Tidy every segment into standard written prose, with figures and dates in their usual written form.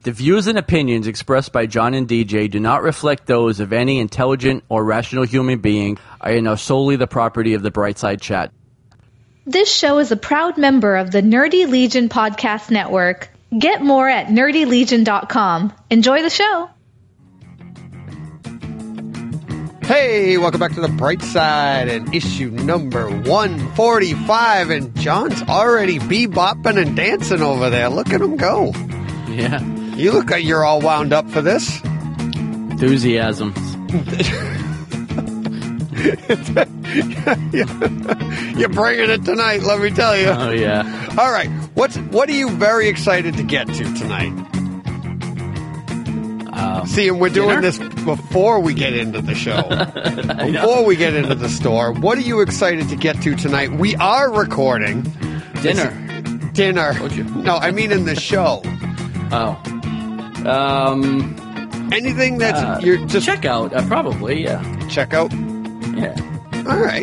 The views and opinions expressed by John and DJ do not reflect those of any intelligent or rational human being and are solely the property of the Brightside Chat. This show is a proud member of the Nerdy Legion Podcast Network. Get more at nerdylegion.com. Enjoy the show. Hey, welcome back to the Bright Side and issue number 145. And John's already bebopping and dancing over there. Look at him go. Yeah. You look like you're all wound up for this. Enthusiasm. You're bringing it tonight, let me tell you. Oh, yeah. All right. What are you very excited to get to tonight? See, and we're doing this before we get into the show. Before we get into the store. What are you excited to get to tonight? We are recording. Dinner. No, I mean in the show. Oh. Anything that's you're just checkout, probably, yeah. Checkout? Yeah. All right.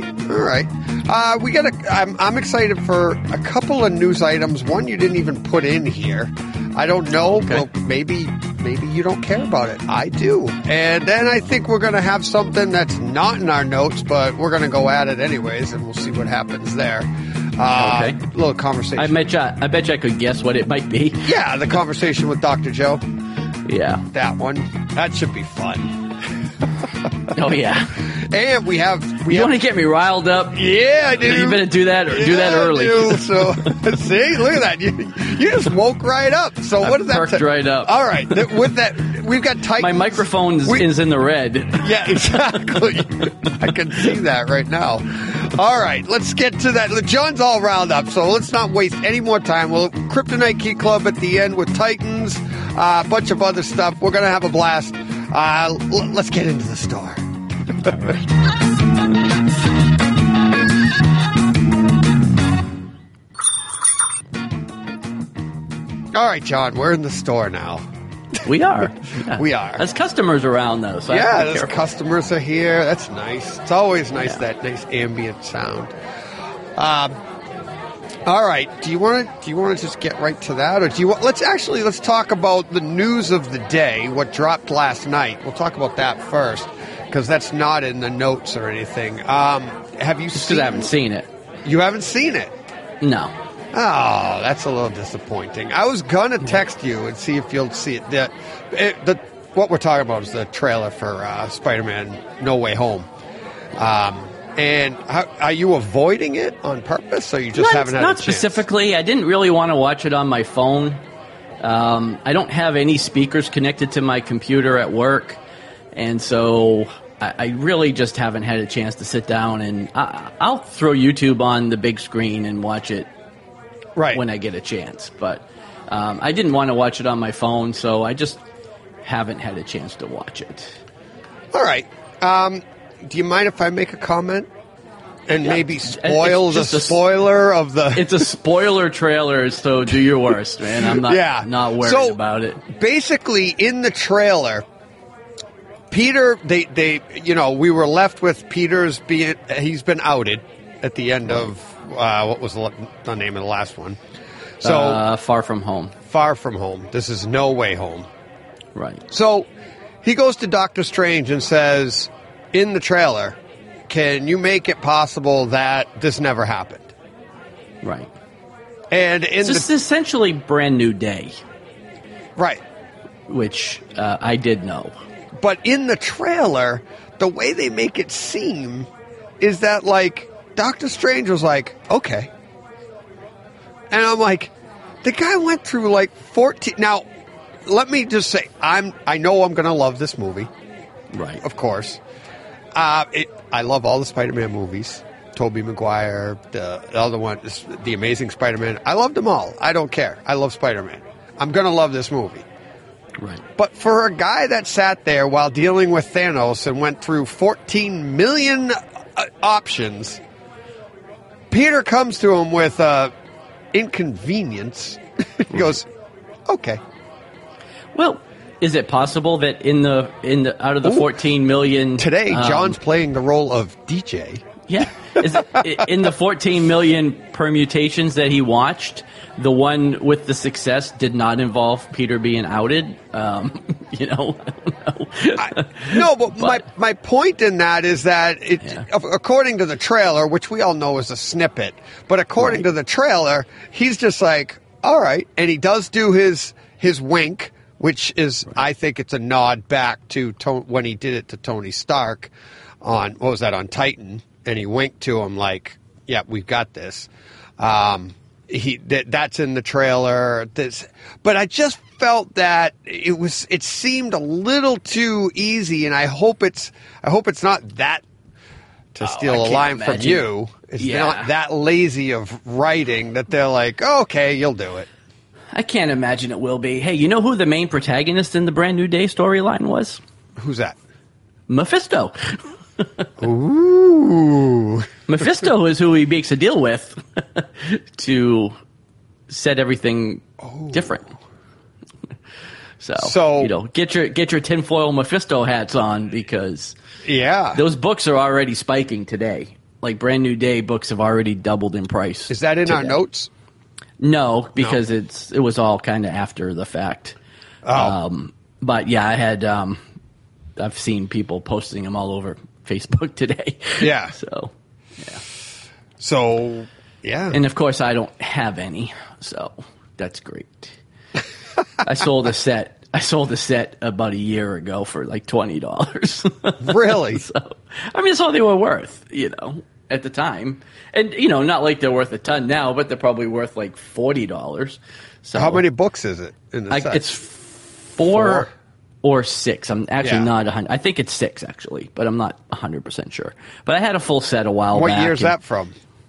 I'm excited for a couple of news items. One you didn't even put in here. I don't know. Okay. Well, maybe you don't care about it. I do. And then I think we're going to have something that's not in our notes, but we're going to go at it anyways, and we'll see what happens there. Okay. Little conversation. I bet you I could guess what it might be. Yeah, the conversation with Dr. Joe. Yeah. That one. That should be fun. Oh, yeah. And we have you want to get me riled up? Yeah, I do. You better do that early. I do. So, see, look at that. You just woke right up. So what does that perked right up. All right. With that, we've got Titans. My microphone is in the red. Yeah, exactly. I can see that right now. All right, let's get to that. John's all riled up, so let's not waste any more time. We'll Kryptonite Key Club at the end with Titans, a bunch of other stuff. We're going to have a blast. Let's get into the store. All right. All right, John, we're in the store now. We are. Yeah. We are. There's customers around, though. So there's customers are here. That's nice. It's always nice, that nice ambient sound. All right. Do you want to just get right to that, or do you want? Let's talk about the news of the day. What dropped last night? We'll talk about that first, because that's not in the notes or anything. Have you seen? Because I haven't seen it. You haven't seen it? No. Oh, that's a little disappointing. I was gonna text you and see if you'll see it. What we're talking about is the trailer for Spider-Man: No Way Home. And are you avoiding it on purpose, or you just haven't had a chance? Not specifically. I didn't really want to watch it on my phone. I don't have any speakers connected to my computer at work, and so I really just haven't had a chance to sit down, and I'll throw YouTube on the big screen and watch it when I get a chance. But I didn't want to watch it on my phone, so I just haven't had a chance to watch it. All right. Do you mind if I make a comment and maybe spoil the spoiler of the... It's a spoiler trailer, so do your worst, man. I'm not worried about it. Basically, in the trailer, Peter, we were left with Peter's he's been outed at the end of, what was the name of the last one? So Far From Home. Far From Home. This is No Way Home. Right. So he goes to Doctor Strange and says, in the trailer, can you make it possible that this never happened? Right. And it's essentially Brand New Day. Right. Which I did know. But in the trailer, the way they make it seem is that, like, Doctor Strange was like, okay. And I'm like, the guy went through, like, 14... Now, let me just say, I know I'm going to love this movie. Right. Of course. I love all the Spider-Man movies. Tobey Maguire, the other one, The Amazing Spider-Man. I loved them all. I don't care. I love Spider-Man. I'm going to love this movie. Right. But for a guy that sat there while dealing with Thanos and went through 14 million options, Peter comes to him with inconvenience. He goes, okay. Well, is it possible that in the out of the 14 million today, John's playing the role of DJ? Yeah, is it, in the 14 million permutations that he watched, The one with the success did not involve Peter being outed. I don't know. No, but my point in that is that according to the trailer, which we all know is a snippet, but according to the trailer, he's just like, all right, and he does do his wink, which is, I think it's a nod back to when he did it to Tony Stark on, what was that, on Titan, and he winked to him like, yeah, we've got this. That's in the trailer. But I just felt that it seemed a little too easy, and I hope it's not that, to steal a line from you, it's not that lazy of writing that they're like, oh, okay, you'll do it. I can't imagine it will be. Hey, you know who the main protagonist in the Brand New Day storyline was? Who's that? Mephisto. Ooh. Mephisto is who he makes a deal with to set everything different. So get your tinfoil Mephisto hats on, because those books are already spiking today. Like Brand New Day books have already doubled in price. Is that in our notes? No, because it was all kind of after the fact. But yeah, I had I've seen people posting them all over Facebook today. Yeah. So, yeah. And of course, I don't have any, so that's great. I sold a set about a year ago for like $20. Really? So, I mean, it's all they were worth, at the time. And, not like they're worth a ton now, but they're probably worth like $40. So how many books is it in the set? It's four or six. I'm actually not 100. I think it's 6, actually, but I'm not 100% sure. But I had a full set a while back. What year is that from?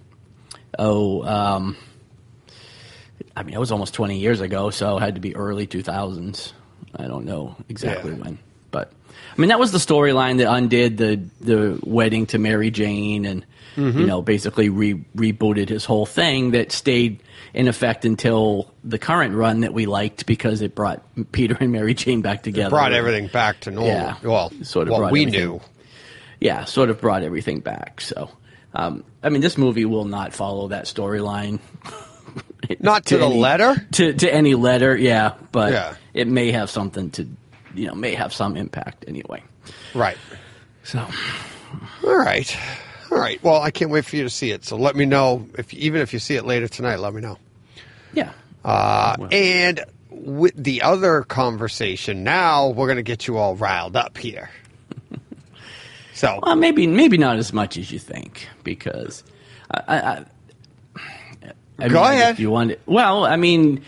I mean, it was almost 20 years ago, so it had to be early 2000s. I don't know exactly when. But, I mean, that was the storyline that undid the wedding to Mary Jane and, basically rebooted his whole thing that stayed in effect until the current run that we liked, because it brought Peter and Mary Jane back together. It brought everything back to normal. Yeah, well, sort of what we knew. Yeah, sort of brought everything back. So, I mean, this movie will not follow that storyline. Not to the letter? To any letter, yeah. But it may have something to, may have some impact anyway. Right. So. All right. Well, I can't wait for you to see it. So let me know, even if you see it later tonight, let me know. Yeah. And with the other conversation, now we're going to get you all riled up here. So, well, maybe not as much as you think, because I mean, go ahead. If you want it. Well, I mean,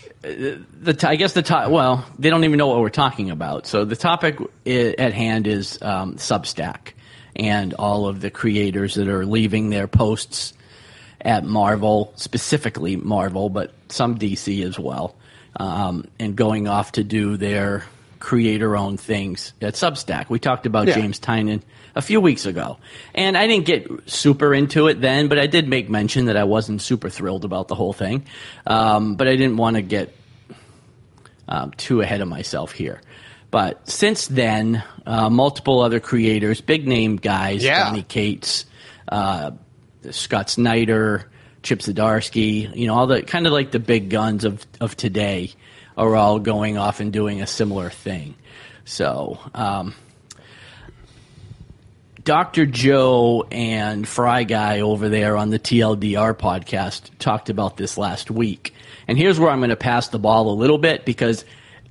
well, they don't even know what we're talking about. So the topic at hand is Substack and all of the creators that are leaving their posts at Marvel, specifically Marvel, but some DC as well, and going off to do their creator-owned things at Substack. We talked about James Tynion a few weeks ago, and I didn't get super into it then, but I did make mention that I wasn't super thrilled about the whole thing, but I didn't want to get too ahead of myself here. But since then, multiple other creators, big-name guys, Donny Cates, Scott Snyder, Chip Zdarsky, all the kind of like the big guns of today are all going off and doing a similar thing. So, Dr. Joe and Fry Guy over there on the TLDR podcast talked about this last week. And here's where I'm going to pass the ball a little bit, because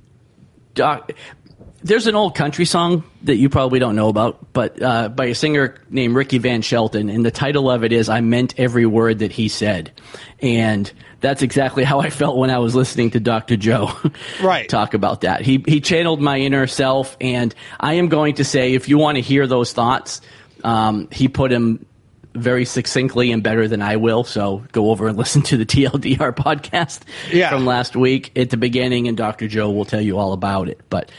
there's an old country song that you probably don't know about, but by a singer named Ricky Van Shelton, and the title of it is "I Meant Every Word That He Said." And that's exactly how I felt when I was listening to Dr. Joe talk about that. He channeled my inner self, and I am going to say, if you want to hear those thoughts, he put him very succinctly and better than I will, so go over and listen to the TLDR podcast from last week at the beginning, and Dr. Joe will tell you all about it. But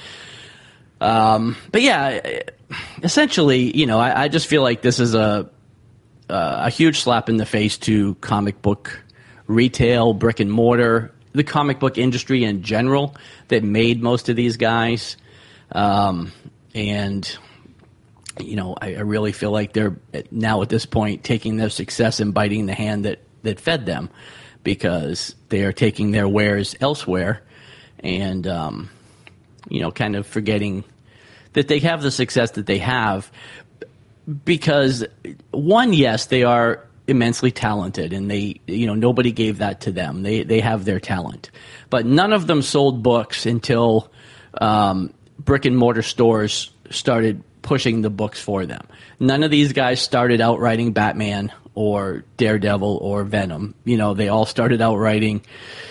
yeah, essentially, I just feel like this is a huge slap in the face to comic book retail, brick and mortar, the comic book industry in general that made most of these guys. And, I really feel like they're now at this point taking their success and biting the hand that fed them, because they are taking their wares elsewhere and, kind of forgetting that they have the success that they have because, one, yes, they are immensely talented, and they, nobody gave that to them. They have their talent. But none of them sold books until brick and mortar stores started pushing the books for them. None of these guys started out writing Batman or Daredevil or Venom. They all started out writing,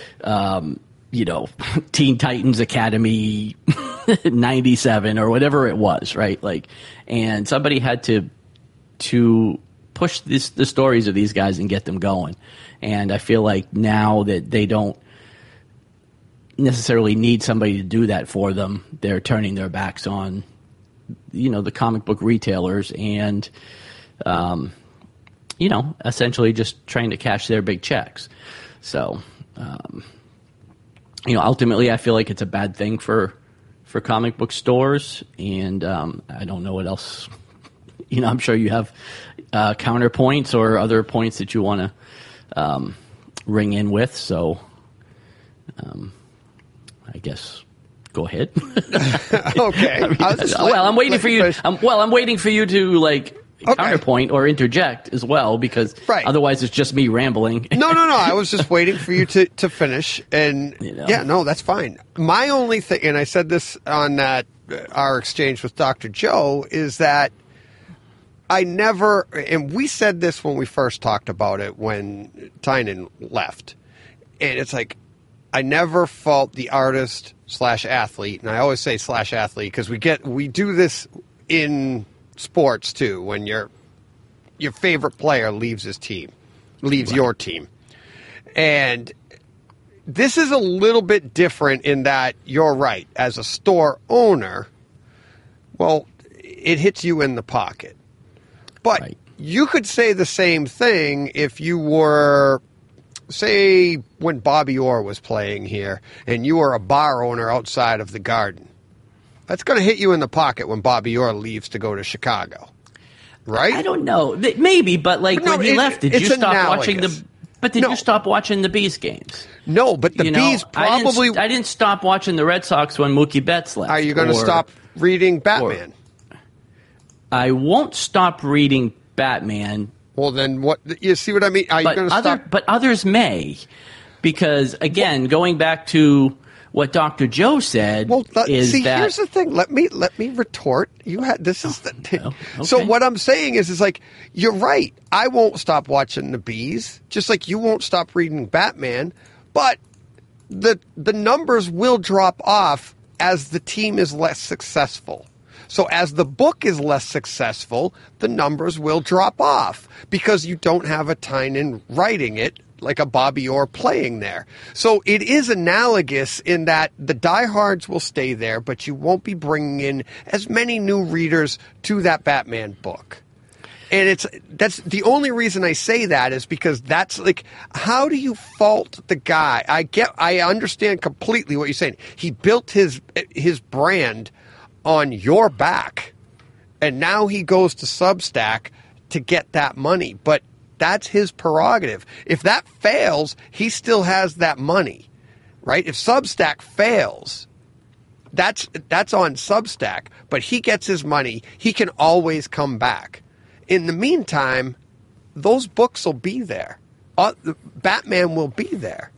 Teen Titans Academy 97 or whatever it was, right? And somebody had to push the stories of these guys and get them going. And I feel like now that they don't necessarily need somebody to do that for them, they're turning their backs on, the comic book retailers and, essentially just trying to cash their big checks. So, ultimately I feel like it's a bad thing for comic book stores, and I don't know what else. I'm sure you have counterpoints or other points that you want to ring in with. So, I guess go ahead. Okay. I'm waiting for you. I'm waiting for you to counterpoint or interject as well, because otherwise it's just me rambling. No. I was just waiting for you to finish, and yeah, no, that's fine. My only thing, and I said this on our exchange with Dr. Joe, is that I never, and we said this when we first talked about it when Tynan left, and it's like I never fault the artist / athlete, and I always say / athlete because we do this in sports too, when your favorite player leaves your team. And this is a little bit different in that you're right. As a store owner, well, it hits you in the pocket. But you could say the same thing if you were, say, when Bobby Orr was playing here and you were a bar owner outside of the Garden. That's going to hit you in the pocket when Bobby Orr leaves to go to Chicago, right? I don't know. Maybe, but when he left, did you stop watching the? But did you stop watching the Bees games? No, but the Bees probably. I didn't stop watching the Red Sox when Mookie Betts left. Are you going to stop reading Batman? I won't stop reading Batman. Well, then what? You see what I mean? Are you going to stop? But others may, because again, going back to what Dr. Joe said here's the thing. Let me retort. This is the thing. Okay. So what I'm saying is like, you're right. I won't stop watching the Bees, just like you won't stop reading Batman. But the numbers will drop off as the team is less successful. So as the book is less successful, the numbers will drop off because you don't have a Tynan writing it, like a Bobby Orr playing there. So it is analogous in that the diehards will stay there, but you won't be bringing in as many new readers to that Batman book. And that's the only reason I say that is because that's like, how do you fault the guy? I understand completely what you're saying. He built his brand on your back, and now he goes to Substack to get that money. But that's his prerogative. If that fails, he still has that money, right? If Substack fails, that's on Substack, but he gets his money. He can always come back. In the meantime, those books will be there. Batman will be there.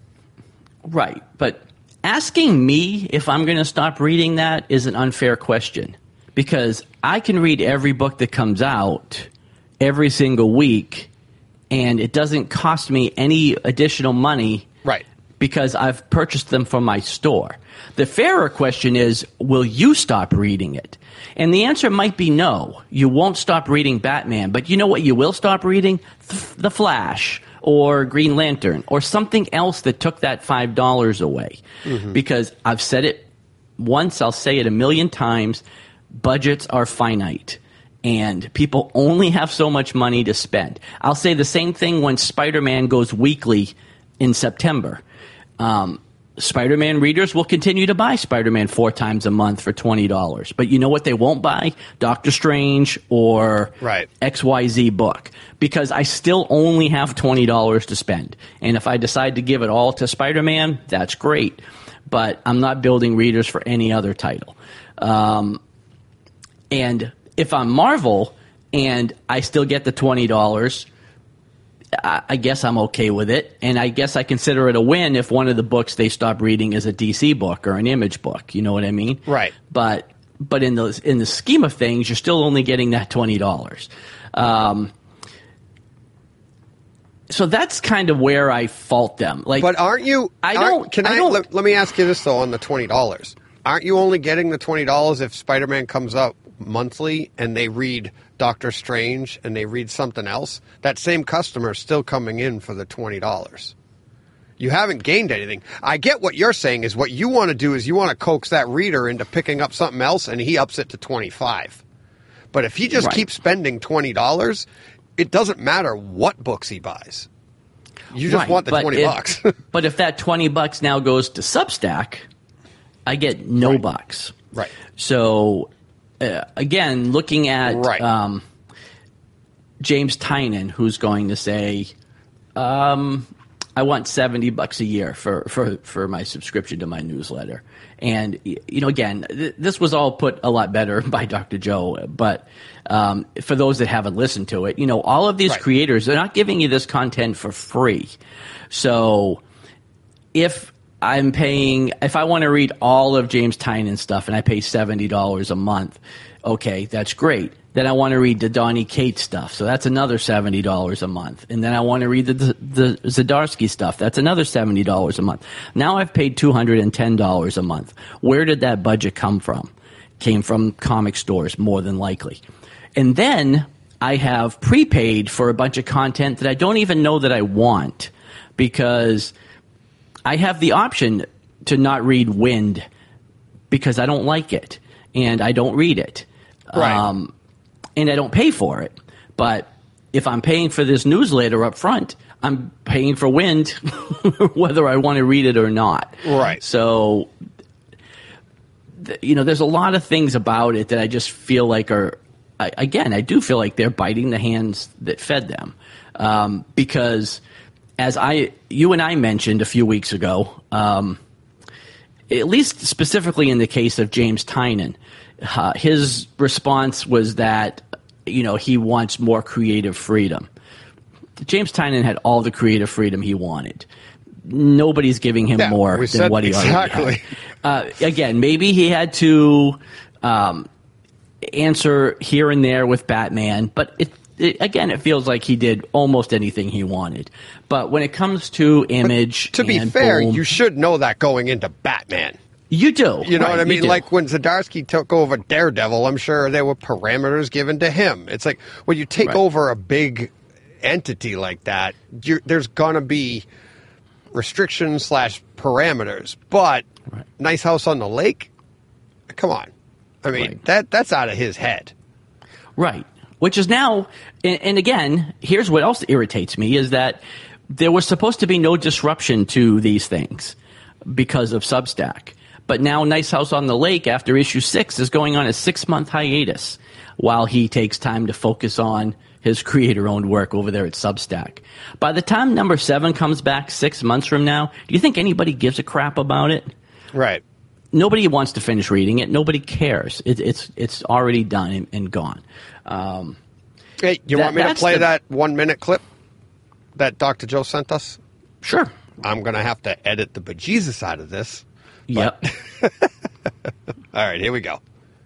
Right, but asking me if I'm going to stop reading that is an unfair question, because I can read every book that comes out every single week, and it doesn't cost me any additional money, right? Because I've purchased them from my store. The fairer question is, will you stop reading it? And the answer might be no. You won't stop reading Batman, but you know what you will stop reading? The Flash or Green Lantern or something else that took that $5 away. Mm-hmm. Because I've said it once, I'll say it a million times, budgets are finite. And people only have so much money to spend. I'll say the same thing when Spider-Man goes weekly in September. Spider-Man readers will continue to buy Spider-Man 4 times a month for $20. But you know what they won't buy? Doctor Strange or XYZ book. Because I still only have $20 to spend. And if I decide to give it all to Spider-Man, that's great. But I'm not building readers for any other title. And if I'm Marvel and I still get the $20, I guess I'm okay with it, and I guess I consider it a win if one of the books they stop reading is a DC book or an Image book. You know what I mean? Right. But in the scheme of things, you're still only getting that $20. So that's kind of where I fault them. Like, but aren't you? Let me ask you this though: on the $20, aren't you only getting the $20 if Spider-Man comes out monthly and they read Doctor Strange and they read something else? That same customer is still coming in for the $20. You haven't gained anything. I get what you're saying is what you want to do is you want to coax that reader into picking up something else and he ups it to $25. But if he just keeps spending $20, it doesn't matter what books he buys. You just want the $20. But if that $20 now goes to Substack, I get no bucks. Right. So again, looking at James Tynion, who's going to say, I want $70 a year for my subscription to my newsletter. And, you know, again, this was all put a lot better by Dr. Joe, but for those that haven't listened to it, you know, all of these creators, they're not giving you this content for free. So if I want to read all of James Tynion's stuff and I pay $70 a month, okay, that's great. Then I want to read the Donny Cates stuff, so that's another $70 a month. And then I want to read the Zdarsky stuff, that's another $70 a month. Now I've paid $210 a month. Where did that budget come from? Came from comic stores, more than likely. And then I have prepaid for a bunch of content that I don't even know that I want, because I have the option to not read Wind because I don't like it, and I don't read it. Right. And I don't pay for it. But if I'm paying for this newsletter up front, I'm paying for Wind whether I want to read it or not. Right. So, you know, there's a lot of things about it that I just feel like I do feel like they're biting the hands that fed them. Because as you and I mentioned a few weeks ago, at least specifically in the case of James Tynion, his response was that, you know, he wants more creative freedom. James Tynion had all the creative freedom he wanted. Nobody's giving him more than what he already had. Again, maybe he had to answer here and there with Batman, but it feels like he did almost anything he wanted. But when it comes to Image, to be fair, you should know that going into Batman. You do. You know what I mean? Like when Zdarsky took over Daredevil, I'm sure there were parameters given to him. It's like when you take over a big entity like that, there's going to be restrictions / parameters. But Nice House on the Lake, come on. I mean, that's out of his head. Right. Which is now, and again, here's what else irritates me, is that there was supposed to be no disruption to these things because of Substack. But now Nice House on the Lake, after issue 6, is going on a 6-month hiatus while he takes time to focus on his creator-owned work over there at Substack. By the time number 7 comes back 6 months from now, do you think anybody gives a crap about it? Right. Nobody wants to finish reading it. Nobody cares. It's already done and gone. Hey, you want me to play that 1-minute clip that Dr. Joe sent us? Sure. I'm going to have to edit the bejesus out of this. Yep. All right, here we go.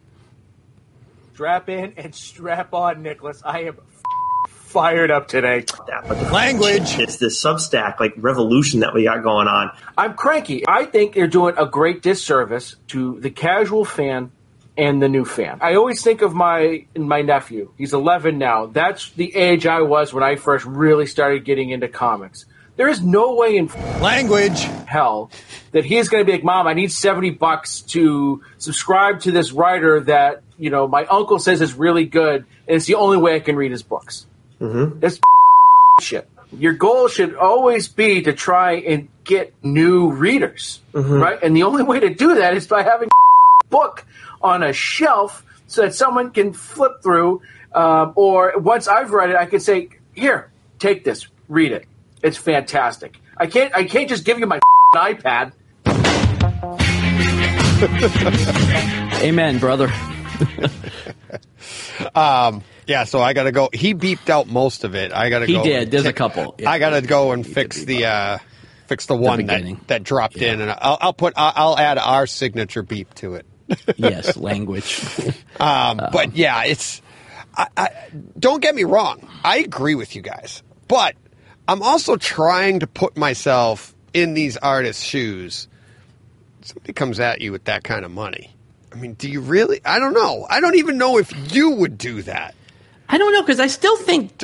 Strap in and strap on, Nicholas. I am fired up today. But the language. It's this Substack revolution that we got going on. I'm cranky. I think you're doing a great disservice to the casual fan and the new fan. I always think of my nephew. He's 11 now. That's the age I was when I first really started getting into comics. There is no way in language hell that he's going to be like, Mom, I need $70 to subscribe to this writer that, you know, my uncle says is really good, and it's the only way I can read his books. Mm-hmm. That's shit. Your goal should always be to try and get new readers, right? And the only way to do that is by having a book on a shelf so that someone can flip through, or once I've read it, I can say, here, take this, read it. It's fantastic. I can't just give you my iPad. Amen, brother. Yeah, so I got to go. He beeped out most of it. I got to go. He did. There's a couple. Yeah. I got to go and fix the one that dropped in, and I'll add our signature beep to it. Yes, language. But yeah, it's. Don't get me wrong. I agree with you guys, but I'm also trying to put myself in these artists' shoes. Somebody comes at you with that kind of money. I mean, do you really? I don't know. I don't even know if you would do that. I don't know, because I still think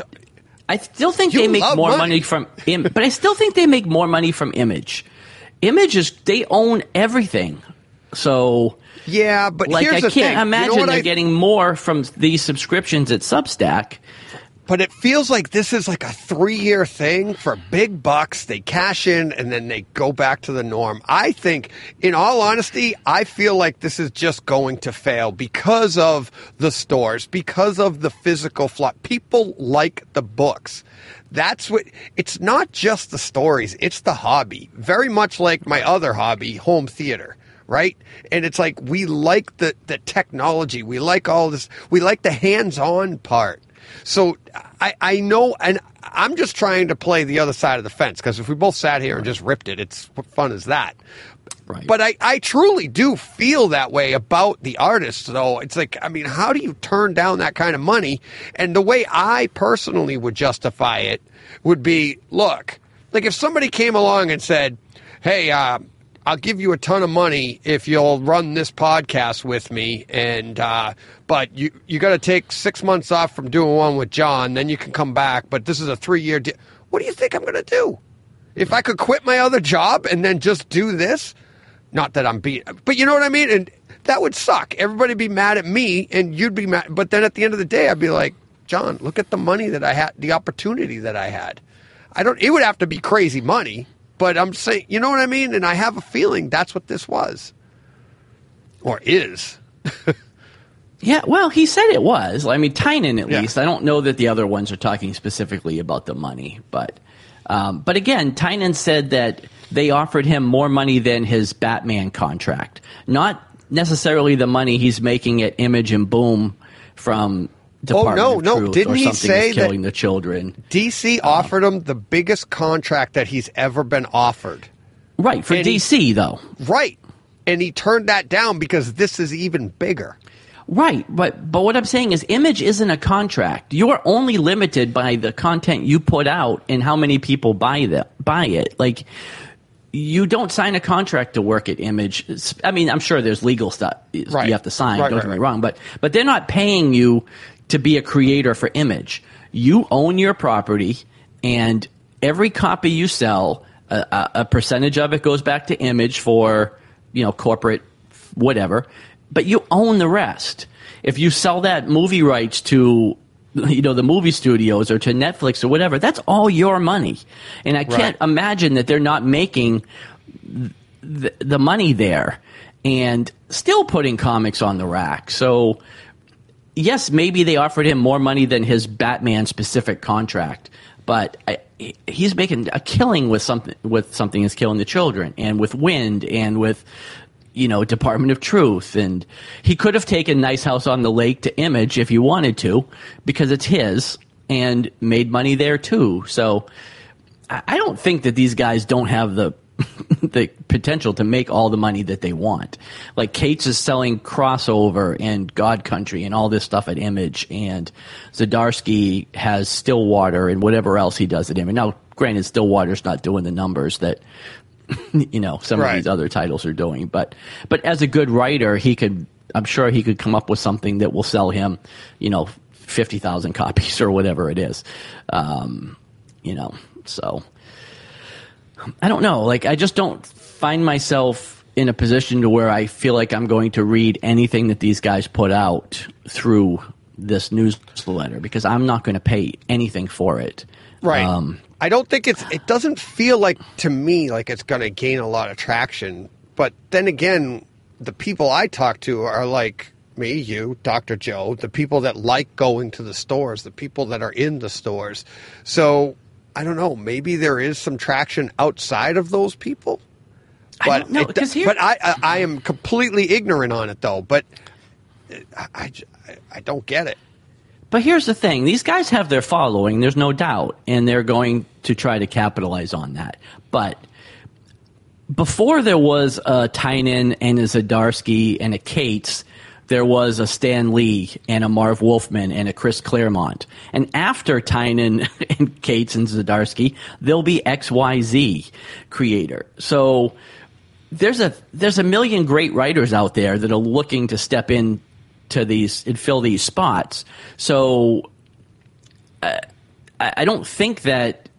they make more money from but I still think they make more money from Image. Image is, they own everything. So yeah, but like, here's the thing. I can't imagine they're getting more from these subscriptions at Substack. But it feels like this is like a 3-year thing for big bucks. They cash in and then they go back to the norm. I think, in all honesty, I feel like this is just going to fail because of the stores, because of the physical flow. People like the books. That's what, it's not just the stories, it's the hobby. Very much like my other hobby, home theater. Right? And it's like, we like the technology. We like all this. We like the hands-on part. So I know, and I'm just trying to play the other side of the fence, because if we both sat here and just ripped it, it's what fun is that? Right. But I truly do feel that way about the artists, though. It's like, I mean, how do you turn down that kind of money? And the way I personally would justify it would be, look, like if somebody came along and said, hey, I'll give you a ton of money if you'll run this podcast with me, and but you got to take 6 months off from doing one with John, then you can come back. But this is a 3-year deal. What do you think I'm going to do? If I could quit my other job and then just do this? Not that I'm being, but you know what I mean? And that would suck. Everybody would be mad at me, and you'd be mad. But then at the end of the day, I'd be like, John, look at the money that I had, the opportunity that I had. It would have to be crazy money. But I'm saying, you know what I mean? And I have a feeling that's what this was. Or is. Yeah, well, he said it was. I mean, Tynan, at least. I don't know that the other ones are talking specifically about the money. But again, Tynan said that they offered him more money than his Batman contract. Not necessarily the money he's making at Image and Boom from Department of Truth, didn't he say that killing the children? DC offered him the biggest contract that he's ever been offered. Right, for DC, though. Right. And he turned that down because this is even bigger. Right, but what I'm saying is Image isn't a contract. You are only limited by the content you put out and how many people buy it. Like, you don't sign a contract to work at Image. I mean, I'm sure there's legal stuff you have to sign, don't get me wrong, but they're not paying you to be a creator for Image. You own your property, and every copy you sell, a percentage of it goes back to Image for, corporate whatever, but you own the rest. If you sell that movie rights to, the movie studios or to Netflix or whatever, that's all your money. And I can't imagine that they're not making the money there and still putting comics on the rack. So, yes, maybe they offered him more money than his Batman-specific contract, but he's making a killing with something that's killing the children, and with Wind, and with Department of Truth, and he could have taken Nice House on the Lake to Image if he wanted to, because it's his, and made money there too. So I don't think that these guys don't have the potential to make all the money that they want. Like, Cates is selling Crossover and God Country and all this stuff at Image, and Zdarsky has Stillwater and whatever else he does at Image. Now, granted, Stillwater's not doing the numbers that some of these other titles are doing, but as a good writer, I'm sure he could come up with something that will sell him 50,000 copies or whatever it is. So I don't know. Like, I just don't find myself in a position to where I feel like I'm going to read anything that these guys put out through this newsletter, because I'm not going to pay anything for it. Right. I don't think it doesn't feel like, to me, like it's going to gain a lot of traction. But then again, the people I talk to are like me, you, Dr. Joe, the people that like going to the stores, the people that are in the stores. So I don't know, maybe there is some traction outside of those people. But I don't know, but I am completely ignorant on it, though. But I don't get it. But here's the thing. These guys have their following, there's no doubt, and they're going to try to capitalize on that. But before there was a Tynan and a Zdarsky and a Cates, there was a Stan Lee and a Marv Wolfman and a Chris Claremont. And after Tynan and Cates and Zdarsky, there'll be XYZ creator. So there's a million great writers out there that are looking to step in to these and fill these spots. So I don't think that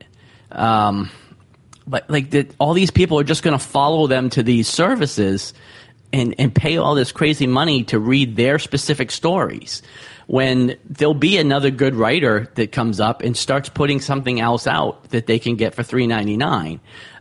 that all these people are just going to follow them to these services and pay all this crazy money to read their specific stories, when there'll be another good writer that comes up and starts putting something else out that they can get for $3.99.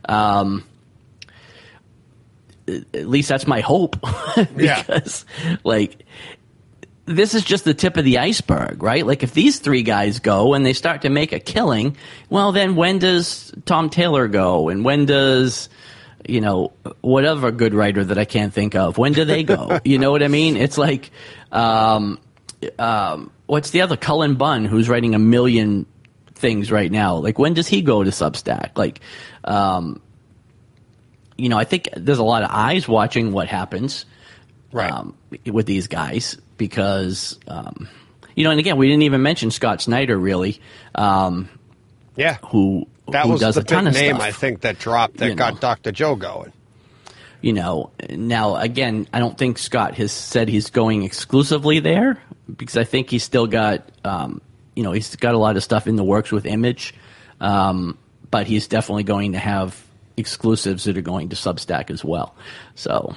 At least that's my hope. Because this is just the tip of the iceberg, right? Like, if these three guys go and they start to make a killing, well, then when does Tom Taylor go? And when does, whatever good writer that I can't think of, when do they go? You know what I mean? It's like, what's the other? Cullen Bunn, who's writing a million things right now. Like, when does he go to Substack? Like, I think there's a lot of eyes watching what happens with these guys. Because, and again, we didn't even mention Scott Snyder, really. Who was does the a ton big of name, stuff. I think, that dropped that got Dr. Joe going. Now, again, I don't think Scott has said he's going exclusively there, because I think he's still got, he's got a lot of stuff in the works with Image. But he's definitely going to have exclusives that are going to Substack as well. So,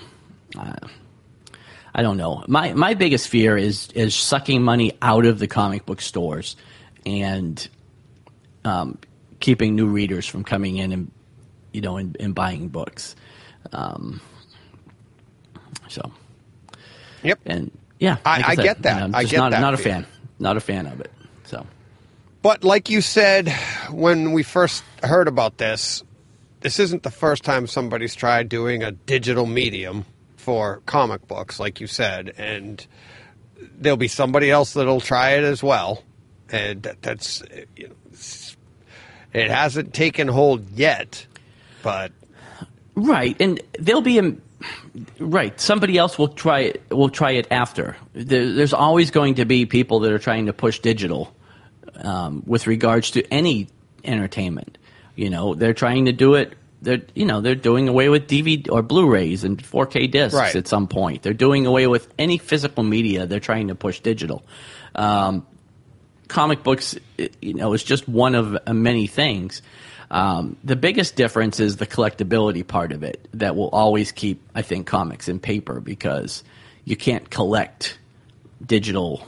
I don't know. My biggest fear is sucking money out of the comic book stores and keeping new readers from coming in and and buying books. Yep. And yeah, I get that. I'm I just get that. Not a fan. Not a fan of it. So, but like you said when we first heard about this isn't the first time somebody's tried doing a digital medium for comic books, like you said, and there'll be somebody else that'll try it as well, and that's it hasn't taken hold yet, but right, and there'll be somebody else will try it after. There's always going to be people that are trying to push digital with regards to any entertainment. They're trying to do it. They're doing away with DVD or Blu-rays and 4K discs at some point. They're doing away with any physical media. They're trying to push digital. Comic books, is just one of many things. The biggest difference is the collectability part of it that will always keep, I think, comics in paper, because you can't collect digital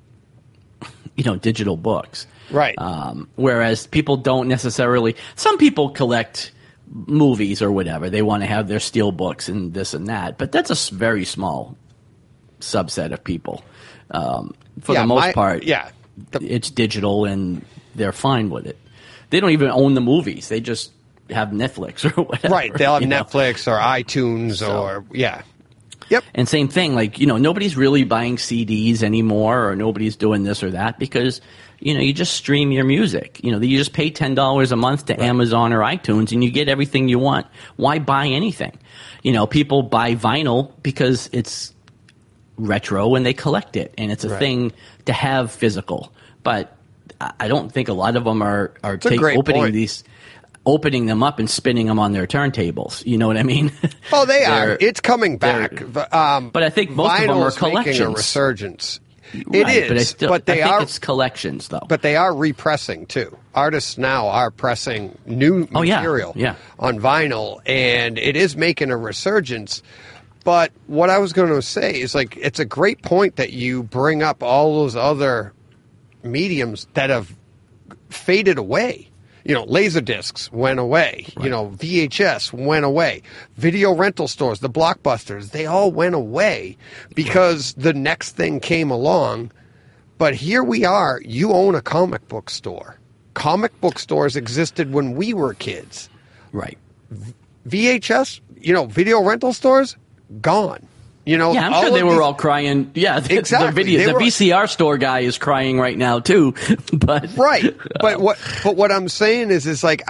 books. Right. Whereas people don't necessarily. Some people collect movies or whatever. They want to have their steel books and this and that, but that's a very small subset of people. For the most part, it's digital and they're fine with it. They don't even own the movies. They just have Netflix or whatever. Right. They'll have Netflix or iTunes or Yep. And same thing, like, nobody's really buying CDs anymore, or nobody's doing this or that, because, you just stream your music. You just pay $10 a month to Amazon or iTunes and you get everything you want. Why buy anything? People buy vinyl because it's retro and they collect it, and it's a thing to have physical. But I don't think a lot of them are opening them up and spinning them on their turntables. You know what I mean? Oh, they are. It's coming back. But I think most of them are collections. Making a resurgence. Right, it is, but I think it's collections, though. But they are repressing, too. Artists now are pressing new material on vinyl, and it is making a resurgence. But what I was going to say is, like, it's a great point that you bring up all those other mediums that have faded away. Laserdiscs went away. Right. VHS went away. Video rental stores, the Blockbusters, they all went away because the next thing came along. But here we are. You own a comic book store. Comic book stores existed when we were kids. Right. VHS, video rental stores, gone. Yeah, I'm sure they were all crying. Yeah, exactly. The VCR store guy is crying right now too. But right. But what I'm saying is like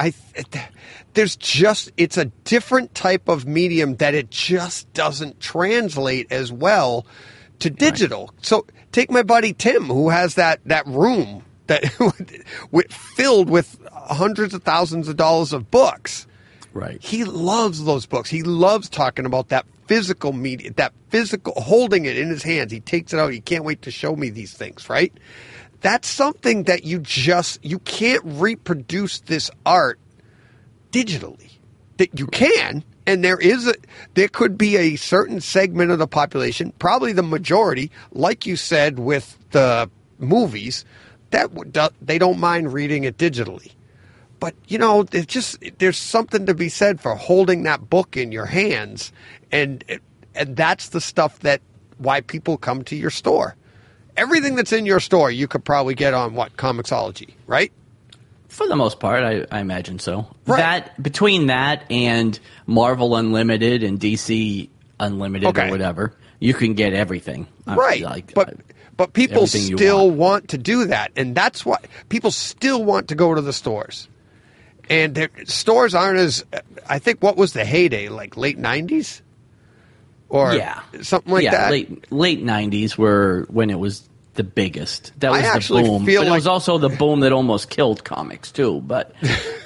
it's a different type of medium that it just doesn't translate as well to digital. Right. So take my buddy Tim, who has that room that filled with hundreds of thousands of dollars of books. Right. He loves those books. He loves talking about that physical media, that physical, holding it in his hands. He takes it out. He can't wait to show me these things, right? That's something that you can't reproduce this art digitally. That you can, and there could be a certain segment of the population, probably the majority, like you said with the movies, that they don't mind reading it digitally. But, there's something to be said for holding that book in your hands. And that's the stuff why people come to your store. Everything that's in your store, you could probably get on Comixology, right? For the most part, I imagine so. Right. Between that and Marvel Unlimited and DC Unlimited or whatever, you can get everything. Right. But people still want to do that. And that's why people still want to go to the stores. And stores aren't as, I think, what was the heyday, like late 90s? Or something like that? Late 90s were when it was the biggest. That was the boom. But it was also the boom that almost killed comics, too. But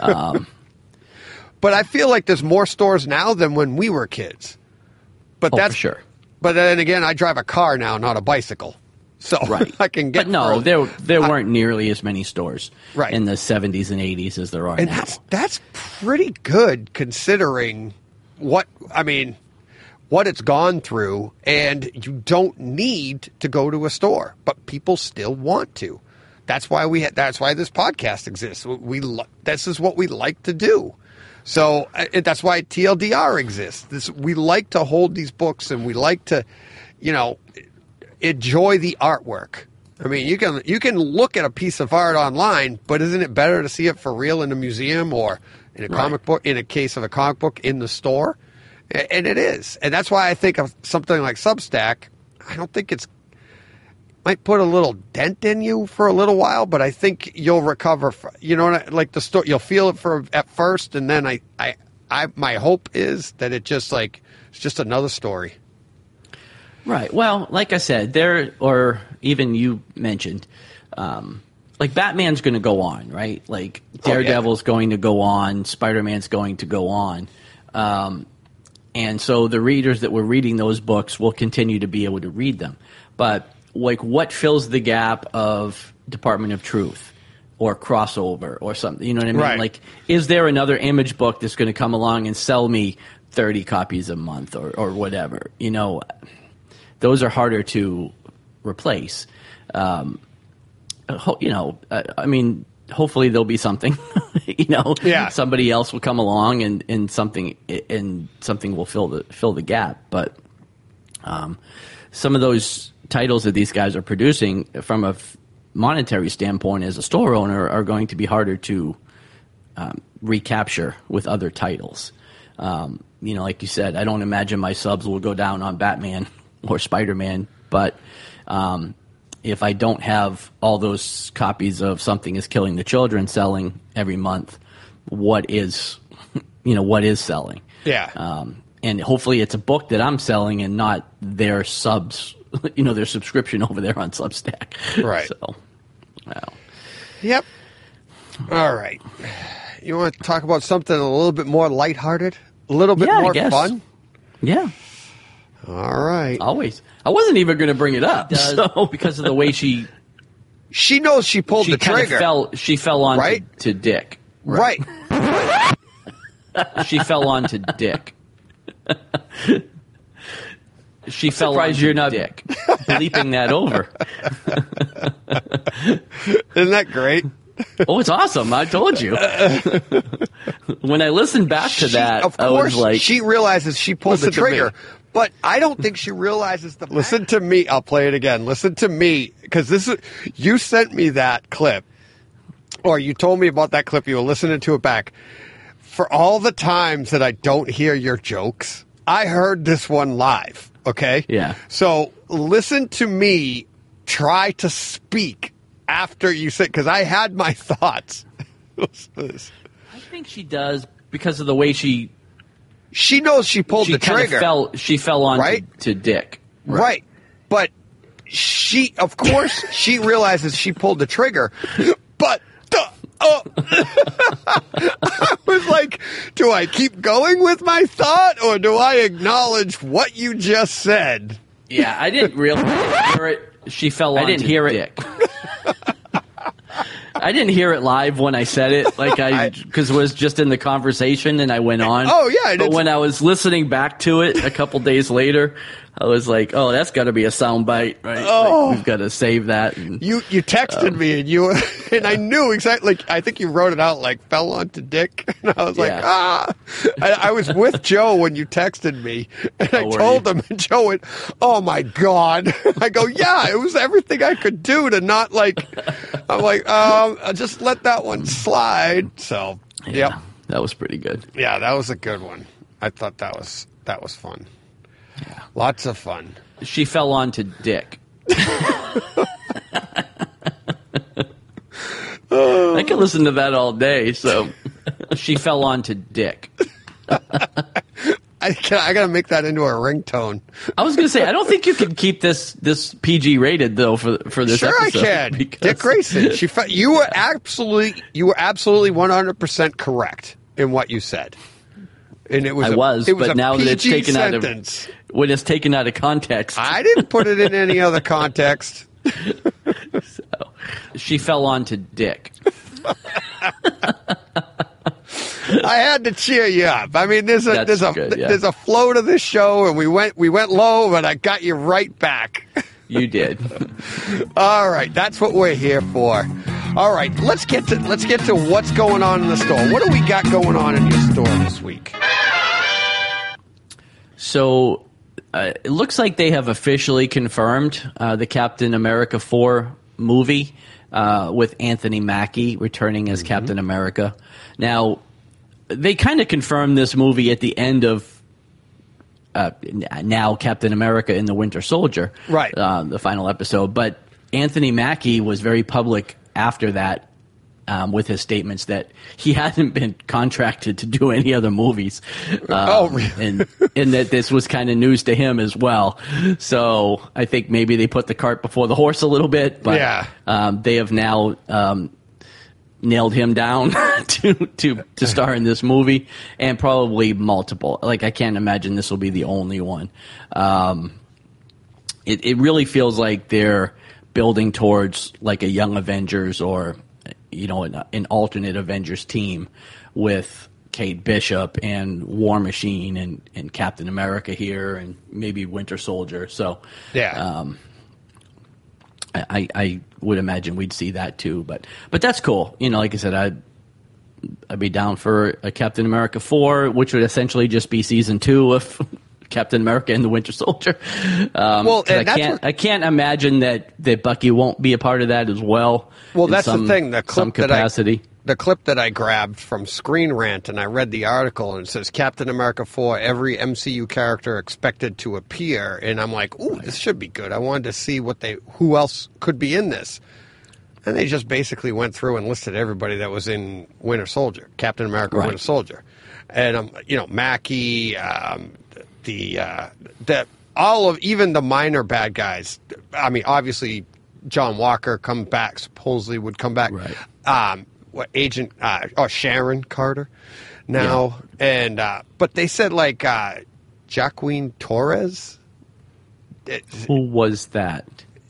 but I feel like there's more stores now than when we were kids. But that's for sure. But then again, I drive a car now, not a bicycle. So I can get. But no, there weren't nearly as many stores right. in the 70s and 80s as there are and now. That's pretty good considering what it's gone through, and you don't need to go to a store, but people still want to. That's why that's why this podcast exists. This is what we like to do. So that's why TLDR exists. We like to hold these books, and we like to, enjoy the artwork. I mean, you can look at a piece of art online, but isn't it better to see it for real in a museum or in a comic book, in a case of a comic book, in the store? And it is. And that's why I think of something like Substack. I don't think might put a little dent in you for a little while, but I think you'll recover. Like the store, you'll feel it at first, and then my hope is that it's just another story. Right. Well, like I said, or even you mentioned, like Batman's going to go on, right? Like Daredevil's going to go on, Spider-Man's going to go on. And so the readers that were reading those books will continue to be able to read them. But like, what fills the gap of Department of Truth or crossover or something? You know what I mean? Right. Like, is there another Image book that's going to come along and sell me 30 copies a month or whatever? Those are harder to replace. Hopefully there'll be something. Somebody else will come along and something will fill the gap. But some of those titles that these guys are producing, from a monetary standpoint, as a store owner, are going to be harder to recapture with other titles. Like you said, I don't imagine my subs will go down on Batman or Spider-Man, but if I don't have all those copies of Something is Killing the Children selling every month, what is selling? Yeah. And hopefully it's a book that I'm selling and not their subs, their subscription over there on Substack. Right. So, well. Yep. All right. You want to talk about something a little bit more lighthearted? A little bit more fun? Yeah. All right. Always. I wasn't even going to bring it up, because of the way she knows she pulled the trigger. She fell on to Dick. Right. She fell on to Dick. She fell on to Dick. Bleeping that over. Isn't that great? Oh, it's awesome. I told you. When I listened back to that, of I course, was like, she realizes she pulled the Listen to me. trigger. But I don't think she realizes the. Listen to me. I'll play it again. Listen to me, because you sent me that clip, or you told me about that clip. You were listening to it back. For all the times that I don't hear your jokes, I heard this one live. Okay. Yeah. So listen to me. Try to speak after you said, because I had my thoughts. I think she does because of the way she knows she pulled the kind of trigger. She fell on Right? to Dick. Right. But of course, she realizes she pulled the trigger. But I was like, do I keep going with my thought, or do I acknowledge what you just said? Yeah, I didn't really hear it. She fell on. I didn't hear Dick. I didn't hear it live when I said it, because it was just in the conversation, and I went on. Oh yeah, but when I was listening back to it a couple days later, I was like, "Oh, that's got to be a sound bite, right? Oh. We've got to save that." And, you texted me, and I knew exactly. Like, I think you wrote it out like "fell onto Dick," and I was like, I was with Joe when you texted me, and I told him, and Joe went, "Oh my God!" I go, "Yeah, it was everything I could do to not like." I'm like, I'll just let that one slide. So, yeah, that was pretty good. Yeah, that was a good one. I thought that was fun. Yeah. Lots of fun. She fell on to Dick. I could listen to that all day. So she fell on to Dick. I got to make that into a ringtone. I was going to say, I don't think you can keep this PG rated though for this sure episode. Sure I can. Dick Grayson. You were absolutely 100% correct in what you said. And it was but now that it's taken sentence. When it's taken out of context. I didn't put it in any other context. So, she fell on to Dick. I had to cheer you up. I mean, there's a flow to this show, and we went low, but I got you right back. You did. All right, that's what we're here for. All right, let's get to what's going on in the store. What do we got going on in your store this week? So it looks like they have officially confirmed the Captain America 4 movie with Anthony Mackie returning as Captain America. Now, they kind of confirmed this movie at the end of now Captain America and the Winter Soldier, right? The final episode. But Anthony Mackie was very public after that with his statements that he hadn't been contracted to do any other movies. And that this was kind of news to him as well. So I think maybe they put the cart before the horse a little bit, but they have now nailed him down to star in this movie, and probably multiple. Like, I can't imagine this will be the only one. It really feels like they're building towards like a Young Avengers, or an alternate Avengers team with Kate Bishop and War Machine and Captain America here, and maybe Winter Soldier. So I would imagine we'd see that too, but that's cool. Like I said, I'd be down for a Captain America 4, which would essentially just be season 2 of Captain America and the Winter Soldier. I can't imagine that Bucky won't be a part of that as well. Well, that's the thing. The clip that I grabbed from Screen Rant, and I read the article, and it says Captain America 4, every MCU character expected to appear, and I'm like, ooh, this should be good. I wanted to see who else could be in this. And they just basically went through and listed everybody that was in Winter Soldier, Captain America, Winter Soldier, and Mackie, even the minor bad guys. I mean, obviously, John Walker supposedly would come back. Right. Agent Sharon Carter now, and but they said like Jacqueline Torres. Who was that?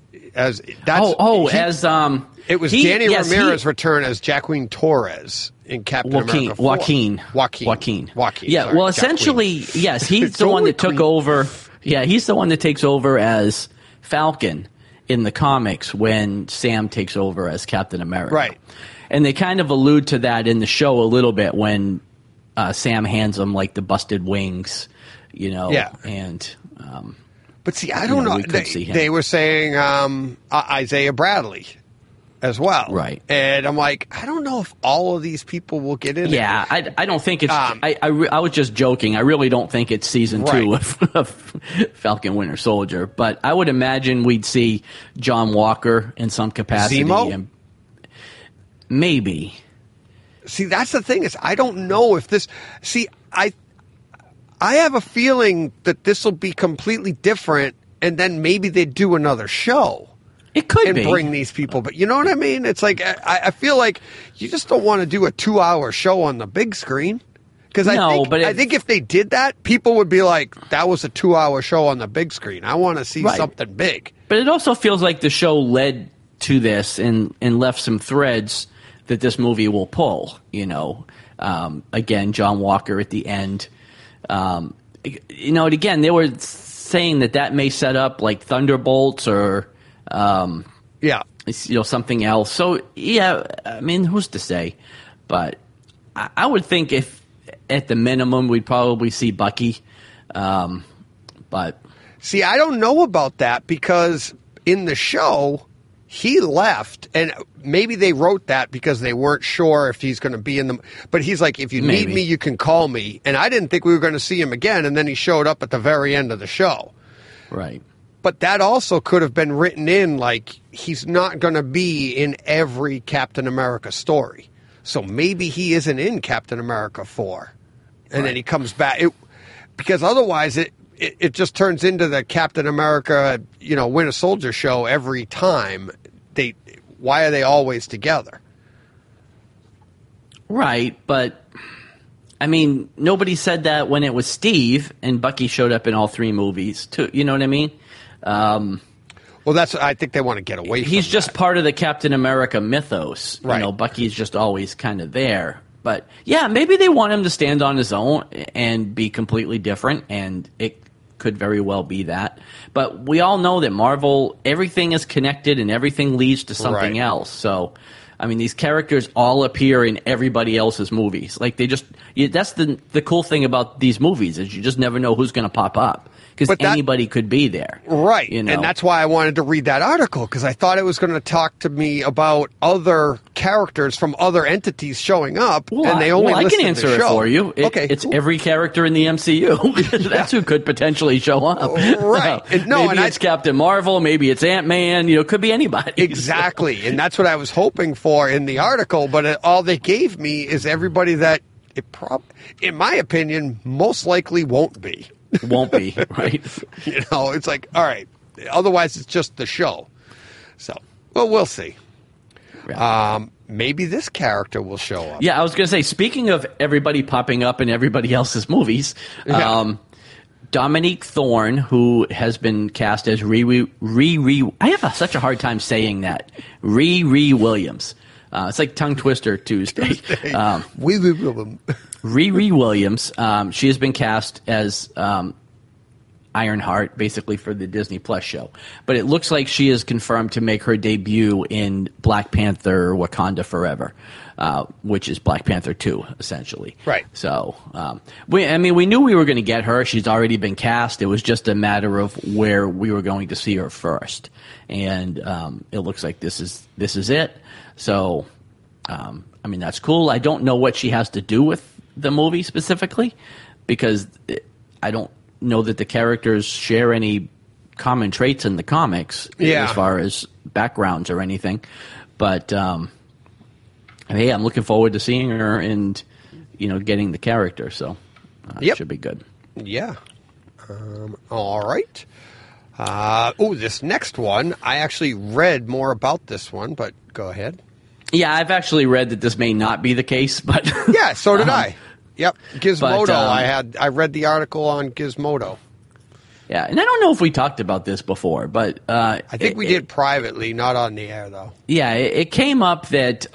It was Danny Ramirez return as Jacqueline Torres in Captain America 4. Joaquin. Yeah, sorry, well, essentially, yes, he's the one that took over. Yeah, he's the one that takes over as Falcon, in the comics when Sam takes over as Captain America. Right. And they kind of allude to that in the show a little bit when Sam hands him like the busted wings, you know. Yeah. And but see, I don't know. we could see him. They were saying Isaiah Bradley as well. Right. And I'm like, I don't know if all of these people will get in. yeah, I don't think it's. I was just joking. I really don't think it's season 2 of Falcon Winter Soldier. But I would imagine we'd see John Walker in some capacity. Zemo? And maybe. See, that's the thing is, I don't know if this. See, I have a feeling that this will be completely different, and then maybe they do another show. It could and be. bring these people, but you know what I mean? It's like I feel like you just don't want to do a 2-hour show on the big screen because I think if they did that, people would be like, "That was a 2-hour show on the big screen. I want to see something big." But it also feels like the show led to this and left some threads that this movie will pull. You know, again, John Walker at the end. You know, and again, they were saying that may set up like Thunderbolts or. You know, something else. So yeah, I mean, who's to say? But I would think if at the minimum we'd probably see Bucky. But see, I don't know about that because in the show he left, and maybe they wrote that because they weren't sure if he's going to be in the. But he's like, if you need me, you can call me. And I didn't think we were going to see him again. And then he showed up at the very end of the show. Right. But that also could have been written in like he's not going to be in every Captain America story. So maybe he isn't in Captain America 4. And then he comes back. Because otherwise it just turns into the Captain America, you know, Winter Soldier show every time. Why are they always together? Right, but I mean, nobody said that when it was Steve and Bucky showed up in all 3 movies too. You know what I mean? Well, I think they want to get away from He's just part of the Captain America mythos. Right. You know, Bucky's just always kind of there. But, yeah, maybe they want him to stand on his own and be completely different, and it could very well be that. But we all know that Marvel, everything is connected and everything leads to something else. So, I mean, these characters all appear in everybody else's movies. Like, that's the cool thing about these movies is you just never know who's going to pop up. Because anybody could be there. Right. You know? And that's why I wanted to read that article, because I thought it was going to talk to me about other characters from other entities showing up, and they only listed the show. I can answer it for you. It's every character in the MCU. That's who could potentially show up. Right. Maybe it's Captain Marvel, maybe it's Ant-Man, it could be anybody. Exactly. And that's what I was hoping for in the article, but all they gave me is everybody that in my opinion, most likely won't be. Won't be, right? It's like, all right. Otherwise, it's just the show. So, well, we'll see. Yeah. Maybe this character will show up. Yeah, I was going to say, speaking of everybody popping up in everybody else's movies, Dominique Thorne, who has been cast as I have such a hard time saying that. Riri Williams. It's like tongue twister Tuesday. Riri Williams. She has been cast as Ironheart, basically for the Disney Plus show. But it looks like she is confirmed to make her debut in Black Panther: Wakanda Forever, which is Black Panther 2, essentially. Right. So, we knew we were going to get her. She's already been cast. It was just a matter of where we were going to see her first. And it looks like this is it. So, that's cool. I don't know what she has to do with the movie specifically, because I don't know that the characters share any common traits in the comics as far as backgrounds or anything. But, hey, I'm looking forward to seeing her and, getting the character. So, it should be good. Yeah. All right. This next one, I actually read more about this one, but go ahead. Yeah, I've actually read that this may not be the case, but yeah, so did I. Yep, Gizmodo. I read the article on Gizmodo. Yeah, and I don't know if we talked about this before, but I think we did privately, not on the air though. Yeah, it came up that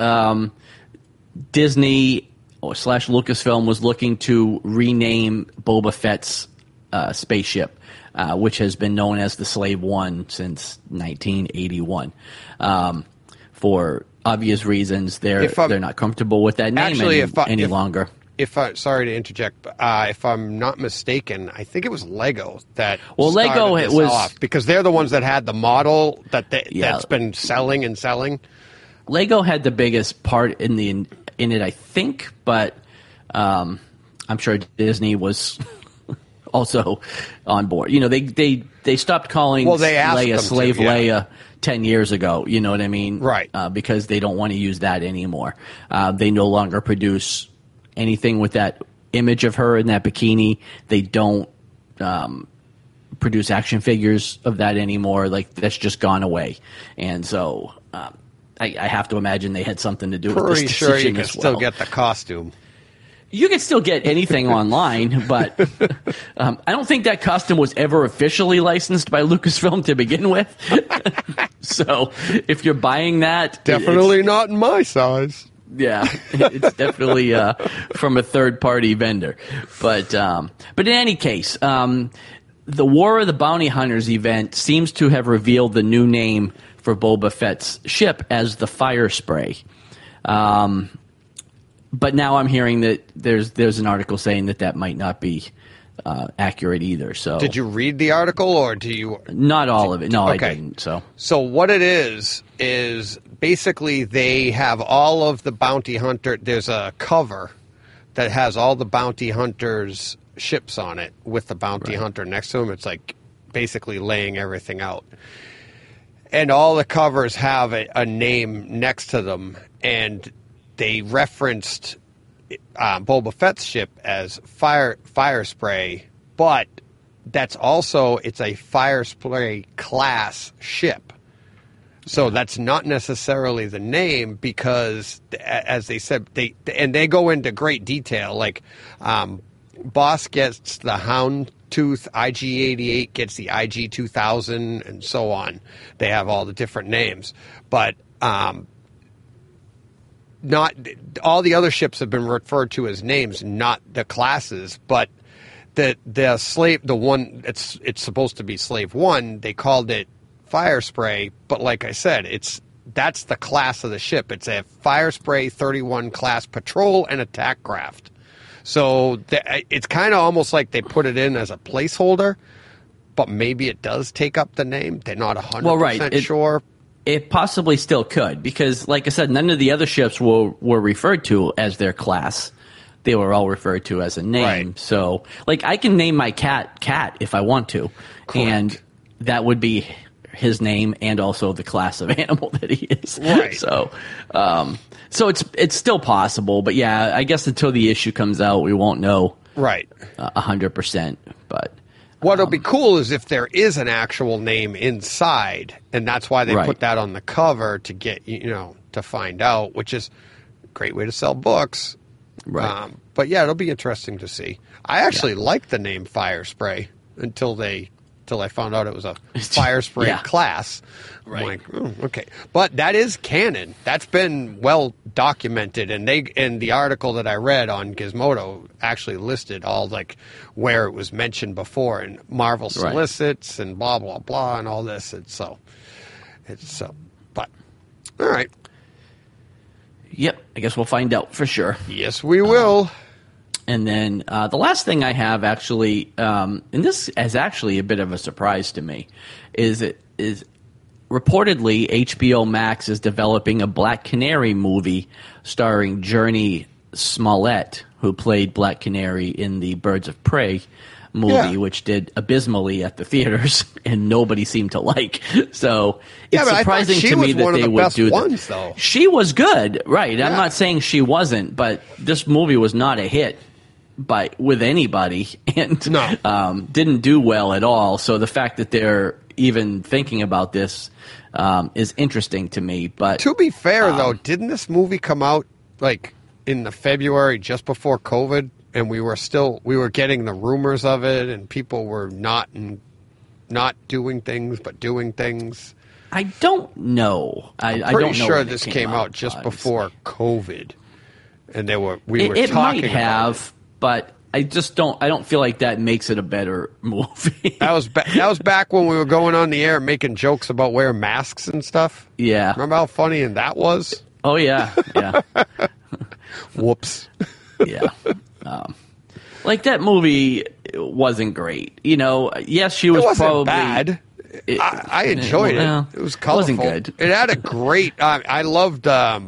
Disney / Lucasfilm was looking to rename Boba Fett's spaceship which has been known as the Slave One since 1981. For obvious reasons, they're not comfortable with that name any longer. Sorry to interject, but if I'm not mistaken, I think it was Lego that Lego started this off, because they're the ones that had the model that's been selling and selling. Lego had the biggest part in it, I think, but I'm sure Disney was also on board. You know, they stopped calling Leia Slave Leia 10 years ago. You know what I mean? Right. Because they don't want to use that anymore. They no longer produce anything with that image of her in that bikini. They don't produce action figures of that anymore. Like, that's just gone away. And so I have to imagine they had something to do with this decision. Pretty sure you can still get the costume. You can still get anything online, but I don't think that costume was ever officially licensed by Lucasfilm to begin with. So if you're buying that... Definitely not in my size. Yeah, it's definitely from a third-party vendor. But in any case, the War of the Bounty Hunters event seems to have revealed the new name for Boba Fett's ship as the Fire Spray. But now I'm hearing that there's an article saying that might not be accurate either. So did you read the article, or do you? Not all of it. No, okay. I didn't. So what it is basically they have all of the bounty hunter. There's a cover that has all the bounty hunters' ships on it with the bounty hunter next to them. It's like basically laying everything out. And all the covers have a name next to them, and they referenced Boba Fett's ship as Fire Spray, but it's a Fire Spray class ship. So that's not necessarily the name, because, as they said, they go into great detail. Like, Boss gets the Houndtooth, IG-88 gets the IG-2000, and so on. They have all the different names, but not all the other ships have been referred to as names, not the classes. But the one it's supposed to be Slave One, they called it Fire Spray. But like I said, that's the class of the ship. It's a Fire Spray 31 class patrol and attack craft. So it's kind of almost like they put it in as a placeholder, but maybe it does take up the name. They're not 100% sure. It possibly still could, because, like I said, none of the other ships were referred to as their class. They were all referred to as a name. Right. So, like, I can name my cat if I want to. Correct. And that would be his name and also the class of animal that he is. Right. So it's still possible. But, yeah, I guess until the issue comes out, we won't know 100%. But what'll be cool is if there is an actual name inside, and that's why they put that on the cover to get, to find out, which is a great way to sell books. Right. But yeah, it'll be interesting to see. I actually liked the name Fire Spray until I found out it was a Fire Spray class. Right. I'm like, oh, okay. But that is canon. That's been well documented, and the article that I read on Gizmodo actually listed all like where it was mentioned before, and Marvel solicits and blah blah blah and all this. But all right. Yep, I guess we'll find out for sure. Yes, we will. And then the last thing I have actually, and this is actually a bit of a surprise to me, is reportedly HBO Max is developing a Black Canary movie starring Journey Smollett, who played Black Canary in the Birds of Prey movie, which did abysmally at the theaters and nobody seemed to like. So it's surprising to me that they would do that. She was good, right? Yeah. I'm not saying she wasn't, but this movie was not a hit with anybody, and didn't do well at all. So the fact that they're even thinking about this is interesting to me. But to be fair, though, didn't this movie come out like in the February just before COVID? And we were getting the rumors of it, and people were not doing things, but doing things. I don't know. I'm pretty sure this came out just before COVID, and we were talking might have, about it. But I don't feel like that makes it a better movie. That was back when we were going on the air making jokes about wearing masks and stuff. Yeah. Remember how funny that was? Oh yeah. Whoops. Yeah. Like that movie wasn't great. Yes, she was It wasn't probably bad. I enjoyed it. It was colorful. It wasn't good. It had a great. I loved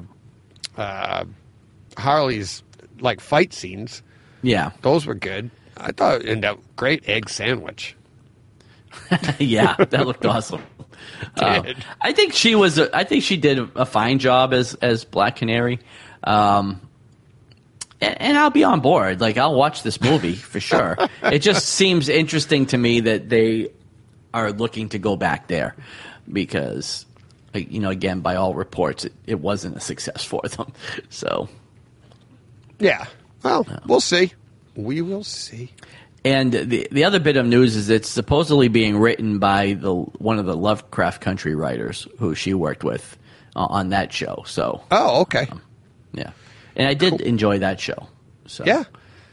Harley's like fight scenes. Yeah, those were good. I thought, and that great egg sandwich. Yeah, that looked awesome. I think she did a fine job as Black Canary. And I'll be on board. Like, I'll watch this movie for sure. It just seems interesting to me that they are looking to go back there because, again, by all reports, it wasn't a success for them. So, yeah. Well, we'll see. We will see. And the other bit of news is it's supposedly being written by one of the Lovecraft Country writers who she worked with on that show. So, oh, okay. Yeah. And I did enjoy that show. So yeah.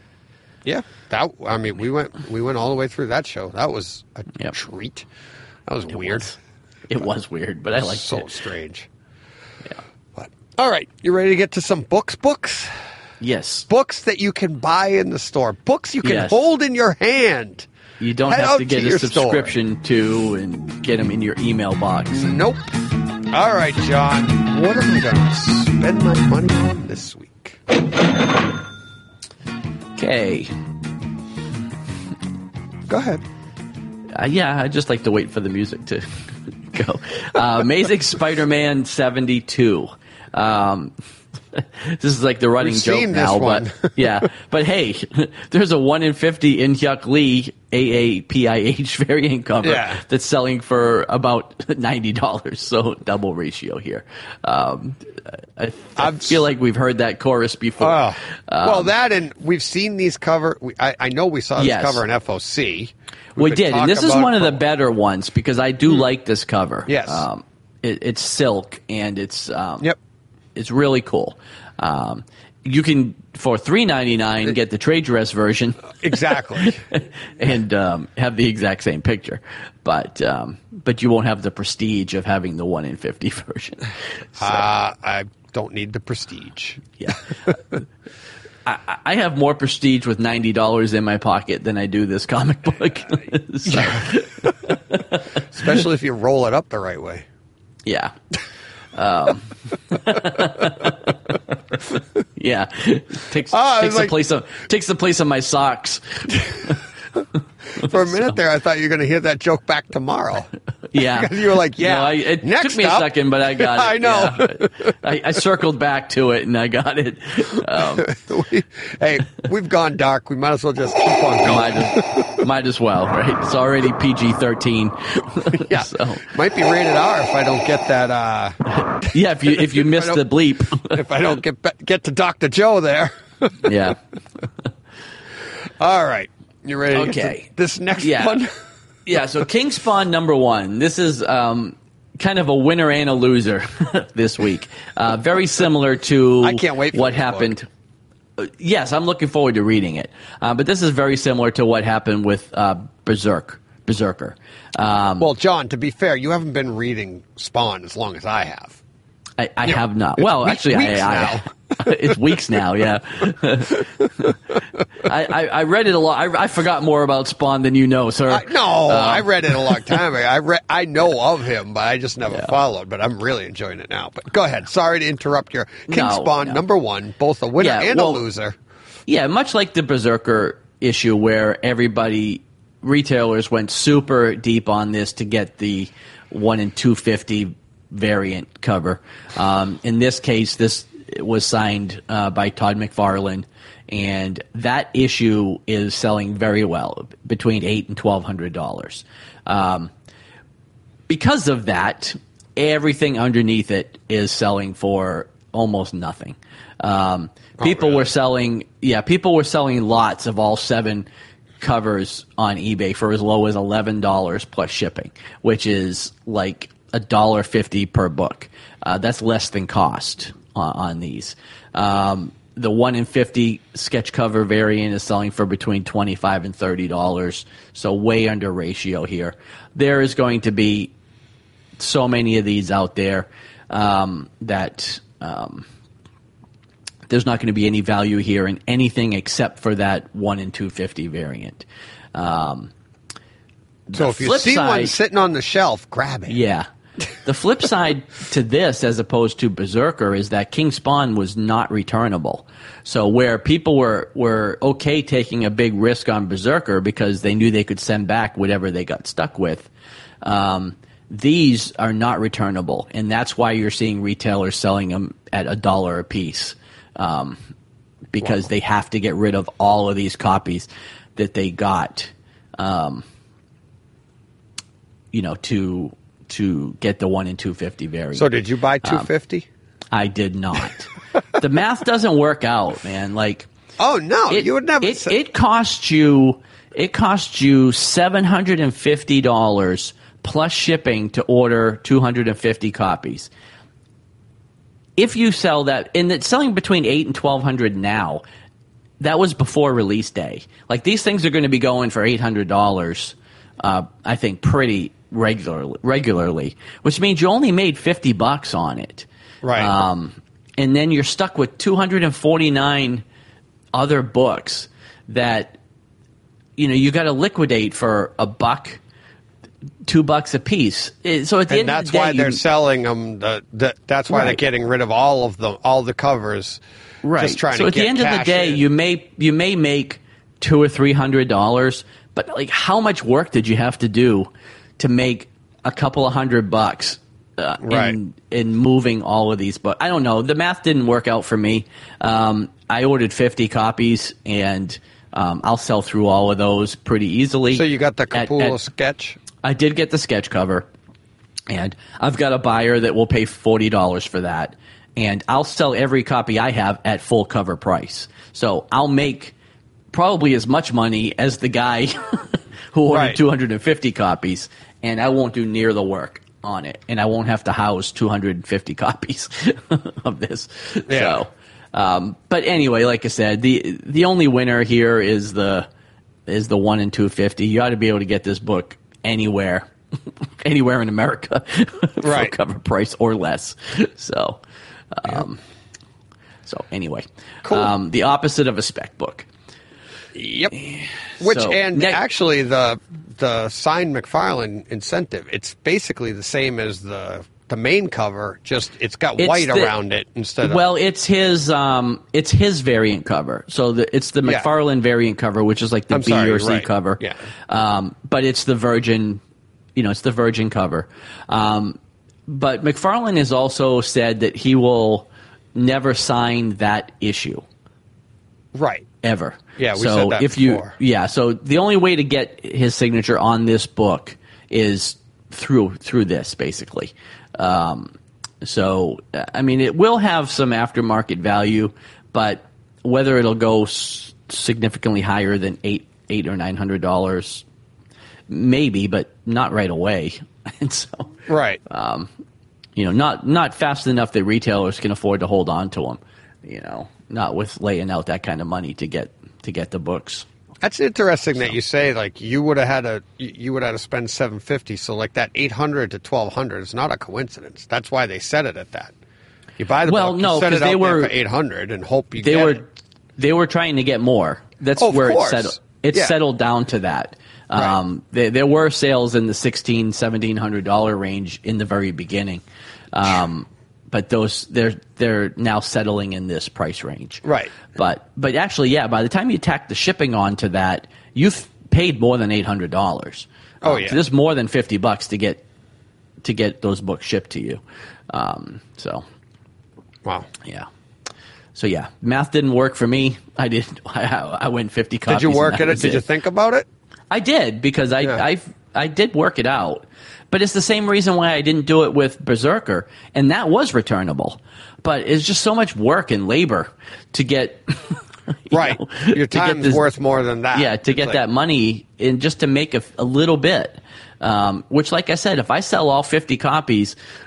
We went all the way through that show. That was a treat. That was weird. It was weird, but I liked it. So strange. Yeah. But all right, you ready to get to some books? Yes. Books that you can buy in the store. Books you can hold in your hand. You don't have to get a subscription to and get them in your email box. Nope. All right, John. What am I going to spend my money on this week? Okay. Go ahead. I just like to wait for the music to go. Amazing Spider-Man 72. This is like the running joke now, but yeah. But hey, there's a 1 in 50 In-Hyuk Lee AAPIH variant cover that's selling for about $90. So double ratio here. I feel like we've heard that chorus before. Well, that and we've seen these cover. I know we saw this cover in FOC. We did, and this is one of the better ones because I do like this cover. Yes, it's silk and it's It's really cool. You can, for $3.99, get the trade dress version. Exactly. And have the exact same picture. But you won't have the prestige of having the 1 in 50 version. So, I don't need the prestige. Yeah. I have more prestige with $90 in my pocket than I do this comic book. Especially if you roll it up the right way. Yeah. Yeah, takes the place of my socks. For a minute there, I thought you were going to hear that joke back tomorrow. Yeah, because you were like, "Yeah." No, it took me a second, but I got it. I know. Yeah. I circled back to it, and I got it. We've gone dark. We might as well just keep on going. Might as well, right? It's already PG-13. Yeah, so. Might be rated R if I don't get that. Yeah, if you miss the bleep. If I don't get to Dr. Joe there. Yeah. All right. You ready? Okay. This next one? Yeah, so King Spawn #1. This is kind of a winner and a loser this week. Very similar to I can't wait for what happened. Yes, I'm looking forward to reading it. But this is very similar to what happened with Berserker. Well, John, to be fair, you haven't been Spawn as long as I have. I have not. Well, actually, it's weeks now. Yeah, I read it a lot. I forgot more about Spawn than you know, sir. I read it a long time ago. I know of him, but I just never followed. But I'm really enjoying it now. But go ahead. Sorry to interrupt your King Spawn #1, both a winner and a loser. Yeah, much like the Berserker issue, where retailers went super deep on this to get the 1 in 250 variant cover. In this case, this was signed by Todd McFarlane, and that issue is selling very well, between $800 and $1,200. Because of that, everything underneath it is selling for almost nothing. People were selling lots of all 7 covers on eBay for as low as $11 plus shipping, which is like $1.50 per book. That's less than cost on these. the 1 in 50 sketch cover variant is selling for between $25 and $30, so way under ratio here. There is going to be so many of these out there that there's not going to be any value here in anything except for that 1 in 250 variant. So if you see one sitting on the shelf, grab it. Yeah. The flip side to this, as opposed to Berserker, is that King Spawn was not returnable. So where people were okay taking a big risk on Berserker because they knew they could send back whatever they got stuck with, these are not returnable, and that's why you're seeing retailers selling them at $1 a piece, because they have to get rid of all of these copies that they got, to get the 1 in 250 variant. So did you buy 250? I did not. The math doesn't work out, man. Like, oh no, you would never. It cost you $750 plus shipping to order 250 copies. If you sell that, and it's selling between $800 and $1,200 now, that was before release day. Like, these things are going to be going for $800. I think pretty regularly, which means you only made $50 on it, right? And then you're stuck with 249 other books that you got to liquidate for $1, $2 a piece. So at the end of the day, that's why they're selling them. That's why they're getting rid of all the covers. Right. Just trying so to at get the end of the day, in. you may make $200 or $300, but like, how much work did you have to do to make a couple of $100 in moving all of these books? I don't know. The math didn't work out for me. I ordered 50 copies, and I'll sell through all of those pretty easily. So you got the Capullo sketch? I did get the sketch cover, and I've got a buyer that will pay $40 for that, and I'll sell every copy I have at full cover price. So I'll make probably as much money as the guy who ordered 250 copies, and I won't do near the work on it, and I won't have to house 250 copies of this. Yeah. So, but anyway, like I said, the only winner here is the 1 in 250. You ought to be able to get this book anywhere in America for cover price or less. So, so anyway, cool. The opposite of a spec book. Yep. Actually, the signed McFarlane incentive, it's basically the same as the main cover, just it's got white around it instead of. Well, it's his variant cover. So it's the McFarlane variant cover, which is like the B or C cover. Yeah. But it's the Virgin, it's the Virgin cover. But McFarlane has also said that he will never sign that issue. Right. Ever. Yeah, we said that before. So the only way to get his signature on this book is through this, basically. So, I mean, it will have some aftermarket value, but whether it'll go significantly higher than $800 or $900, maybe, but not right away. And so, not fast enough that retailers can afford to hold on to them. Not with laying out that kind of money to get the books. That's interesting that you say like you would have had to spend $750. So like that $800 to $1,200 is not a coincidence. That's why they set it at that. You buy the book, you set it out there for $800 and hope you get it. They were trying to get more. That's where it settled. Settled down to that. There were sales in the $1,600, $1,700 range in the very beginning. But they're now settling in this price range. Right. But actually, by the time you tack the shipping onto that, you've paid more than $800. Oh yeah. So there's more than $50 to get those books shipped to you. Wow. Yeah. So math didn't work for me. I went 50 copies. Did you work at it? Did you think about it? I did, because I did work it out. But it's the same reason why I didn't do it with Berserker, and that was returnable. But it's just so much work and labor to get. Your time's worth more than that. Yeah, to get that money and just to make a little bit. Which, like I said, if I sell all 50 copies,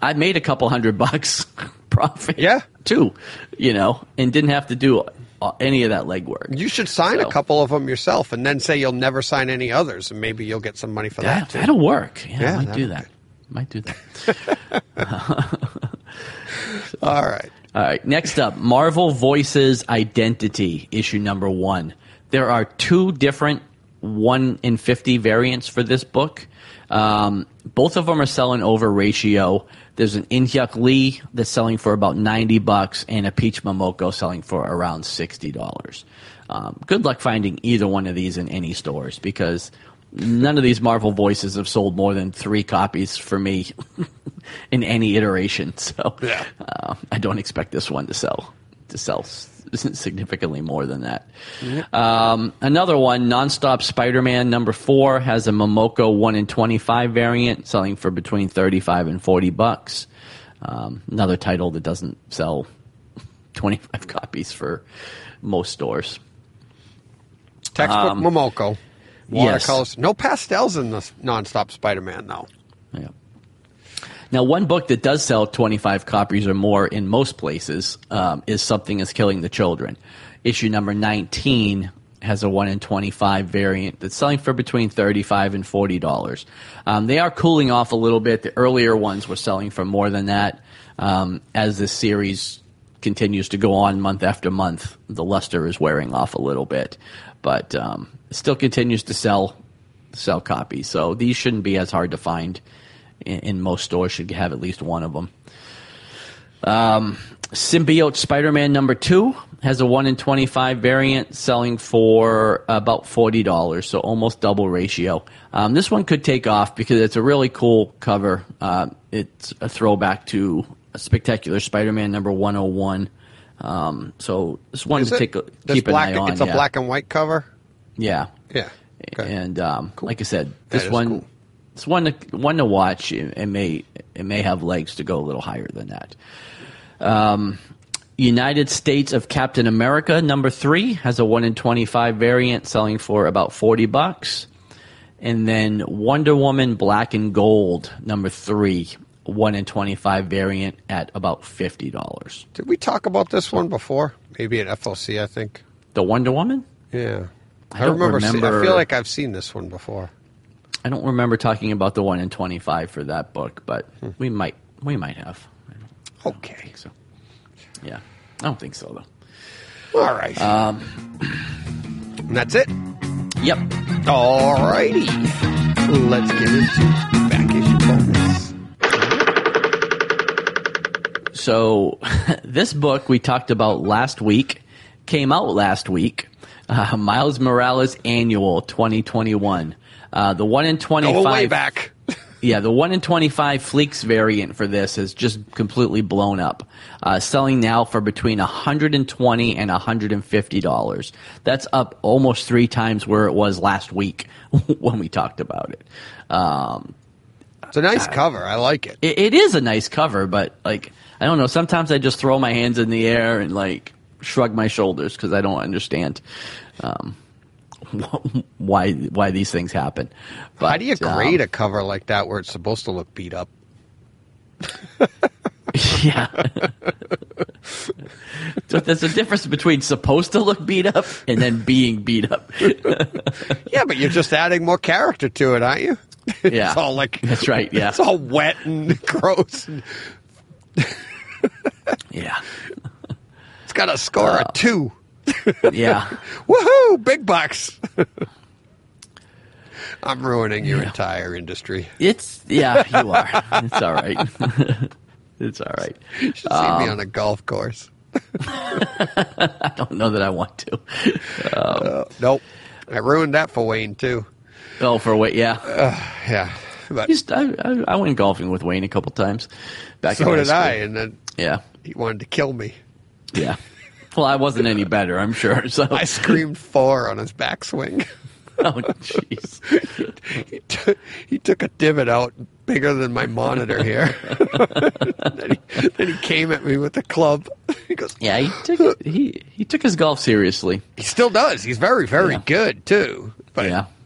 I made a couple $100 profit. Yeah. Too, and didn't have to do any of that legwork. You should sign a couple of them yourself and then say you'll never sign any others, and maybe you'll get some money for that too. That'll work. Yeah, I might do that'll that. Might do that. All right. All right. Next up, Marvel Voices Identity, issue number 1. There are 2 different 1 in 50 variants for this book. Both of them are selling over ratio. There's an In-Hyuk Lee that's selling for about $90 and a Peach Momoko selling for around $60. Good luck finding either one of these in any stores because none of these Marvel Voices have sold more than 3 copies for me in any iteration. So I don't expect this one to sell significantly more than that. Another one, Nonstop Spider-Man number 4, has a Momoko 1 in 25 variant selling for between $35 and $40. Another title that doesn't sell 25 copies for most stores. Textbook Momoko. Watercolors. Yes. No pastels in the Nonstop Spider-Man, though. Yeah. Now, one book that does sell 25 copies or more in most places is Something is Killing the Children. Issue number 19 has a 1 in 25 variant that's selling for between $35 and $40. They are cooling off a little bit. The earlier ones were selling for more than that. As this series continues to go on month after month, the luster is wearing off a little bit. But it still continues to sell copies. So these shouldn't be as hard to find. In most stores, should have at least one of them. Symbiote Spider-Man number 2 has a 1 in 25 variant selling for about $40, so almost double ratio. This one could take off because it's a really cool cover. It's a throwback to a Spectacular Spider-Man number 101. So this one to keep an eye on. It's a black and white cover? Yeah. Yeah. Okay. And cool. Like I said, this one... Cool. It's one to watch. It may have legs to go a little higher than that. United States of Captain America number 3 has a 1 in 25 variant selling for about $40, and then Wonder Woman Black and Gold number 3, 1 in 25 variant at about $50. Did we talk about this one before? Maybe at FOC, I think. The Wonder Woman? Yeah, I remember. I feel like I've seen this one before. I don't remember talking about the 1 in 25 for that book, but we might have. Okay. I don't think so. Yeah. I don't think so, though. All right. And that's it? Yep. All righty. Let's get into back issue bonus. So this book we talked about last week, came out last week, Miles Morales Annual 2021. The 1 in 25. Go way back. Yeah, the 1 in 25 Fleeks variant for this has just completely blown up, selling now for between $120 and $150. That's up almost 3 times where it was last week when we talked about it. It's a nice cover. I like it. It is a nice cover, but I don't know. Sometimes I just throw my hands in the air and shrug my shoulders because I don't understand. Why these things happen. But, how do you grade a cover like that where it's supposed to look beat up? Yeah. So there's a difference between supposed to look beat up and then being beat up. Yeah, but you're just adding more character to it, aren't you? Yeah. It's all that's right, yeah. It's all wet and gross. Yeah. It's got a score of 2. Yeah. Woohoo! Big bucks. I'm ruining your entire industry. You are. It's all right. It's all right. You should see me on a golf course. I don't know that I want to. Nope. I ruined that for Wayne, too. Oh, for Wayne, yeah. Yeah. But I went golfing with Wayne a couple times. Back in so high did school. I, and then he wanted to kill me. Yeah. Well, I wasn't any better, I'm sure. So I screamed 4 on his backswing. Oh, jeez. He took a divot out bigger than my monitor here. then he came at me with the club. He goes, yeah, he took his golf seriously. He still does. He's very, very good too. But yeah,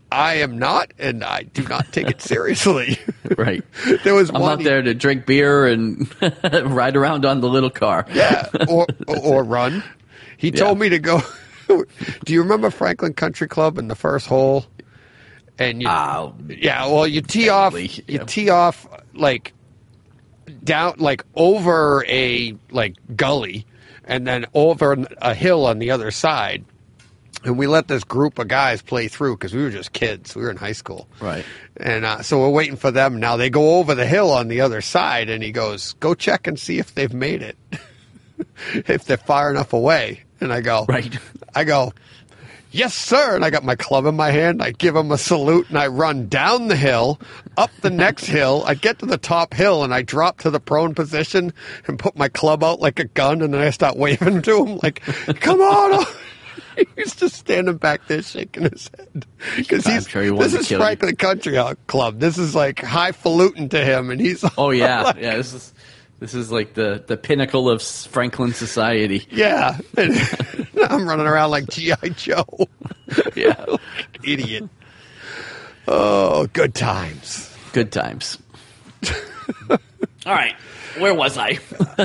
I am not, and I do not take it seriously. Right. There was I'm one out there to drink beer and ride around on the little car. Yeah, or run. He told me to go. Do you remember Franklin Country Club in the first hole? And you tee off. You tee off like down, like over a gully, and then over a hill on the other side. And we let this group of guys play through because we were just kids. We were in high school. Right. And so we're waiting for them. Now they go over the hill on the other side, and he goes, go check and see if they've made it, if they're far enough away. And I go, yes, sir. And I got my club in my hand. I give him a salute, and I run down the hill, up the next hill. I get to the top hill, and I drop to the prone position and put my club out like a gun, and then I start waving to him like, come on. He's just standing back there shaking his head because this is Franklin Country Club. This is like highfalutin to him, and he's This is like the pinnacle of Franklin society. Yeah, and I'm running around like G.I. Joe. Yeah, idiot. Oh, good times. Good times. All right, where was I?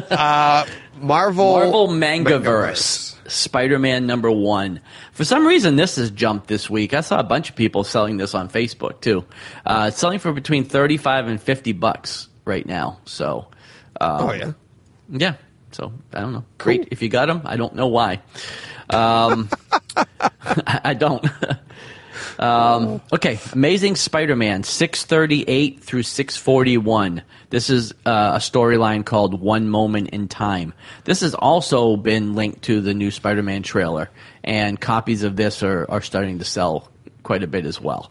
Marvel Mangaverse. Spider-Man #1. For some reason, this has jumped this week. I saw a bunch of people selling this on Facebook too. It's selling for between $35 and $50 right now. So, yeah. So I don't know. Cool. Great if you got them. I don't know why. I don't. Okay, Amazing Spider-Man 638 through 641. This is a storyline called One Moment in Time. This has also been linked to the new Spider-Man trailer, and copies of this are starting to sell quite a bit as well.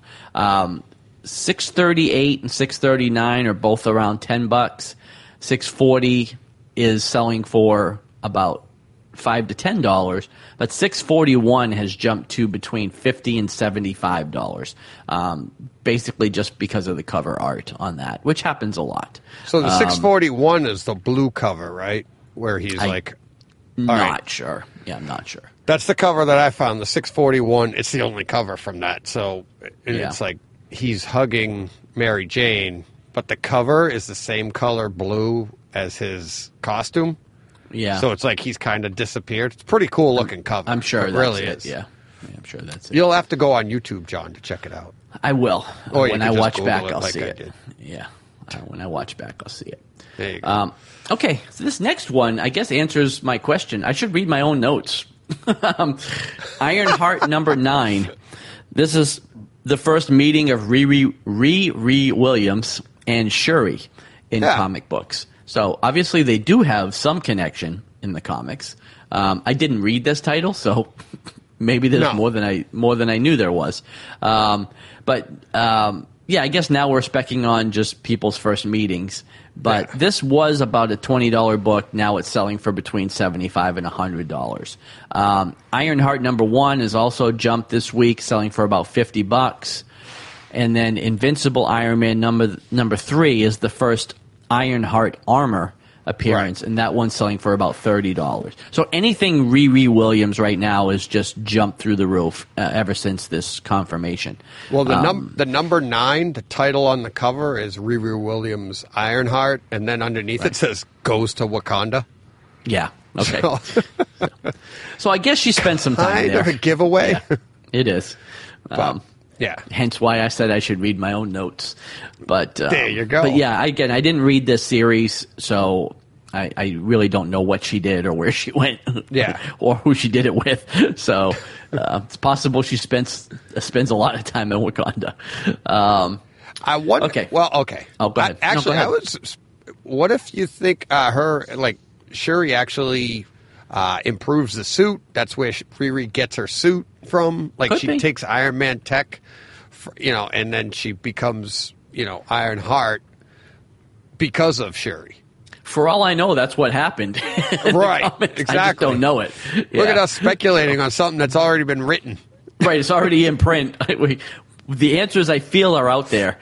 638 and 639 are both around $10. 640 is selling for about $5 to $10, but 641 has jumped to between $50 and $75. Basically, just because of the cover art on that, which happens a lot. So the 641 is the blue cover, right? Where he's not sure. Yeah, I'm not sure. That's the cover that I found. The 641. It's the only cover from that. So it's like he's hugging Mary Jane, but the cover is the same color blue as his costume. Yeah. So it's like he's kind of disappeared. It's a pretty cool looking cover. I'm sure it that's really it. is. Yeah, I'm sure that's it. You'll have to go on YouTube, John, to check it out. I will. Or when I watch back, I'll like see I it. did. Yeah. When I watch back, I'll see it. There you go. Okay, so this next one, I guess, answers my question. I should read my own notes. Ironheart #9. This is the first meeting of Riri Williams and Shuri in comic books. So obviously they do have some connection in the comics. I didn't read this title, so maybe there's more than I knew there was. But I guess now we're specking on just people's first meetings. But this was about a $20 book. Now it's selling for between $75 and $100. Ironheart #1 is also jumped this week, selling for about $50. And then Invincible Iron Man number 3 is the first Ironheart armor appearance, and that one's selling for about $30. So anything Riri Williams right now is just jumped through the roof ever since this confirmation. Well, the number 9, the title on the cover is Riri Williams Ironheart, and then underneath it says "Goes to Wakanda." Yeah. Okay. So I guess she spent some time there. Kind of a giveaway. Yeah, it is. Yeah. Hence why I said I should read my own notes. But there you go. But yeah, again, I didn't read this series, so I really don't know what she did or where she went. Yeah. Or who she did it with. So it's possible she spends a lot of time in Wakanda. I wonder. Okay. Well, okay. Oh, go ahead. Actually, go ahead. What if you think her, like, Shuri actually improves the suit? That's where Riri gets her suit from. Like, she takes Iron Man tech, and then she becomes, Ironheart because of Shuri. For all I know, that's what happened. Right. Exactly. I just don't know it. Yeah. Look at us speculating on something that's already been written. Right. It's already in print. The answers I feel are out there.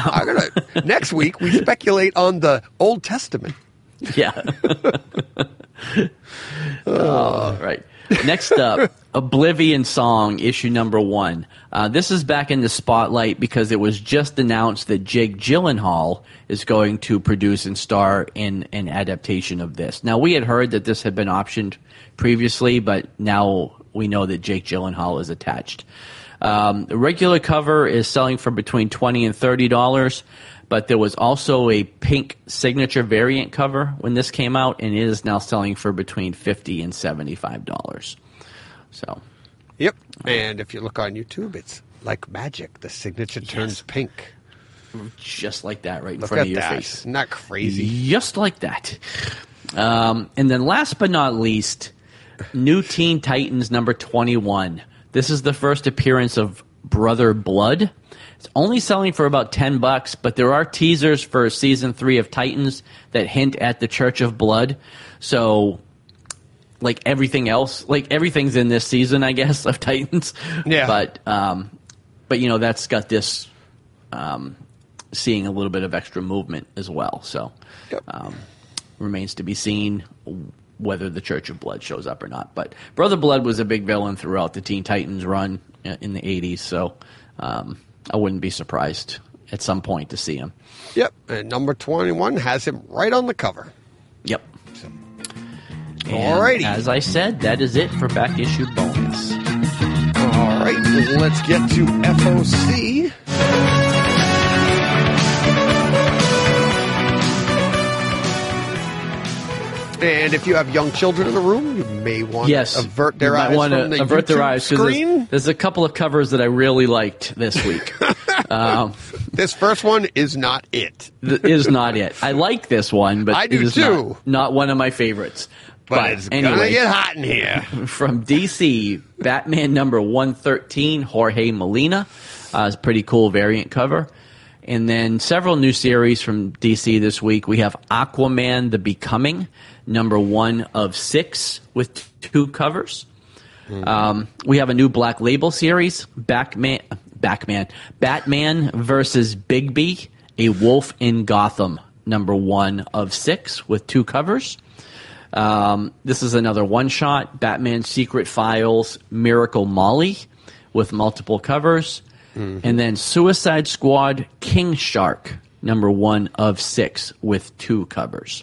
Next week, we speculate on the Old Testament. Yeah. Right. Next up, Oblivion Song, issue number 1. This is back in the spotlight because it was just announced that Jake Gyllenhaal is going to produce and star in an adaptation of this. Now, we had heard that this had been optioned previously, but now we know that Jake Gyllenhaal is attached. The regular cover is selling for between $20 and $30, but there was also a pink signature variant cover when this came out, and it is now selling for between $50 and $75. So, Yep. And if you look on YouTube, it's like magic. The signature turns pink. just like that, right in Look front at of your that. face. Isn't that crazy? Just like that. And then last but not least, New Teen Titans number 21. This is the first appearance of Brother Blood. It's only selling for about $10, but there are teasers for season 3 of Titans that hint at the Church of Blood. So, like everything else, like everything's in this season, I guess, of Titans. Yeah. But you know, that's got this seeing a little bit of extra movement as well. So, Yep. Remains to be seen whether the Church of Blood shows up or not. But Brother Blood was a big villain throughout the Teen Titans run in the 80s, so I wouldn't be surprised at some point to see him. Yep. And number 21 has him right on the cover. Yep. And Alrighty. as I said, that is it for back issue bonus. All right. Let's get to FOC. And if you have young children in the room, you may want Yes, to avert their you might eyes want from to the avert their YouTube eyes 'cause screen. there's a couple of covers that I really liked this week. This first one is not it. Is not it. I like this one, but I do it is too. not one of my favorites. But it's gonna anyway, get hot in here. from DC, Batman number 113, Jorge Molina. It's a pretty cool variant cover. And then several new series from DC this week. We have Aquaman The Becoming, number 1 of 6 with 2 covers. We have a new Black Label series, Batman versus Bigby, A Wolf in Gotham, number 1 of 6 with 2 covers. This is another one-shot, Batman Secret Files, Miracle Molly, with multiple covers. And then Suicide Squad King Shark, number 1 of 6 with 2 covers.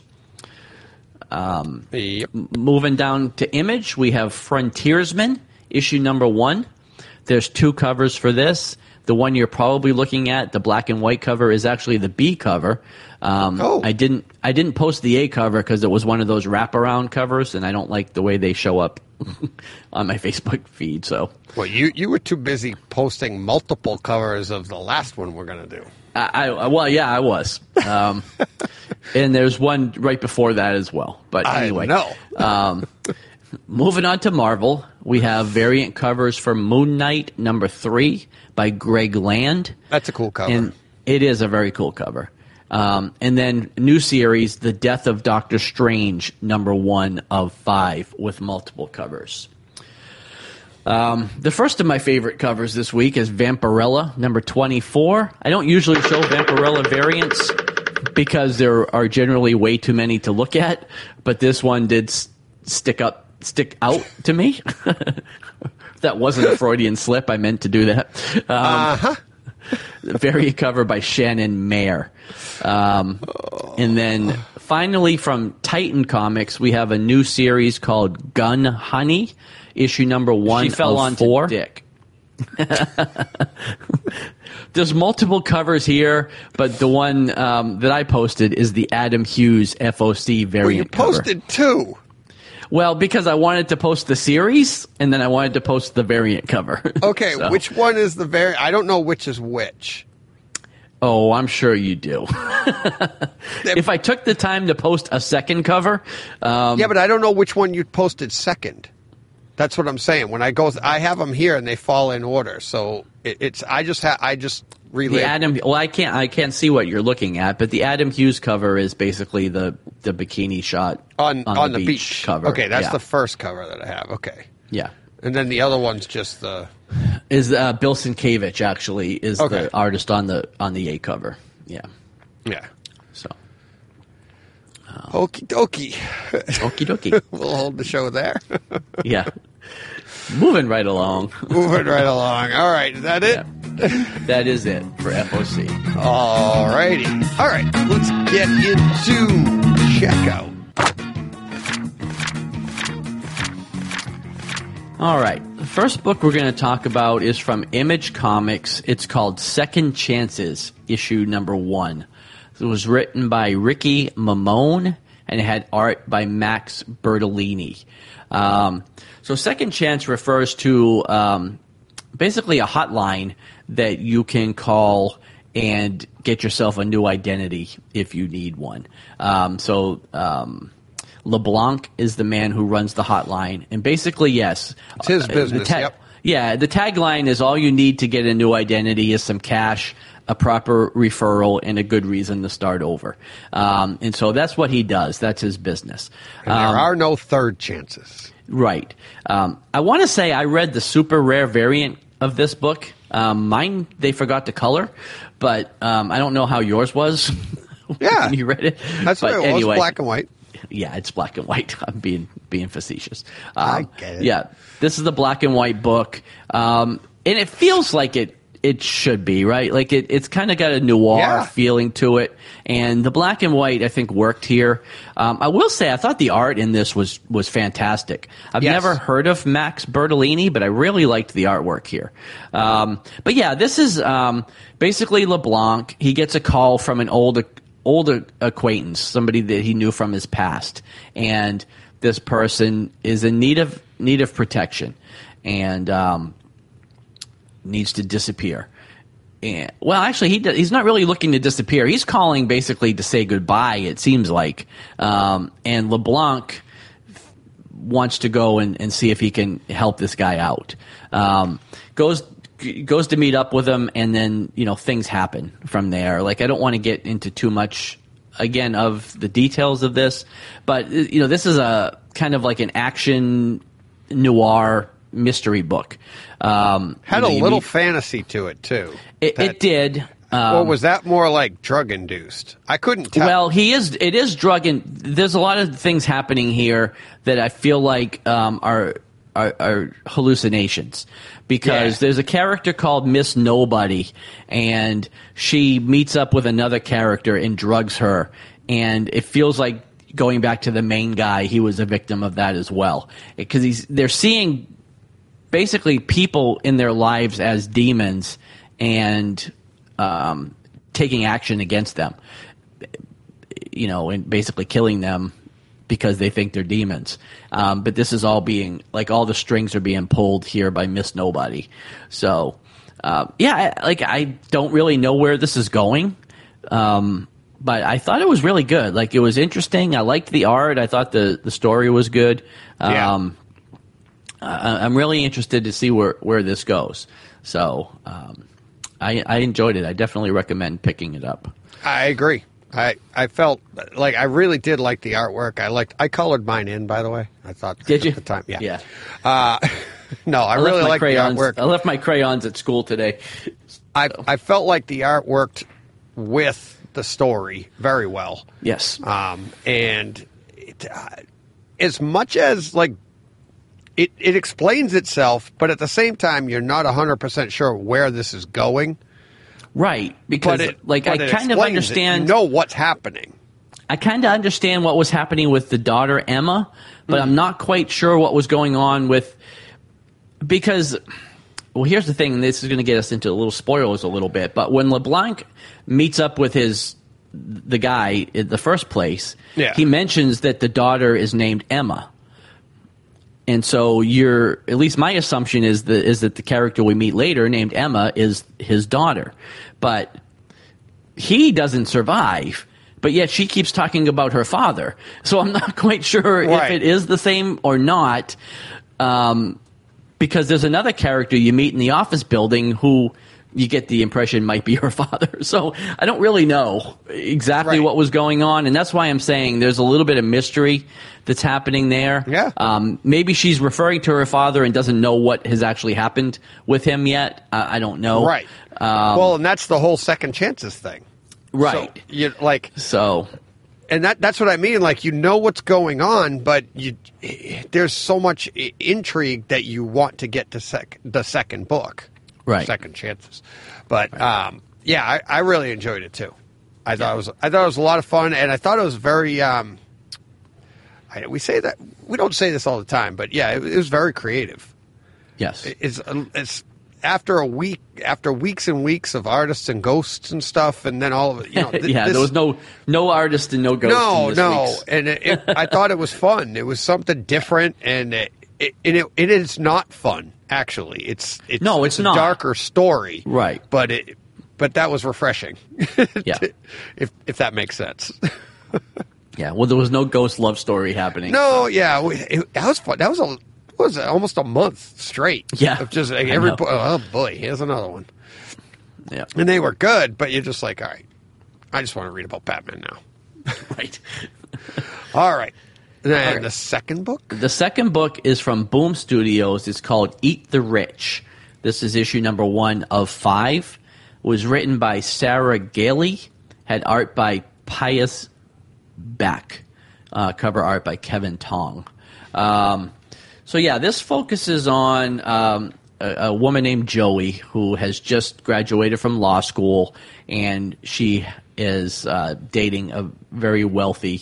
Yep. Moving down to Image, we have Frontiersman, issue number 1. There's 2 covers for this. The one you're probably looking at, the black and white cover, is actually the B cover. I didn't post the A cover because it was one of those wraparound covers, and I don't like the way they show up on my Facebook feed. So, Well, you were too busy posting multiple covers of the last one we're going to do. I was. And there's one right before that as well. But anyway, moving on to Marvel, we have variant covers for Moon Knight number 3 by Greg Land. That's a cool cover. And it is a very cool cover. And then new series, The Death of Doctor Strange, number 1 of 5 with multiple covers. The first of my favorite covers this week is Vampirella, number 24. I don't usually show Vampirella variants because there are generally way too many to look at, but this one did stick out to me. That wasn't a Freudian slip. I meant to do that. Variant cover by Shannon Mayer. And then finally from Titan Comics, we have a new series called Gun Honey, issue number 1 She fell of onto 4. Dick. There's multiple covers here, but the one that I posted is the Adam Hughes FOC variant Well, you cover. posted 2. Well, because I wanted to post the series, and then I wanted to post the variant cover. Okay, So- which one is the variant? I don't know which is which. Oh, I'm sure you do. If I took the time to post a second cover, Yeah, but I don't know which one you posted second. That's what I'm saying. When I have them here and they fall in order. So I just relay. the Adam. Well, I can't see what you're looking at, but the Adam Hughes cover is basically the bikini shot on the beach cover. Okay, that's Yeah. the first cover that I have. Okay, Yeah. and then the other one's just the. Is Bill Sienkiewicz actually is Okay. the artist on the A cover? Yeah. Yeah. So Okie dokie. Okie dokie. We'll hold the show there. Yeah. Moving right along. Moving right along. All right. Is that it? Yeah. That is it for FOC. All righty. All right. Let's get into checkout. All right. The first book we're going to talk about is from Image Comics. It's called Second Chances, issue number 1. It was written by Ricky Mamone, and it had art by Max Bertolini. So Second Chance refers to basically a hotline that you can call and get yourself a new identity if you need one. LeBlanc is the man who runs the hotline. And basically, yes. It's his business, yep. Yeah, the tagline is all you need to get a new identity is some cash, a proper referral, and a good reason to start over. And so that's what he does. That's his business. And there are no third chances. Right. I want to say I read the super rare variant of this book. Mine, they forgot to color, but I don't know how yours was Yeah. when you read it. That's but what it was, anyway, black and white. Yeah, it's black and white. I'm being facetious. I get it. Yeah, this is the black and white book, and it feels like it should be, right? Like it's kind of got a noir feeling to it, and the black and white I think worked here. I will say I thought the art in this was fantastic. I've never heard of Max Bertolini, but I really liked the artwork here. But yeah, this is basically LeBlanc. He gets a call from an old acquaintance, somebody that he knew from his past, and this person is in need of protection and needs to disappear. And, well, actually, he's not really looking to disappear. He's calling basically to say goodbye, it seems like. And LeBlanc wants to go and see if he can help this guy out. Goes to meet up with him, and then things happen from there. Like, I don't want to get into too much again of the details of this, but this is a kind of like an action noir mystery book. Had a little fantasy to it too. It did. Or was that more like drug induced? I couldn't tell. Well, it is drug and there's a lot of things happening here that I feel like are hallucinations, because there's a character called Miss Nobody, and she meets up with another character and drugs her, and it feels like going back to the main guy, he was a victim of that as well, because they're seeing basically people in their lives as demons and taking action against them, and basically killing them because they think they're demons. But this is all being, like, all the strings are being pulled here by Miss Nobody. So, I don't really know where this is going. But I thought it was really good. Like, it was interesting. I liked the art. I thought the story was good. I'm really interested to see where this goes. So, I enjoyed it. I definitely recommend picking it up. I agree. I felt like I really did like the artwork. I colored mine in, by the way. I thought did you at the time? Yeah. Yeah. No, I really liked the artwork. I left my crayons at school today. I felt like the art worked with the story very well. Yes. And as much as like it explains itself, but at the same time, you're not 100% sure where this is going. Right, because I kind of understand. You know what's happening. I kind of understand what was happening with the daughter Emma, but I'm not quite sure what was going on with, because, well, here's the thing. And this is going to get us into little spoilers a little bit. But when LeBlanc meets up with the guy in the first place, he mentions that the daughter is named Emma. And so at least my assumption is that the character we meet later named Emma is his daughter. But he doesn't survive, but yet she keeps talking about her father. So I'm not quite sure if it is the same or not, because there's another character you meet in the office building who you get the impression might be her father. So I don't really know exactly what was going on, and that's why I'm saying there's a little bit of mystery that's happening there. Yeah. Maybe she's referring to her father and doesn't know what has actually happened with him yet. I don't know. Right. Well, and that's the whole second chances thing. Right. So, And that's what I mean. Like, you know what's going on, but there's so much intrigue that you want to get to the second book, right? Second chances. But yeah, I really enjoyed it too. I thought it was a lot of fun, and I thought it was very. We say that we don't say this all the time, but yeah, it was very creative. Yes, it's after weeks and weeks of artists and ghosts and stuff, and then all of it. You know, there was no artist and no ghosts. No, and I thought it was fun. It was something different, and it is not fun. Actually, it's not a darker story, right? But that was refreshing. Yeah, if that makes sense. Yeah, well, there was no ghost love story happening. No, yeah, that was fun. That was almost a month straight. Yeah, of just like oh boy, here's another one. Yeah, and they were good, but you're just like, all right, I just want to read about Batman now. Right. All right. And the second book? The second book is from Boom Studios. It's called Eat the Rich. This is issue number 1 of 5. It was written by Sarah Gailey, had art by Pius Beck, cover art by Kevin Tong. So yeah, this focuses on a woman named Joey who has just graduated from law school, and she is dating a very wealthy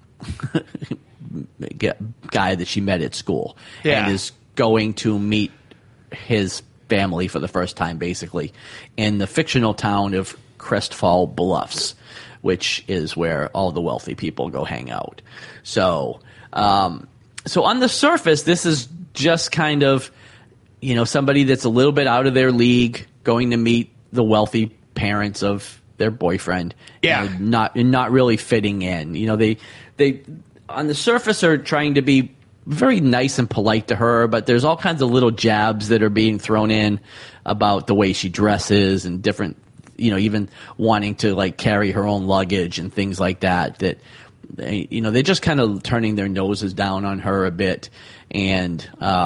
guy that she met at school, and is going to meet his family for the first time, basically, in the fictional town of Crestfall Bluffs, which is where all the wealthy people go hang out. So on the surface, this is just kind of, somebody that's a little bit out of their league going to meet the wealthy parents of their boyfriend. Yeah. Not really fitting in. They on the surface are trying to be very nice and polite to her, but there's all kinds of little jabs that are being thrown in about the way she dresses and different, even wanting to like carry her own luggage and things like that, they're just kind of turning their noses down on her a bit. And,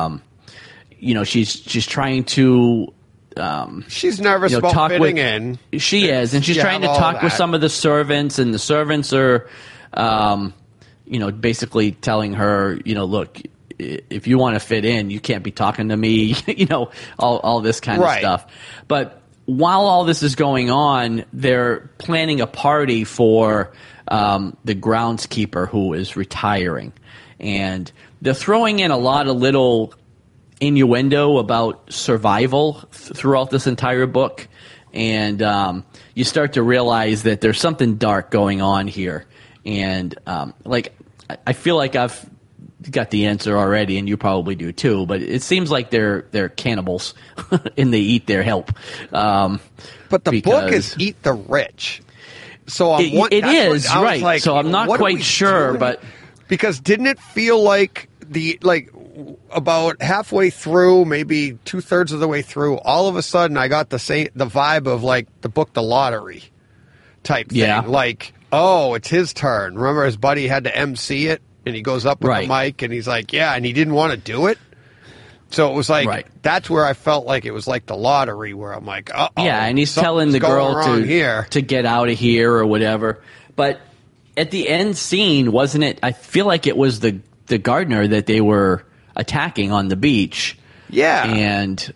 she's trying to, she's nervous about fitting in. She is, and she's trying to talk with some of the servants, and the servants are, basically telling her, look, if you want to fit in, you can't be talking to me, all this kind of stuff. But while all this is going on, they're planning a party for the groundskeeper who is retiring. And they're throwing in a lot of little innuendo about survival throughout this entire book. And you start to realize that there's something dark going on here. And I feel like I've got the answer already, and you probably do too. But it seems like they're cannibals, and they eat their help. But the book is Eat the Rich, so it is right. Like, so I'm not quite sure, but because didn't it feel like about halfway through, maybe 2/3 of the way through, all of a sudden I got the vibe of like the book The Lottery type thing, like. Oh, it's his turn. Remember his buddy had to MC it, and he goes up with the mic, and he's like, yeah, and he didn't want to do it. So it was like, that's where I felt like it was like The Lottery, where I'm like, uh-oh. Yeah, and he's telling the girl to get out of here or whatever. But at the end scene, wasn't it, I feel like it was the gardener that they were attacking on the beach. Yeah. And,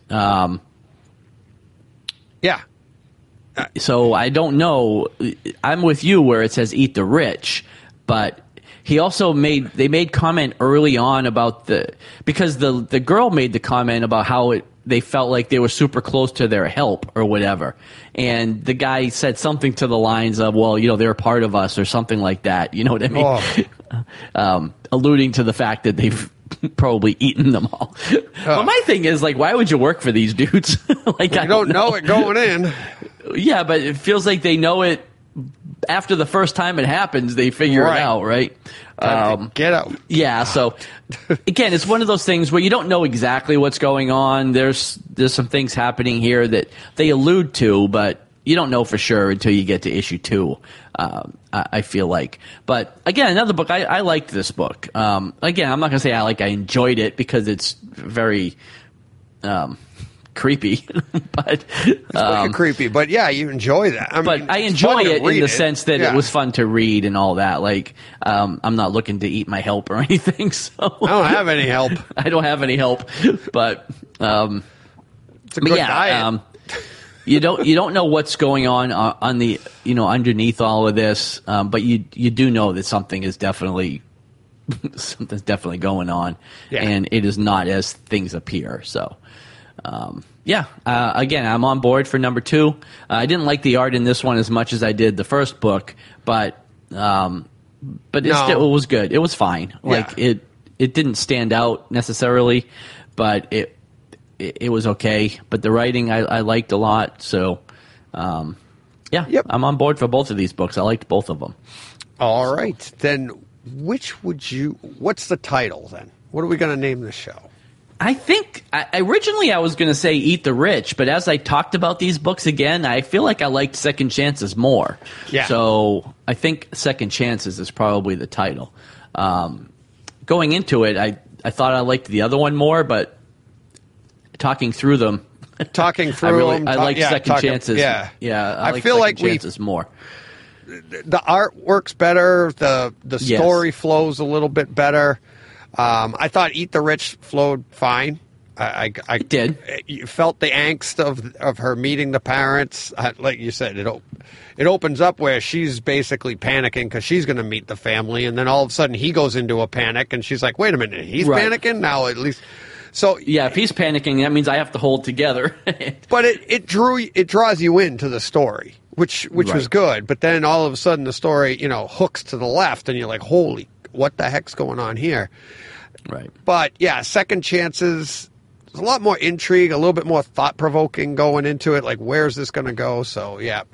yeah. So I don't know. I'm with you where it says eat the rich, but he also made comment early on about because the girl made the comment about how they felt like they were super close to their help or whatever. And the guy said something to the lines of, well, they're part of us or something like that. You know what I mean? Oh. Alluding to the fact that they've probably eaten them all. But my thing is, like, why would you work for these dudes? Like, you don't know it going in. Yeah, but it feels like they know it after the first time it happens. They figure it out, right? Get out. Yeah. So again, it's one of those things where you don't know exactly what's going on. There's some things happening here that they allude to, but you don't know for sure until you get to issue 2. I feel like. But again, another book. I liked this book. Again, I'm not going to say I enjoyed it because it's very creepy, but It's wicked creepy. But yeah, you enjoy that. but I it's enjoy fun to it in read the sense that Yeah. it was fun to read and all that. Like, I'm not looking to eat my help or anything, so I don't have any help. I don't have any help. But It's a but good yeah, diet. you don't know what's going on the underneath all of this, but you do know that something's definitely going on, Yeah. and it is not as things appear. So. Again, I'm on board for number 2. I didn't like the art in this one as much as I did the first book, but it was good. It was fine. Like it didn't stand out necessarily, but it was okay. But the writing I liked a lot. So, Yep. I'm on board for both of these books. I liked both of them. All right. Then what's the title then? What are we going to name the show? I think originally I was going to say Eat the Rich, but as I talked about these books again, I feel like I liked Second Chances more. Yeah. So I think Second Chances is probably the title. Going into it, I thought I liked the other one more, but talking through them, I like Second Chances. Yeah. I like feel Second like Chances more. the art works better. The Yes. story flows a little bit better. I thought Eat the Rich flowed fine. It did. You felt the angst of her meeting the parents. Like you said, it opens up where she's basically panicking because she's going to meet the family, and then all of a sudden he goes into a panic, and she's like, "Wait a minute, he's Right. panicking now." At least, so Yeah, if he's panicking, that means I have to hold together. But it draws you into the story, which was Right. good. But then all of a sudden the story hooks to the left, and you're like, "Holy, what the heck's going on here?" Right. But yeah, Second Chances, there's a lot more intrigue, a little bit more thought provoking going into it. Like, where's this going to go? So yeah,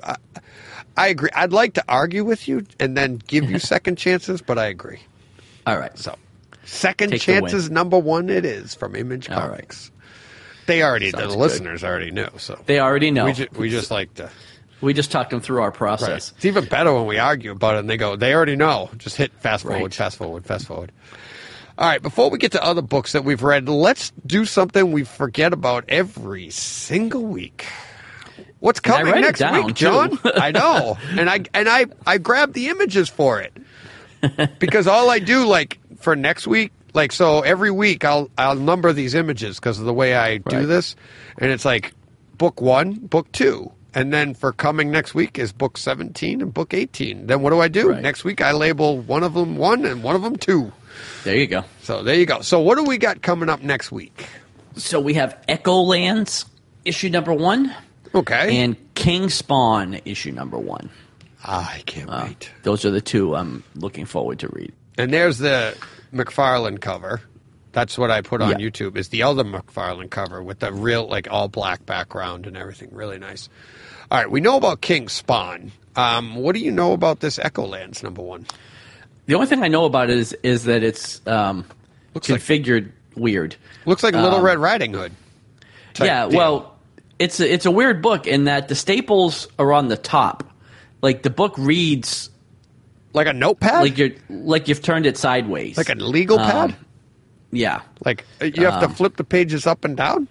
I agree. I'd like to argue with you and then give you Second Chances, but I agree. All right. So Second Take the win. Chances number 1 it is from Image All right. Comics. They already, Sounds the good. listeners already knew. So They already know. we just like to. We just talked them through our process. Right. It's even better when we argue about it and they go, they already know. Just hit fast forward, Right. fast forward, fast forward. All right, before we get to other books that we've read, let's do something we forget about every single week. What's And I coming write it next down, week, John? too. I know. And I grabbed the images for it. Because all I do, like, for next week, like, so every week I'll number these images because of the way I do Right. this. And it's like book 1, book 2. And then for coming next week is book 17 and book 18. Then what do? Right. Next week I label one of them 1 and one of them 2. There you go. So there you go. So what do we got coming up next week? So we have Echolands, issue number 1, Okay. and King Spawn, issue number 1. I can't wait. Those are the two I'm looking forward to read. And there's the McFarlane cover. That's what I put on Yeah. YouTube, is the other McFarlane cover with the real, like, all black background and everything. Really nice. All right, we know about King Spawn. What do you know about this Echolands number 1? The only thing I know about it is that it's Looks like configured weird. Looks like Little Red Riding Hood. type Yeah, deal. well, it's a weird book in that the staples are on the top. Like the book reads like a notepad, like you've turned it sideways. like a legal pad. Yeah. Like you have to flip the pages up and down.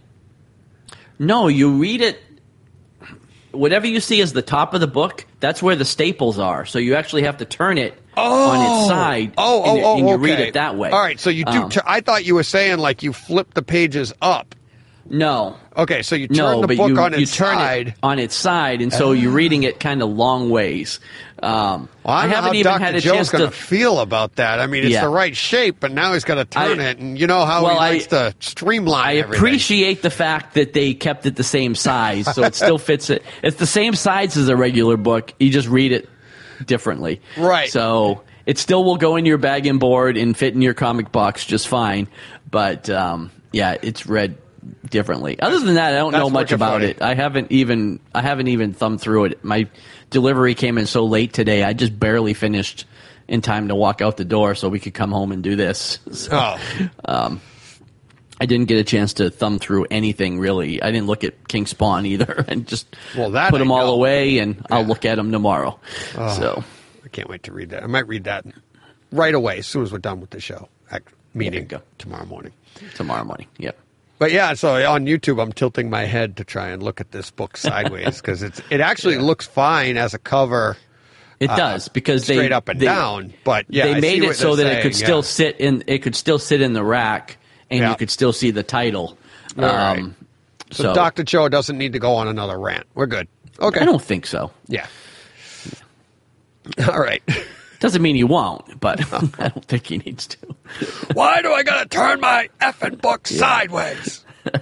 No, you read it. Whatever you see as the top of the book, that's where the staples are. So you actually have to turn it on its side. and you read okay. it that way. All right, so you do. I thought you were saying like you flip the pages up. No. Okay, so you turn No, the but book you, on you its turn side. it on its side, and so you're reading it kind of long ways. Well, I don't know haven't how even Dr. had a Joe's chance going to to feel about that. I mean, it's Yeah. the right shape, but now he's got to turn it, and you know how Well, he I- likes to streamline I everything. appreciate the fact that they kept it the same size, so it still fits it. It's the same size as a regular book. You just read it differently. Right. So it still will go in your bag and board and fit in your comic box just fine. But yeah, it's read differently. Other than that, I don't know That's much wicked about funny. it. I haven't even thumbed through it. My delivery came in so late today. I just barely finished in time to walk out the door so we could come home and do this. So, Oh, I didn't get a chance to thumb through anything really. I didn't look at King Spawn either, and just Well, that put them I all know. away, and I'll look at them tomorrow. So I can't wait to read that. I might read that right away as soon as we're done with the show. Meeting go. tomorrow morning. tomorrow morning, yep. But yeah, so on YouTube, I'm tilting my head to try and look at this book sideways because it actually looks fine as a cover. It does because straight up and down. But yeah, they I made see it what so they're that it could saying, still sit in. It could still sit in the rack, and Yeah. you could still see the title. All right. So Dr. Joe doesn't need to go on another rant. We're good. Okay. I don't think so. Yeah. All right. Doesn't mean he won't, but I don't think he needs to. Why do I gotta turn my effing book sideways?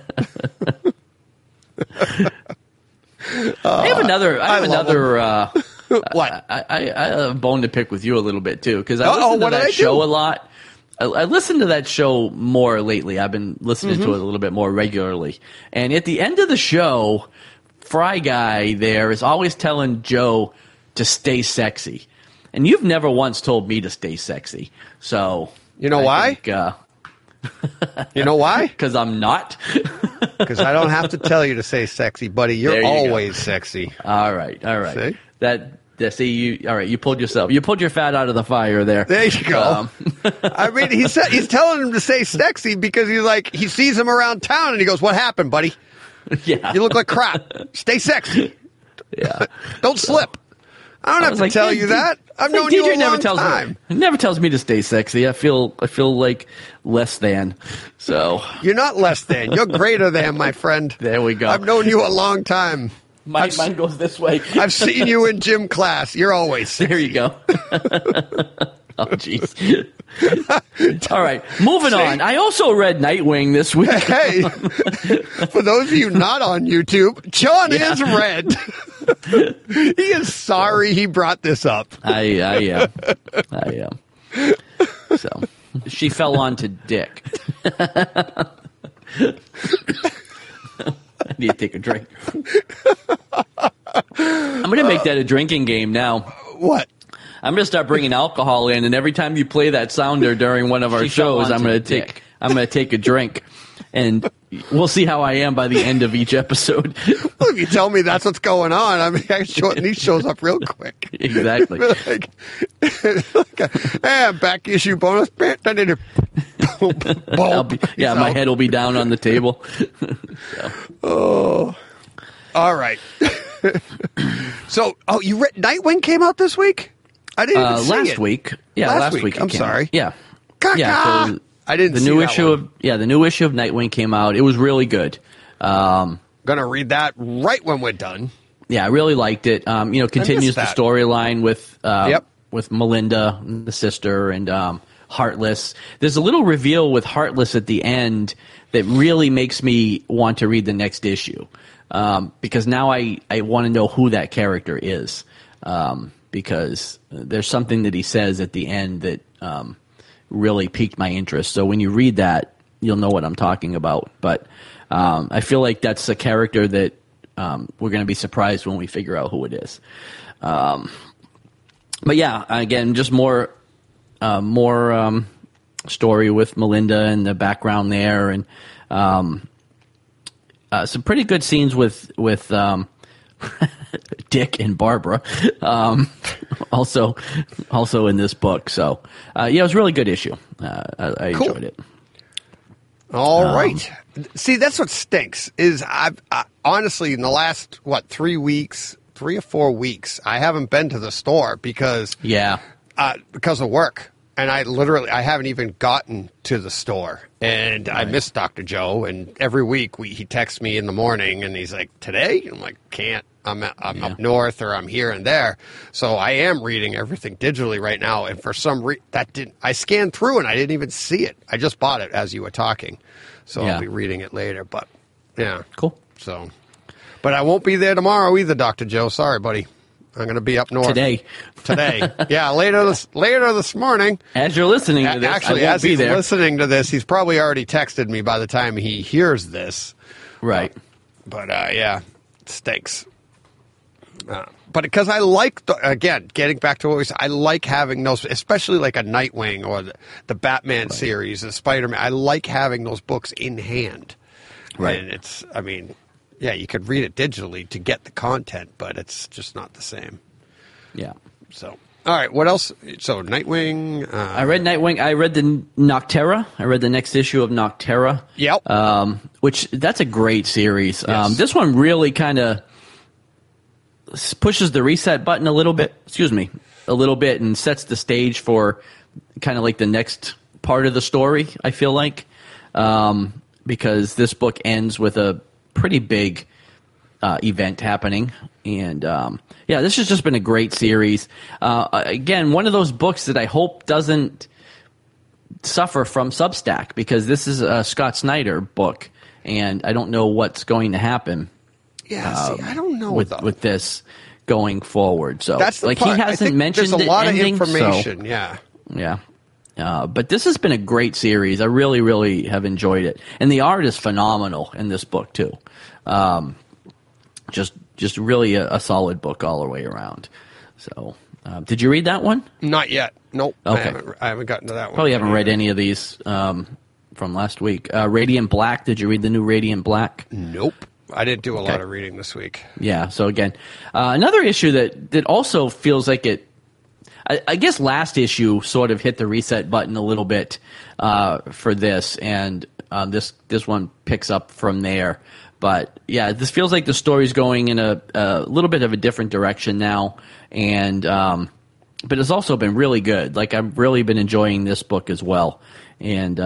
I have another. What? I have a bone to pick with you a little bit too because I Uh-oh, listen to what did that I show do? a lot. I listen to that show more lately. I've been listening to it a little bit more regularly. And at the end of the show, Fry Guy there is always telling Joe to stay sexy. And you've never once told me to stay sexy. So You know why? You know why? Because I'm not. Because I don't have to tell you to say sexy, buddy. There You're you go. always sexy. All right. See? See you. All right, you pulled your fat out of the fire there. There you go. I mean, he's telling him to say sexy because he sees him around town and he goes, "What happened, buddy? Yeah. You look like crap. Stay sexy. Yeah. Don't slip." I don't have to tell you that. I've known you a long time. He never tells me to stay sexy. I feel like less than. So You're not less than. You're greater than, my friend. There we go. I've known you a long time. mine goes this way. I've seen you in gym class. You're always sexy. There you go. Oh, jeez. All right, moving on. I also read Nightwing this week. Hey, for those of you not on YouTube, John is red. He is sorry he brought this up. I am. So she fell onto Dick. I need to take a drink. I'm going to make that a drinking game now. What? I'm going to start bringing alcohol in, and every time you play that sounder during one of our She fell shows, I'm onto going to Dick. take a drink, and we'll see how I am by the end of each episode. Well, if you tell me that's what's going on, I mean, I shorten these shows up real quick. Exactly. I'm back issue bonus. My head will be down on the table. Oh, all right. So, you read Nightwing came out this week? I didn't even see last it. week. Yeah, last week. I'm sorry. Yeah. Caca! Yeah, so I didn't the see new that issue one. the new issue of Nightwing came out. It was really good. Gonna read that right when we're done. Yeah, I really liked it. Continues the that. storyline with Yep. with Melinda, the sister, and Heartless. There's a little reveal with Heartless at the end that really makes me want to read the next issue because now I want to know who that character is because there's something that he says at the end that really piqued my interest. So when you read that, you'll know what I'm talking about. But I feel like that's a character that we're going to be surprised when we figure out who it is. But yeah, again, just more story with Melinda and the background there, and some pretty good scenes with Dick and Barbara, also in this book. So it was a really good issue. I Cool. enjoyed it. All right. See, that's what stinks is I honestly in the last 3 or 4 weeks, I haven't been to the store because of work. And I haven't even gotten to the store. And I miss Dr. Joe. And every week he texts me in the morning and he's like, "Today?" I'm like, "Can't. I'm up north or I'm here and there." So I am reading everything digitally right now. And for some reason, I scanned through and I didn't even see it. I just bought it as you were talking. So I'll be reading it later. But yeah. Cool. So, but I won't be there tomorrow either, Dr. Joe. Sorry, buddy. I'm going to be up north Today. Yeah, later this morning. As you're listening to this, Actually, I won't as be he's there. listening to this, he's probably already texted me by the time he hears this. Right. But yeah, it stinks. But because I like, again, getting back to what we said, I like having those, especially like a Nightwing or the Batman series, the Spider-Man. I like having those books in hand. Right. And yeah, you could read it digitally to get the content, but it's just not the same. Yeah. So, All right, what else? So Nightwing. I read Nightwing. I read the Nocterra. I read the next issue of Nocterra. Yep. Which that's a great series. Yes. This one really kind of pushes the reset button a little bit. A little bit, and sets the stage for kind of like the next part of the story. I feel like because this book ends with a pretty big event happening. And, this has just been a great series. Again, one of those books that I hope doesn't suffer from Substack, because this is a Scott Snyder book, and I don't know what's going to happen. Yeah, I don't know with this going forward. So that's the like part. he hasn't mentioned there's a lot ending, of information. So, yeah. But this has been a great series. I really, really have enjoyed it, and the art is phenomenal in this book too. Just really a solid book all the way around. So, did you read that one? Not yet. Nope. Okay. I haven't gotten to that one. Probably haven't read any of these from last week. Radiant Black. Did you read the new Radiant Black? Nope. I didn't do a lot of reading this week. Yeah. So again, another issue that also feels like it. I guess last issue sort of hit the reset button a little bit for this, and this one picks up from there. But yeah, this feels like the story's going in a little bit of a different direction now, and but it's also been really good. Like I've really been enjoying this book as well, and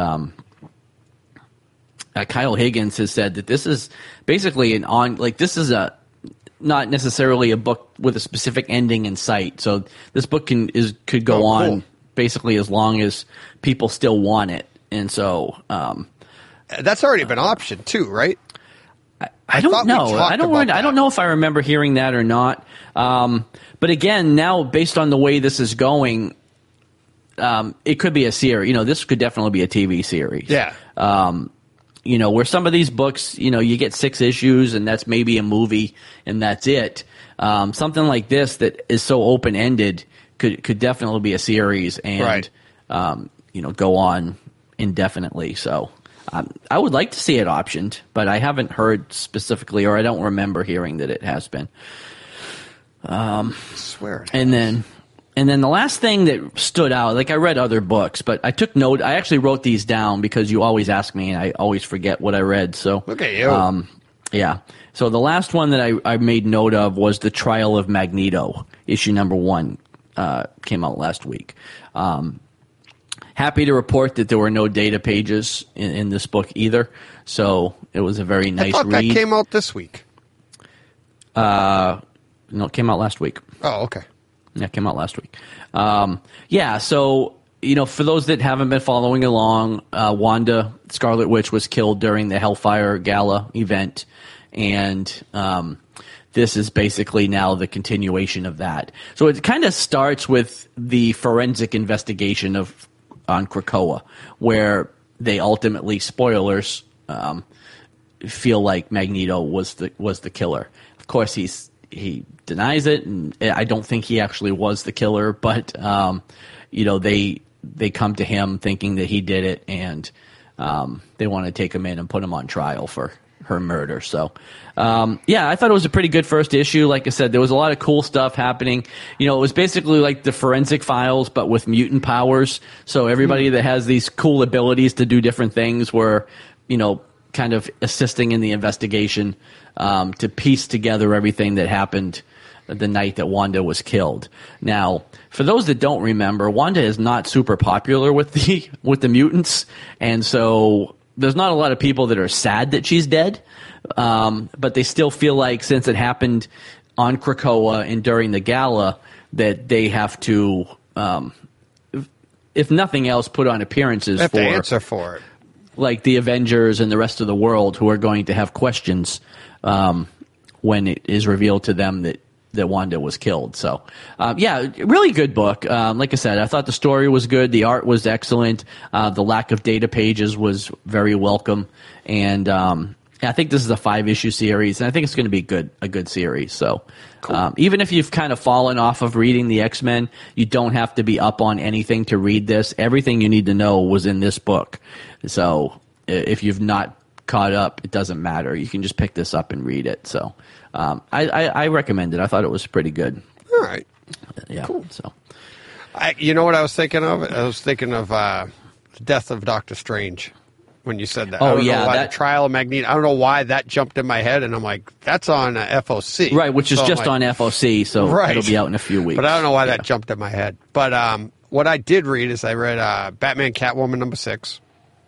Kyle Higgins has said that this is basically this is not necessarily a book with a specific ending in sight. So this book could go on basically as long as people still want it, and so that's already been optioned too, right? I don't know. I don't know if I remember hearing that or not. But again, now based on the way this is going, it could be a series. This could definitely be a TV series. Yeah. Where some of these books, you get 6 issues and that's maybe a movie and that's it. Something like this that is so open ended could definitely be a series and go on indefinitely. So. I would like to see it optioned, but I haven't heard specifically, or I don't remember hearing that it has been. I swear. And then the last thing that stood out, like I read other books, but I took note. I actually wrote these down because you always ask me, and I always forget what I read. So look at you. Yeah. So the last one that I made note of was The Trial of Magneto, issue number 1, came out last week. Happy to report that there were no data pages in this book either, so it was a very nice read. I thought that came out this week. No, it came out last week. Oh, okay. Yeah, it came out last week. So, for those that haven't been following along, Wanda, Scarlet Witch, was killed during the Hellfire Gala event, and this is basically now the continuation of that. So it kind of starts with the forensic investigation on Krakoa, where they ultimately, spoilers, feel like Magneto was the killer. Of course, he denies it, and I don't think he actually was the killer. But they come to him thinking that he did it, and they want to take him in and put him on trial for her murder. So, I thought it was a pretty good first issue. Like I said, there was a lot of cool stuff happening. It was basically like the Forensic Files, but with mutant powers. So everybody that has these cool abilities to do different things were, kind of assisting in the investigation to piece together everything that happened the night that Wanda was killed. Now, for those that don't remember, Wanda is not super popular with the mutants, and so there's not a lot of people that are sad that she's dead, but they still feel like since it happened on Krakoa and during the gala that they have to, if nothing else, put on appearances they have to answer for it. Like the Avengers and the rest of the world who are going to have questions when it is revealed to them that Wanda was killed. So, really good book. Like I said, I thought the story was good. The art was excellent. The lack of data pages was very welcome. And I think this is a 5-issue series, and I think it's going to be a good series. So, cool. Even if you've kind of fallen off of reading the X-Men, you don't have to be up on anything to read this. Everything you need to know was in this book. So, if you've not caught up, it doesn't matter. You can just pick this up and read it. So, I recommend it. I thought it was pretty good. All right. Yeah. Cool. So, You know what I was thinking of? I was thinking of the Death of Doctor Strange when you said that. Oh, I don't yeah, know why that- the Trial of Magneto. I don't know why that jumped in my head, and I'm like, that's on FOC. Right, which is So I'm just like, on FOC, so Right. it'll be out in a few weeks. But I don't know why Yeah. that jumped in my head. But what I did read is I read Batman Catwoman #6.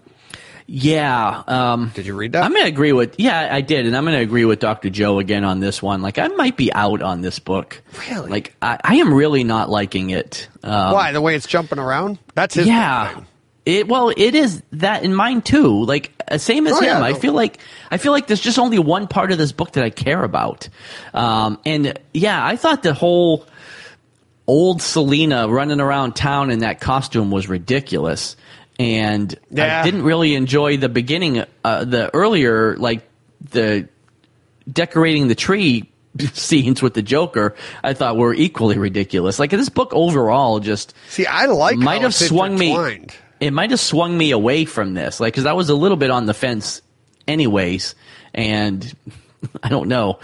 Yeah. Did you read that? I'm going to agree with, yeah, I did. And I'm going to agree with Dr. Joe again on this one. Like, I might be out on this book. Really? Like, I am really not liking it. Why? The way it's jumping around? That's his Yeah. thing. It is that in mine too. Like, same as Oh, him. yeah, I no. feel like there's just only one part of this book that I care about. And yeah, I thought the whole old Selena running around town in that costume was ridiculous. And Yeah. I didn't really enjoy the beginning, the earlier, like the decorating the tree scenes with the Joker. I thought were equally ridiculous. Like, this book overall just See, I like might how have it's swung me. intertwined. It might have swung me away from this, like, because I was a little bit on the fence, anyways, and I don't know.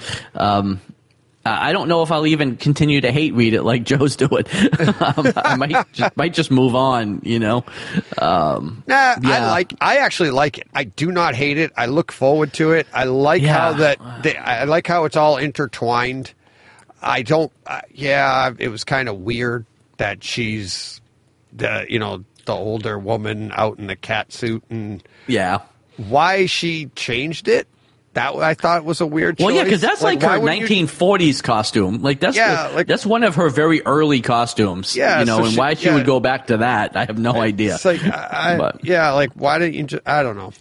I don't know if I'll even continue to hate read it like Joe's doing. I might just move on, you know. Nah, Yeah. I actually like it. I do not hate it. I look forward to it. I like how I like how it's all intertwined. I don't. Yeah, it was kind of weird that she's the older woman out in the cat suit, and Yeah. why she changed it. That I thought was a weird choice. Well, yeah, because that's like why her wouldn't you- 1940s costume. Like, that's that's one of her very early costumes. Yeah, you know, so and she- why she yeah. would go back to that, I have no idea. It's like, But- yeah, like why didn't you? I don't know.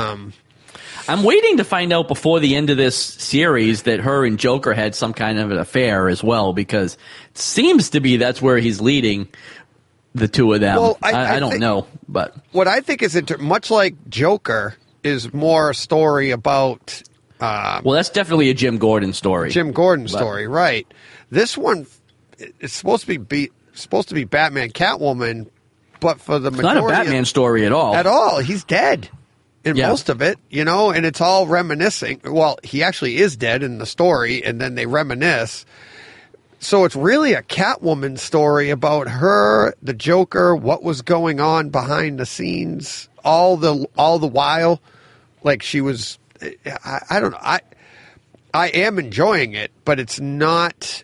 I'm waiting to find out before the end of this series that her and Joker had some kind of an affair as well, because it seems to be that's where he's leading the two of them. Well, I I don't think- know, but What I think is much like Joker is more a story about well, that's definitely a Jim Gordon story. Jim Gordon But- story, right? This one, it's supposed to be Batman Catwoman, but for the It's not majority a Batman story at all. at all, he's dead in Yeah. most of it, and it's all reminiscing. Well, he actually is dead in the story, and then they reminisce. So it's really a Catwoman story about her, the Joker, what was going on behind the scenes, all the while, like she was. I don't know. I am enjoying it, but it's not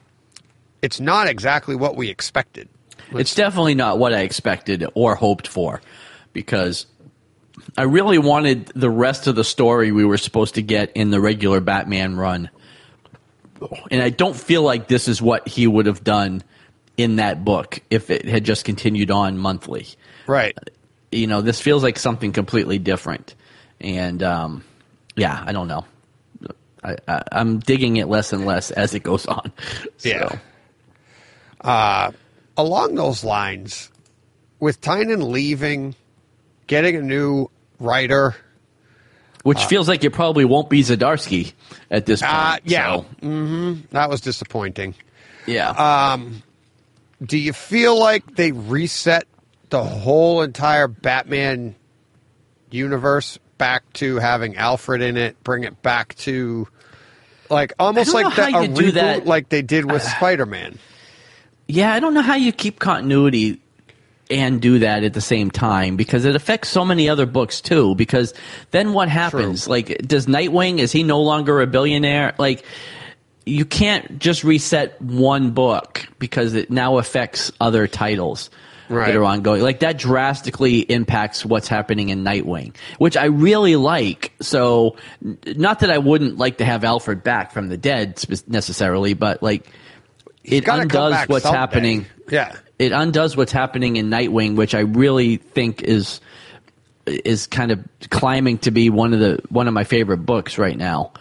exactly what we expected. It's definitely not what I expected or hoped for, because I really wanted the rest of the story we were supposed to get in the regular Batman run. And I don't feel like this is what he would have done in that book if it had just continued on monthly. Right. You know, this feels like something completely different. And, yeah, I don't know. I'm digging it less and less as it goes on. Yeah. So. Along those lines, with Tynan leaving, getting a new writer. Which feels like it probably won't be Zdarsky at this point. Yeah. So, That was disappointing. yeah. Do you feel like they reset the whole entire Batman universe back to having Alfred in it, bring it back to like almost I don't like know how a you do reboot that. like they did with Spider-Man? Yeah, I don't know how you keep continuity and do that at the same time, because it affects so many other books too. Because then what happens? True. Like, does Nightwing, is he no longer a billionaire? Like, you can't just reset one book because it now affects other titles Right. that are ongoing. Like, that drastically impacts what's happening in Nightwing, which I really like. So, not that I wouldn't like to have Alfred back from the dead necessarily, but like, it gotta come undoes back what's someday. happening. Yeah. It undoes what's happening in Nightwing, which I really think is kind of climbing to be one of my favorite books right now.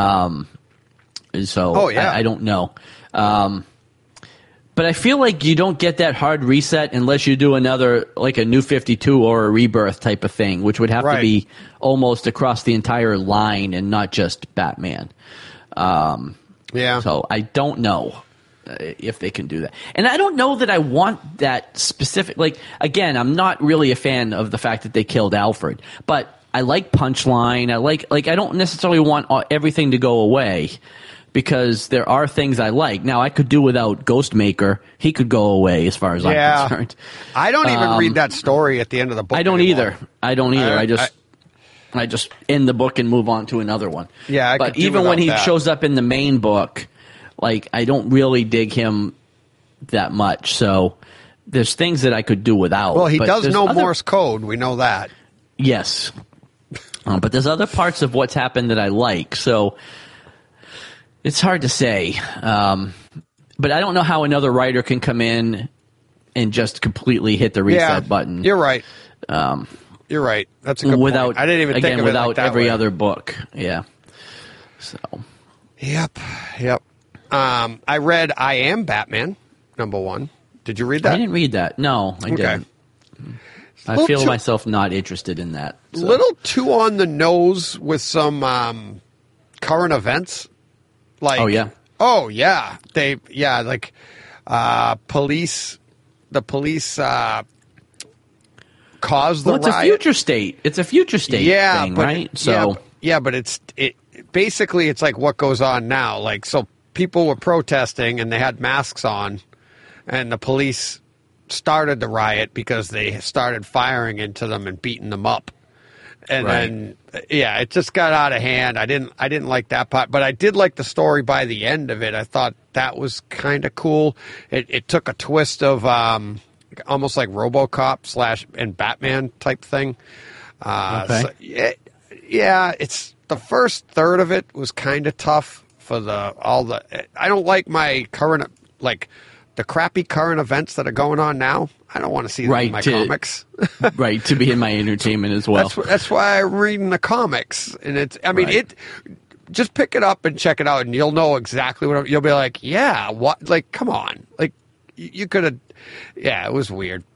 So Oh, yeah. I don't know. But I feel like you don't get that hard reset unless you do another, like a New 52 or a Rebirth type of thing, which would have Right. to be almost across the entire line and not just Batman. Yeah. So I don't know if they can do that. And I don't know that I want that specific, like, again, I'm not really a fan of the fact that they killed Alfred, but I like Punchline. I don't necessarily want everything to go away, because there are things I like. Now, I could do without Ghostmaker. He could go away as far as I'm concerned. I don't even read that story at the end of the book. I don't anymore. either. I just end the book and move on to another one. Yeah, but even when he that. shows up in the main book, like, I don't really dig him that much. So there's things that I could do without. Well, he but does know other, Morse code. We know that. Yes. But there's other parts of what's happened that I like. So it's hard to say. But I don't know how another writer can come in and just completely hit the reset button. You're right. You're right. That's a good point. I didn't even think of it like that every way. other book. Yeah. So. Yep. I read I Am Batman, #1. Did you read that? I didn't read that. No, I didn't. I feel myself not interested in that. A little too on the nose with some current events. Like, oh yeah, police. The police caused the riot. It's a future state. It's a future state thing, right? But it's basically it's like what goes on now. Like, so people were protesting and they had masks on, and the police started the riot because they started firing into them and beating them up. And then it just got out of hand. I didn't like that part, but I did like the story by the end of it. I thought that was kind of cool. It took a twist of almost like RoboCop / and Batman type thing. So, it's the first third of it was kind of tough for I don't like my current, like, the crappy current events that are going on now. I don't want to see them in my comics. Right, to be in my entertainment as well. That's why I'm reading the comics. And just pick it up and check it out, and you'll know exactly you'll be like, yeah, what? Like, come on. Like, you could have, it was weird.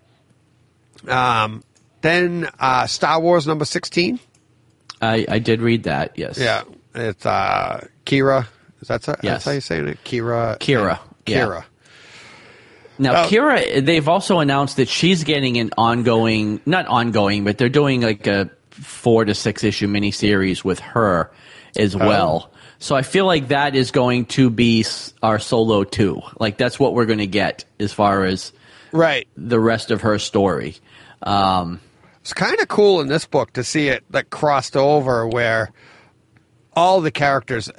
Then Star Wars #16. I did read that, yes. Yeah, it's Kira. That's how you say it? Kira. Yeah. Now, Kira, they've also announced that she's getting an not ongoing, but they're doing like a 4 to 6 issue miniseries with her as well. So I feel like that is going to be our Solo 2. Like, that's what we're going to get as far as the rest of her story. It's kind of cool in this book to see it like crossed over where all the characters,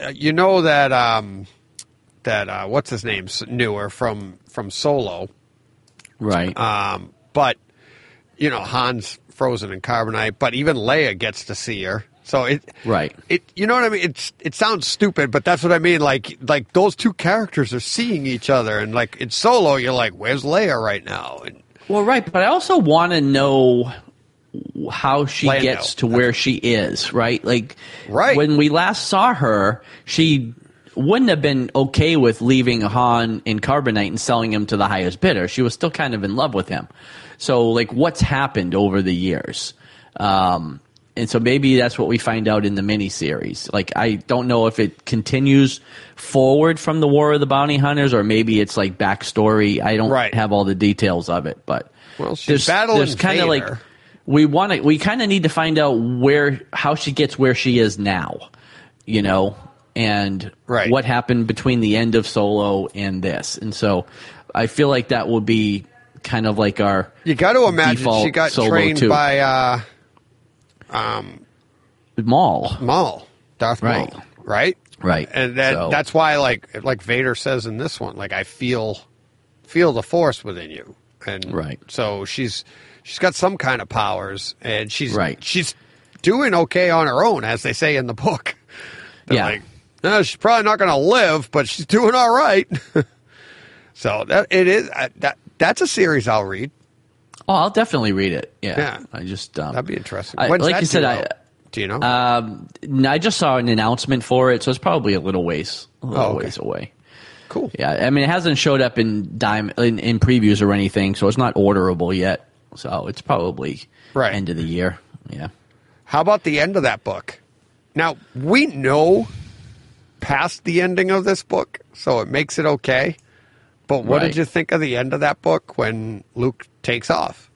that what's his name's newer from Solo, right? But Han's frozen in carbonite, but even Leia gets to see her. So it you know what I mean? It sounds stupid, but that's what I mean. Like those two characters are seeing each other, and like in Solo, you're like, where's Leia right now? And, but I also want to know how she gets to where she is, right? Like, when we last saw her, she wouldn't have been okay with leaving Han in carbonite and selling him to the highest bidder. She was still kind of in love with him. So, like, what's happened over the years? And so maybe that's what we find out in the miniseries. Like, I don't know if it continues forward from the War of the Bounty Hunters, or maybe it's like backstory. I don't have all the details of it, but she's battling kind of like we kind of need to find out how she gets where she is now, and what happened between the end of Solo and this. And so I feel like that will be kind of like our You got to imagine she got Solo trained 2. by Maul. Darth Maul, right? Right. And that's why like Vader says in this one, like, I feel the Force within you. And so she's got some kind of powers, and she's doing okay on her own, as they say in the book. Like, no, she's probably not going to live, but she's doing all right. So that's a series I'll read. Oh, I'll definitely read it. Yeah. I just that'd be interesting. Like you said, do you know? I just saw an announcement for it, so it's probably a little ways away. Cool. Yeah, I mean, it hasn't showed up in previews or anything, so it's not orderable yet. So it's probably end of the year. Yeah. How about the end of that book? Now, we know past the ending of this book, so it makes it okay. But what did you think of the end of that book when Luke takes off?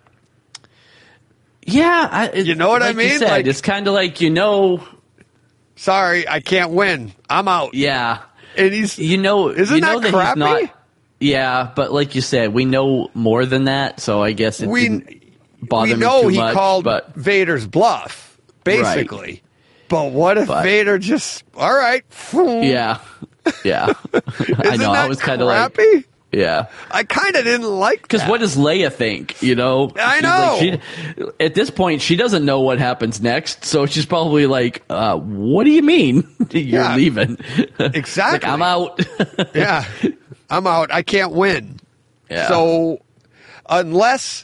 Yeah. You know what I mean? You said, it's kind of like, sorry, I can't win. I'm out. Yeah. And he's, isn't that that crappy? he's not. Yeah, but like you said, we know more than that, so I guess it didn't bother me know too he much. called but Vader's bluff, basically. Right. But what if Vader just, all right. Yeah. Yeah. I know. I was kind of like, crappy? yeah. I kind of didn't like Because that. what does Leia think? You know, I She's like, at this point, she doesn't know what happens next, so she's probably like, "What do you mean you're leaving?" Exactly. Like, I'm out. Yeah, I'm out. I can't win. Yeah. So unless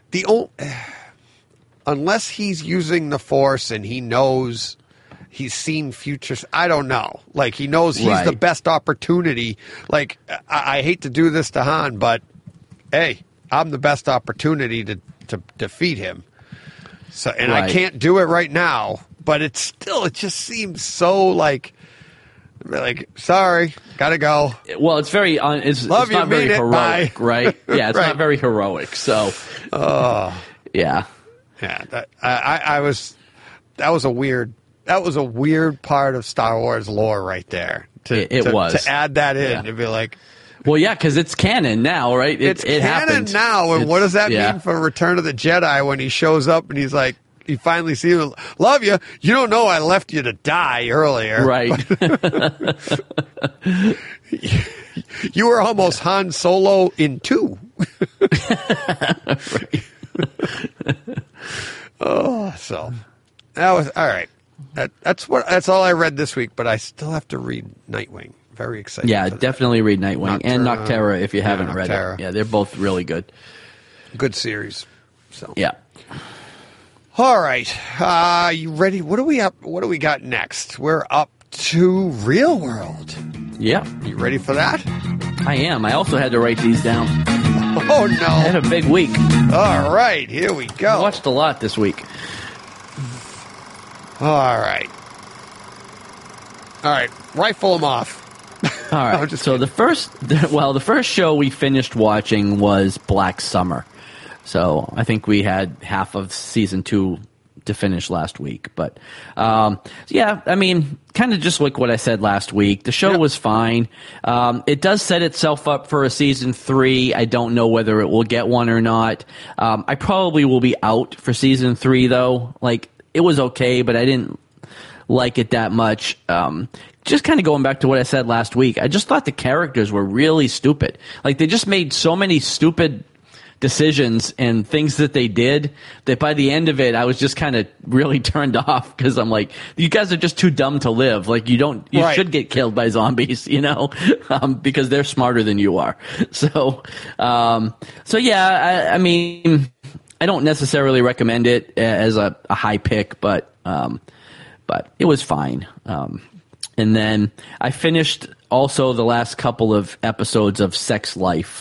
he's using the Force and he knows he's seen futures, I don't know. Like he knows he's the best opportunity. Like I hate to do this to Han, but hey, I'm the best opportunity to defeat him. So and I can't do it right now. But it just seems so like sorry, gotta go. Well, it's very it's not very heroic, Bye. right? Yeah, it's Right. not very heroic. So, yeah. Yeah, that was a weird part of Star Wars lore right there. To add that in to be like, well, yeah, because it's canon now, right? It's canon happened. now, and what does that mean for Return of the Jedi when he shows up and he's like, you finally see him, love you. You don't know I left you to die earlier, right? You were almost Han Solo in 2. Right. Oh, so that was all right. That's all I read this week, but I still have to read Nightwing. Very excited. Yeah, for that. definitely read Nightwing and Noctera if you haven't read Noctera. it. Yeah, they're both really good. Good series. So Yeah. all right, you ready? What do we got next? We're up to Real World. Yeah, You ready for that? I am. I also had to write these down. Oh I had no! a big week. All right, here we I go. watched a lot this week. All right. Rifle them off. All right. I'm just So the first show we finished watching was Black Summer. So I think we had half of season 2 to finish last week. But yeah, I mean, kind of just like what I said last week. The show was fine. It does set itself up for a season 3. I don't know whether it will get one or not. I probably will be out for season 3 though. Like it was okay, but I didn't like it that much. Just kind of going back to what I said last week, I just thought the characters were really stupid. Like they just made so many stupid decisions and things that they did that by the end of it I was just kind of really turned off because I'm like, you guys are just too dumb to live. Like you should get killed by zombies, you know, because they're smarter than you are. So yeah, I mean, I don't necessarily recommend it as a high pick, but it was fine. And then I finished also the last couple of episodes of Sex Life,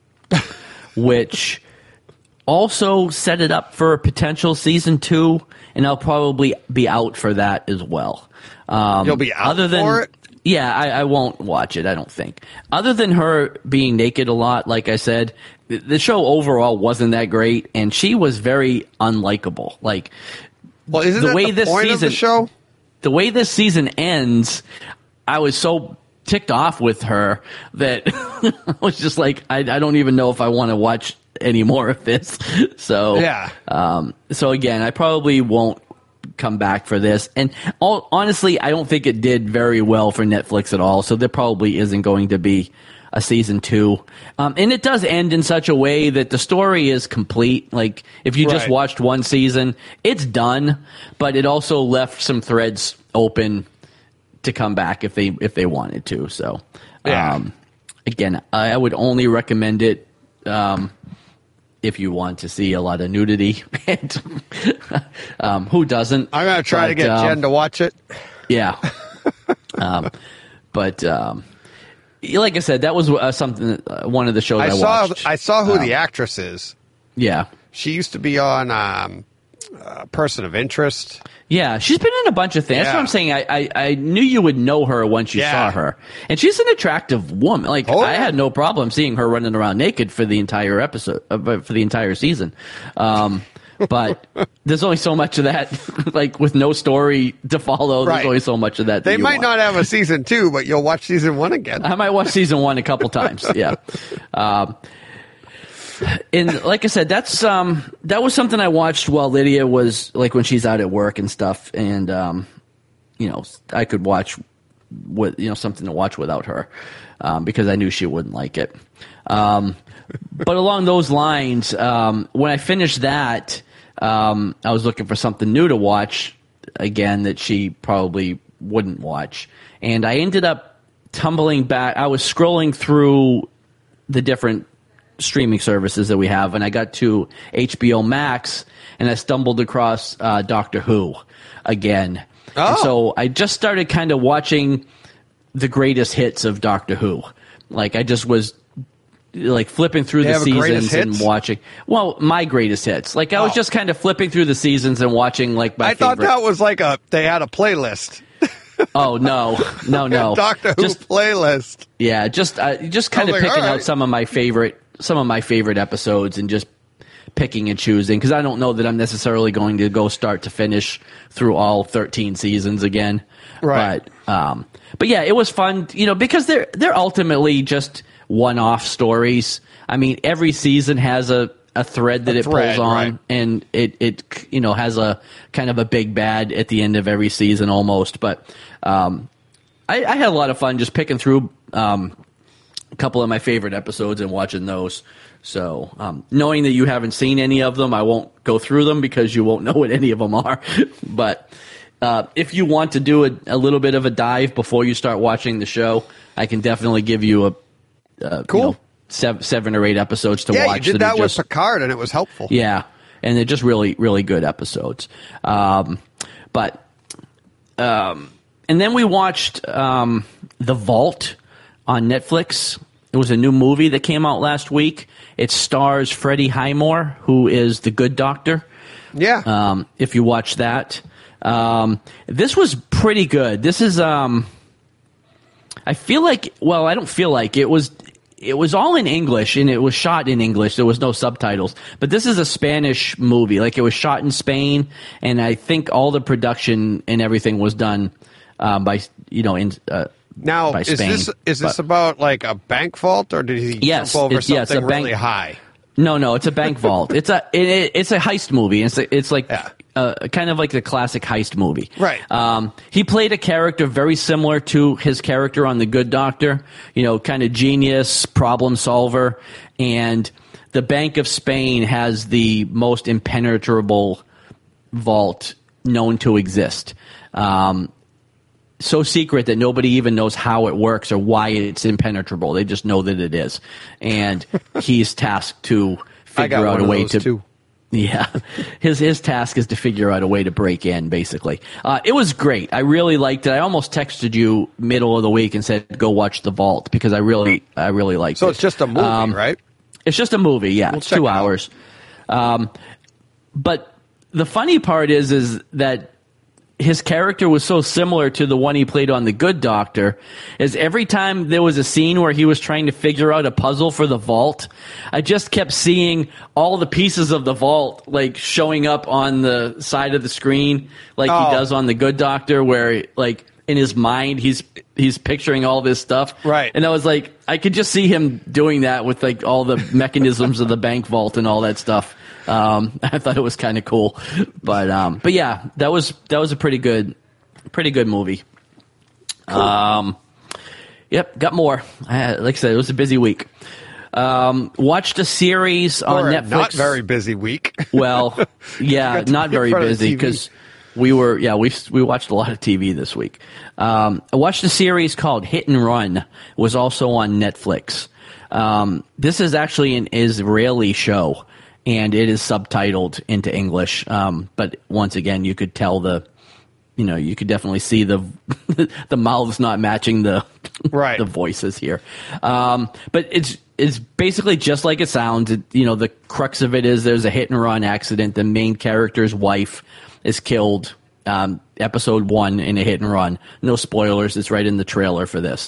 which also set it up for a potential season 2, and I'll probably be out for that as well. You'll be out for it? Yeah, I won't watch it, I don't think. Other than her being naked a lot, like I said, the show overall wasn't that great, and she was very unlikable. Like, well, isn't the that way the point of the show? The way this season ends, I was so ticked off with her that I was just like, I don't even know if I want to watch any more of this. So yeah. So again, I probably won't come back for this. And honestly, I don't think it did very well for Netflix at all. So there probably isn't going to be a season 2. And it does end in such a way that the story is complete. Like if you just watched one season, it's done, but it also left some threads open to come back if they wanted to. So, again, I would only recommend it if you want to see a lot of nudity. Who doesn't? I'm going to try to get Jen to watch it. Yeah. But like I said, that was something. One of the shows I watched. I saw who the actress is. Yeah. She used to be on Person of Interest. Yeah, she's been in a bunch of things. That's what I'm saying. I knew you would know her once you saw her. And she's an attractive woman. Like, I had no problem seeing her running around naked for the entire episode, for the entire season. but there's only so much of that. Like with no story to follow, there's Right. only so much of that. They you might watch. not have a season 2, but you'll watch season 1 again. I might watch season 1 a couple times. Yeah. And like I said, that was something I watched while Lydia was like when she's out at work and stuff. And, I could watch something to watch without her, because I knew she wouldn't like it. But along those lines, when I finished that, I was looking for something new to watch again that she probably wouldn't watch. And I ended up tumbling back. I was scrolling through the different streaming services that we have, and I got to HBO Max, and I stumbled across Doctor Who again. Oh. And so I just started kind of watching the greatest hits of Doctor Who. Like I just was like flipping through the have a greatest seasons and hits? watching. Well, my greatest hits. Like I was just kind of flipping through the seasons and watching like my I thought favorite. that was like they had a playlist. Oh no. Doctor Who Just playlist. yeah, just kind I was of like, picking all right. out some of my favorite episodes and just picking and choosing, because I don't know that I'm necessarily going to go start to finish through all 13 seasons again. Right. But yeah, it was fun, because they're ultimately just one-off stories. I mean, every season has a thread that it thread, pulls on, right. and it has a kind of a big bad at the end of every season almost. But I had a lot of fun just picking through a couple of my favorite episodes and watching those. So knowing that you haven't seen any of them, I won't go through them because you won't know what any of them are. But if you want to do a little bit of a dive before you start watching the show, I can definitely give you Cool. 7 or 8 episodes to Yeah, watch. you did that are with Picard, and it was helpful. yeah, and they're just really, really good episodes. And then we watched The Vault on Netflix. It was a new movie that came out last week. It stars Freddie Highmore, who is the Good Doctor. Yeah. If you watch that. This was pretty good. This is, I feel like, well, I don't feel like it was all in English, and it was shot in English. There was no subtitles, but this is a Spanish movie. Like it was shot in Spain, and I think all the production and everything was done by Now, by Spain. is this about like a bank vault, or did he Yes, jump over it's a something bank- really high? No, it's a bank vault. It's a heist movie. It's like kind of like the classic heist movie. Right. He played a character very similar to his character on The Good Doctor. Kind of genius, problem solver, and the Bank of Spain has the most impenetrable vault known to exist. So secret that nobody even knows how it works or why it's impenetrable. They just know that it is. And he's tasked to figure out a way to... Too. Yeah. His task is to figure out a way to break in, basically. It was great. I really liked it. I almost texted you middle of the week and said, go watch The Vault, because I really liked it. So it's just a movie, right? It's just a movie, yeah. It's check 2 it out. hours. But the funny part is that his character was so similar to the one he played on The Good Doctor, is every time there was a scene where he was trying to figure out a puzzle for the vault, I just kept seeing all the pieces of the vault like showing up on the side of the screen like he does on The Good Doctor, where like in his mind he's picturing all this stuff. Right. And I was like, I could just see him doing that with like all the mechanisms of the bank vault and all that stuff. I thought it was kind of cool, but yeah, that was a pretty good movie. Cool. Yep, got more. Like I said, it was a busy week. Watched a series on Netflix. Not very busy week. Well, yeah, Got to not be in very front of the busy TV. because we watched a lot of TV this week. I watched a series called Hit and Run. It was also on Netflix. This is actually an Israeli show, and it is subtitled into English. But once again, you could tell you could definitely see the mouths not matching the Right. the voices here. But it's basically just like it sounds. The crux of it is there's a hit and run accident. The main character's wife is killed. Episode 1 in a hit and run. No spoilers. It's right in the trailer for this.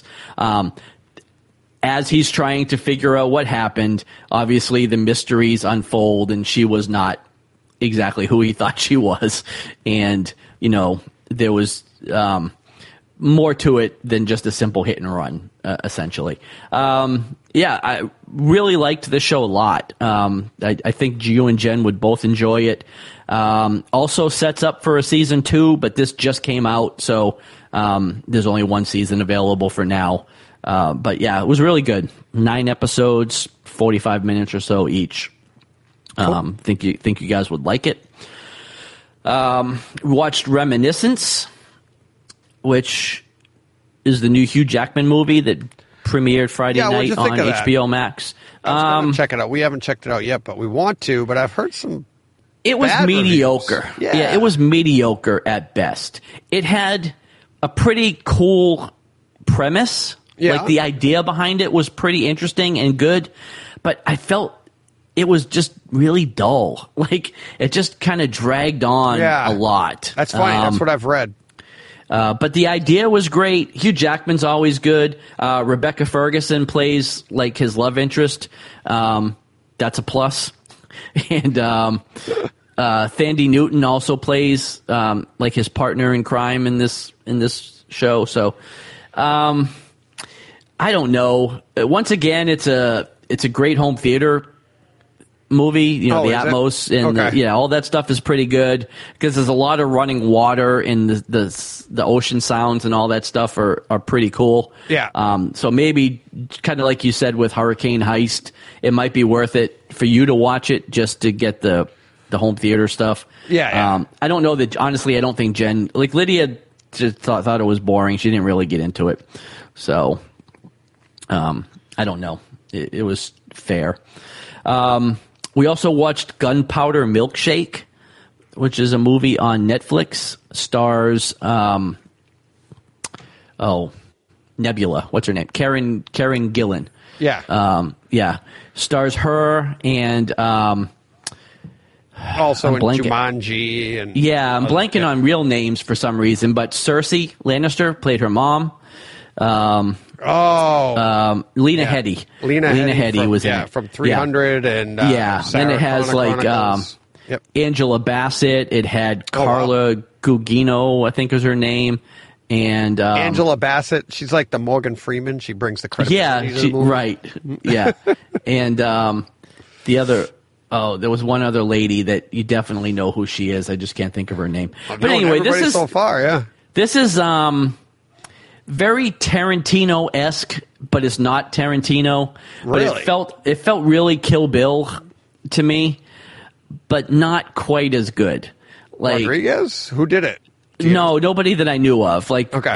As he's trying to figure out what happened, obviously the mysteries unfold, and she was not exactly who he thought she was, and there was more to it than just a simple hit and run, essentially. I really liked this show a lot. I think you and Jen would both enjoy it. Also sets up for a season 2, but this just came out, so there's only one season available for now. But yeah, it was really good. 9 episodes, 45 minutes or so each. Cool. Think you guys would like it. We watched Reminiscence, which is the new Hugh Jackman movie that premiered Friday night on HBO Max. Check it out. We haven't checked it out yet, but we want to. But I've heard some. It was bad mediocre. Reviews. Yeah, it was mediocre at best. It had a pretty cool premise. Yeah. Like the idea behind it was pretty interesting and good, but I felt it was just really dull. Like it just kind of dragged on a lot. That's fine. That's what I've read. But the idea was great. Hugh Jackman's always good. Rebecca Ferguson plays like his love interest. That's a plus. And Thandie Newton also plays like his partner in crime in this show. So I don't know. Once again, it's a great home theater movie. The Atmos and all that stuff is pretty good because there's a lot of running water and the ocean sounds and all that stuff are pretty cool. Yeah. So maybe kind of like you said with Hurricane Heist, it might be worth it for you to watch it just to get the home theater stuff. Yeah. I don't know that, honestly. I don't think Jen, like Lydia, just thought it was boring. She didn't really get into it. So I don't know. It was fair. We also watched Gunpowder Milkshake, which is a movie on Netflix. Stars, Nebula. What's her name? Karen Gillan. Yeah. Stars her and also in Jumanji and I'm blanking on real names for some reason, but Cersei Lannister played her mom. Lena Headey. Lena Headey was in it. From 300 and then it has Angela Bassett. It had Carla Gugino, I think was her name, and Angela Bassett. She's like the Morgan Freeman. She brings the credibility to the movie. Right. Yeah, and the other. Oh, there was one other lady that you definitely know who she is. I just can't think of her name. But anyway, this is so far. This is very Tarantino-esque, but it's not Tarantino. Really? But it felt really Kill Bill to me, but not quite as good. Like Rodriguez? Who did it? No, nobody that I knew of.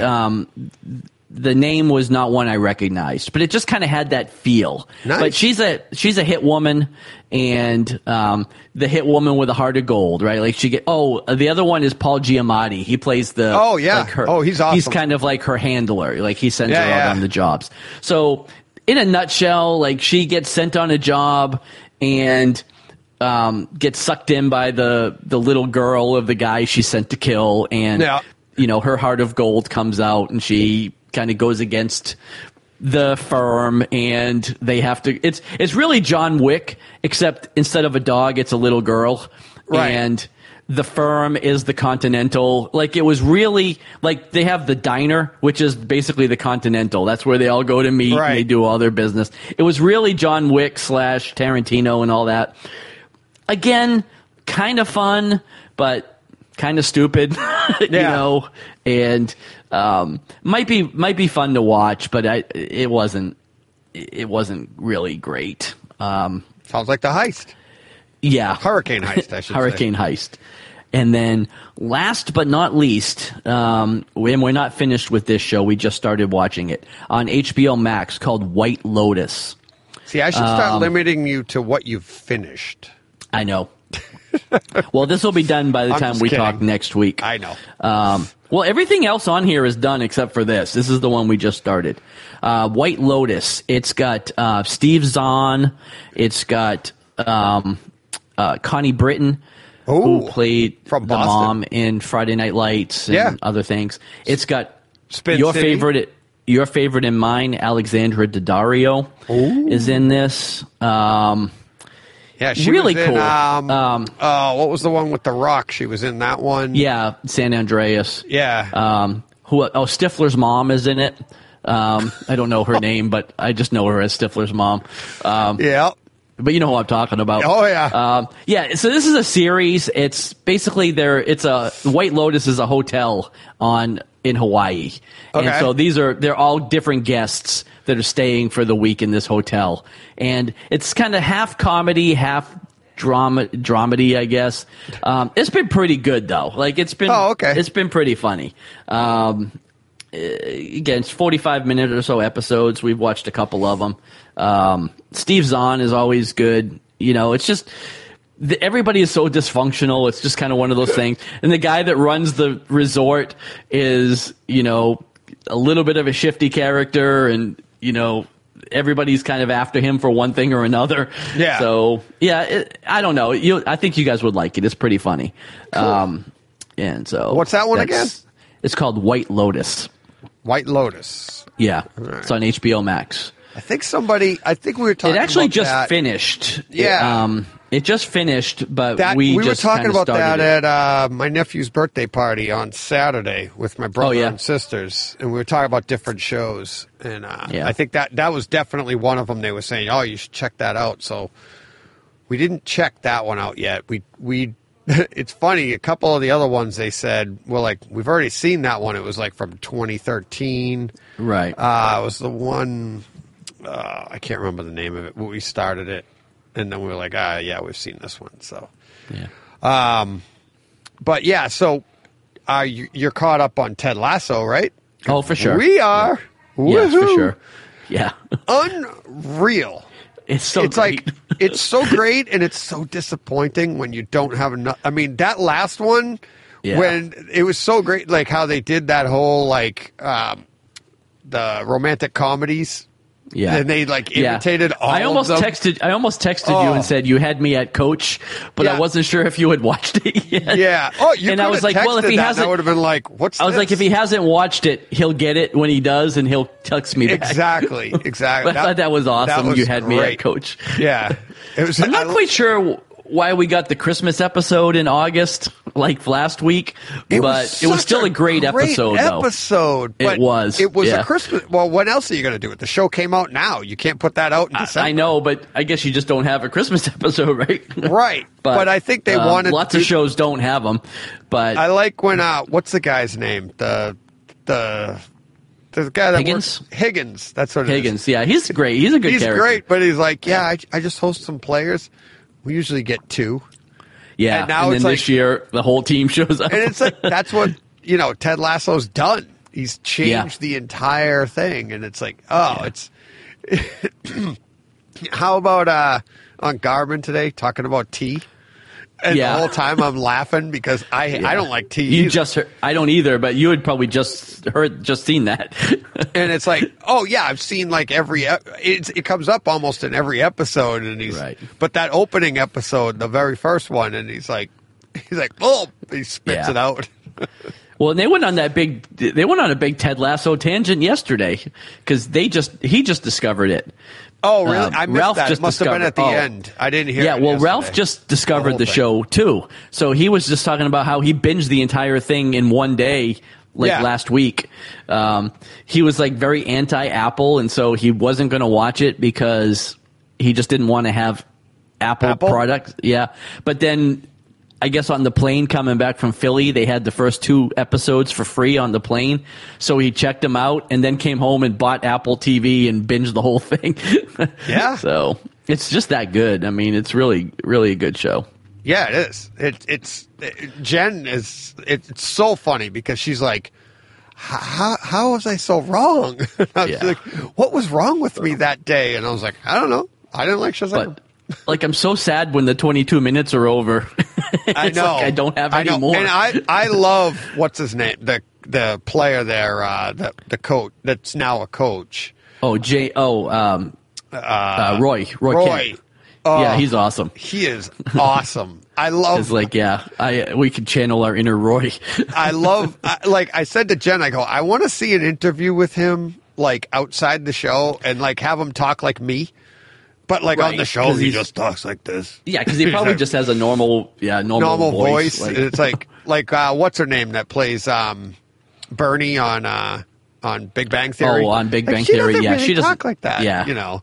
The name was not one I recognized, but it just kind of had that feel. Nice. But she's a hit woman, and the hit woman with a heart of gold, right? Like the other one is Paul Giamatti. He plays the he's awesome. He's kind of like her handler, like he sends her out on the jobs. So in a nutshell, like she gets sent on a job and gets sucked in by the little girl of the guy she's sent to kill, and her heart of gold comes out, and she kind of goes against the firm, and they have to. It's really John Wick, except instead of a dog, it's a little girl, right? And the firm is the Continental. Like it was really like they have the diner, which is basically the Continental. That's where they all go to meet and they do all their business. It was really John Wick / Tarantino and all that. Again, kind of fun, but kind of stupid, and might be fun to watch, but it wasn't really great. Sounds like The Heist. Yeah. Hurricane Heist, I should Hurricane Heist. And then last but not least, and we're not finished with this show, we just started watching it, on HBO Max called White Lotus. See, I should start limiting you to what you've finished. I know. Well, this will be done by the time we talk next week. I know. Well, everything else on here is done except for this. This is the one we just started. White Lotus. It's got Steve Zahn. It's got Connie Britton, who played from the Boston. mom in Friday Night Lights and other things. It's got Spin your City. Your favorite and mine, Alexandra Daddario, is in this. Yeah, she really was in, cool. what was the one with The Rock? She was in that one. Yeah, San Andreas. Yeah. Stifler's mom is in it. I don't know her name, but I just know her as Stifler's mom. Yeah. But you know who I'm talking about. Oh, yeah. Yeah, so this is a series. It's basically White Lotus is a hotel in Hawaii. Okay. And so they're all different guests that are staying for the week in this hotel. And it's kind of half comedy, half dramedy, I guess. It's been pretty good though. Like it's been pretty funny. Again, it's 45-minute or so episodes. We've watched a couple of them. Steve Zahn is always good. You know, it's just everybody is so dysfunctional. It's just kind of one of those things. And the guy that runs the resort is, you know, a little bit of a shifty character, and you know, everybody's kind of after him for one thing or another. Yeah. So yeah, I don't know. I think you guys would like it. It's pretty funny. Cool. And so what's that one again? It's called White Lotus. White Lotus. Yeah, right. It's on HBO Max. I think we were talking. It actually about just that. finished. Yeah, it just finished, but we were just talking kinda about that started at my nephew's birthday party on Saturday with my brother yeah. and sisters, and we were talking about different shows. And Yeah. I think that was definitely one of them. They were saying, "Oh, you should check that out." So we didn't check that one out yet. We it's funny. A couple of the other ones they said, well, like we've already seen that one. It was like from 2013. Right. It was the one. I can't remember the name of it. But we started it, and then we were like, yeah, we've seen this one. So, yeah. But yeah, so you're caught up on Ted Lasso, right? Oh, for sure. We are. Yeah. Yes, for Woohoo. sure. Yeah. Unreal. It's great. Like it's so great, and it's so disappointing when you don't have enough. I mean, that last one, when it was so great, like how they did that whole like the romantic comedies. Yeah, and they like imitated all. I almost of them. texted you and said you had me at Coach, but I wasn't sure if you had watched it yet. Yeah. Oh, you. And I was like, well, if he hasn't, I would have been like, "What's?" I was like, if he hasn't watched it, he'll get it when he does, and he'll text me back. Exactly. But I thought that was awesome. That was you had great. me at Coach. Yeah. It was. I'm not quite sure why we got the Christmas episode in August, like last week, but it was still a great episode, though. But it was a Christmas. Well, what else are you going to do? The show came out now. You can't put that out in December. I know, but I guess you just don't have a Christmas episode, right? Right. But I think they wanted. Lots of shows don't have them, but I like when what's the guy's name? The guy that Higgins. Higgins. That's what it Higgins. is. Yeah, he's great. He's a good He's character. great, but he's like, I just host some players. We usually get 2. Yeah, and now then it's like, this year the whole team shows up. And it's like that's what Ted Lasso's done. He's changed the entire thing, and it's like, it's. How about on Garmin today talking about tea? And the whole time I'm laughing because I don't like tea. You just heard, I don't either, but you had probably just seen that. And it's like, oh yeah, I've seen like it comes up almost in every episode, and he's right. But that opening episode, the very first one, and he's like, oh, he spits it out. Well, and they went on a big Ted Lasso tangent yesterday because he just discovered it. Oh, really? I missed Ralph that. Just it must have been at the end. I didn't hear it. Yeah, well, yesterday. Ralph just discovered the show, too. So he was just talking about how he binged the entire thing in one day, last week. He was, like, very anti-Apple, and so he wasn't going to watch it because he just didn't want to have Apple products. Yeah. But then I guess on the plane coming back from Philly, they had the first 2 episodes for free on the plane. So he checked them out and then came home and bought Apple TV and binged the whole thing. Yeah. So it's just that good. I mean, it's really, really a good show. Yeah, it is. Jen is. It's so funny because she's like, how was I so wrong? I was like, what was wrong with me that day? And I was like, I don't know. I didn't like Shazam. But like, I'm so sad when the 22 minutes are over. I know. Like I don't have any more. And I love, what's his name? The player there, the coach that's now a coach. Oh, Roy. Kent. Yeah, he's awesome. He is awesome. I love. It's like, we could channel our inner Roy. I love. Like I said to Jen, I go, I want to see an interview with him, like outside the show, and like have him talk like me. But like on Right, the show, 'cause he he's- just talks like this. Yeah, because he probably just has a normal Normal voice. Like, It's like what's her name that plays Bernie on Big Bang Theory? Oh, on Big Like, Bang she Theory, doesn't yeah, really she doesn't talk like that. Yeah, you know.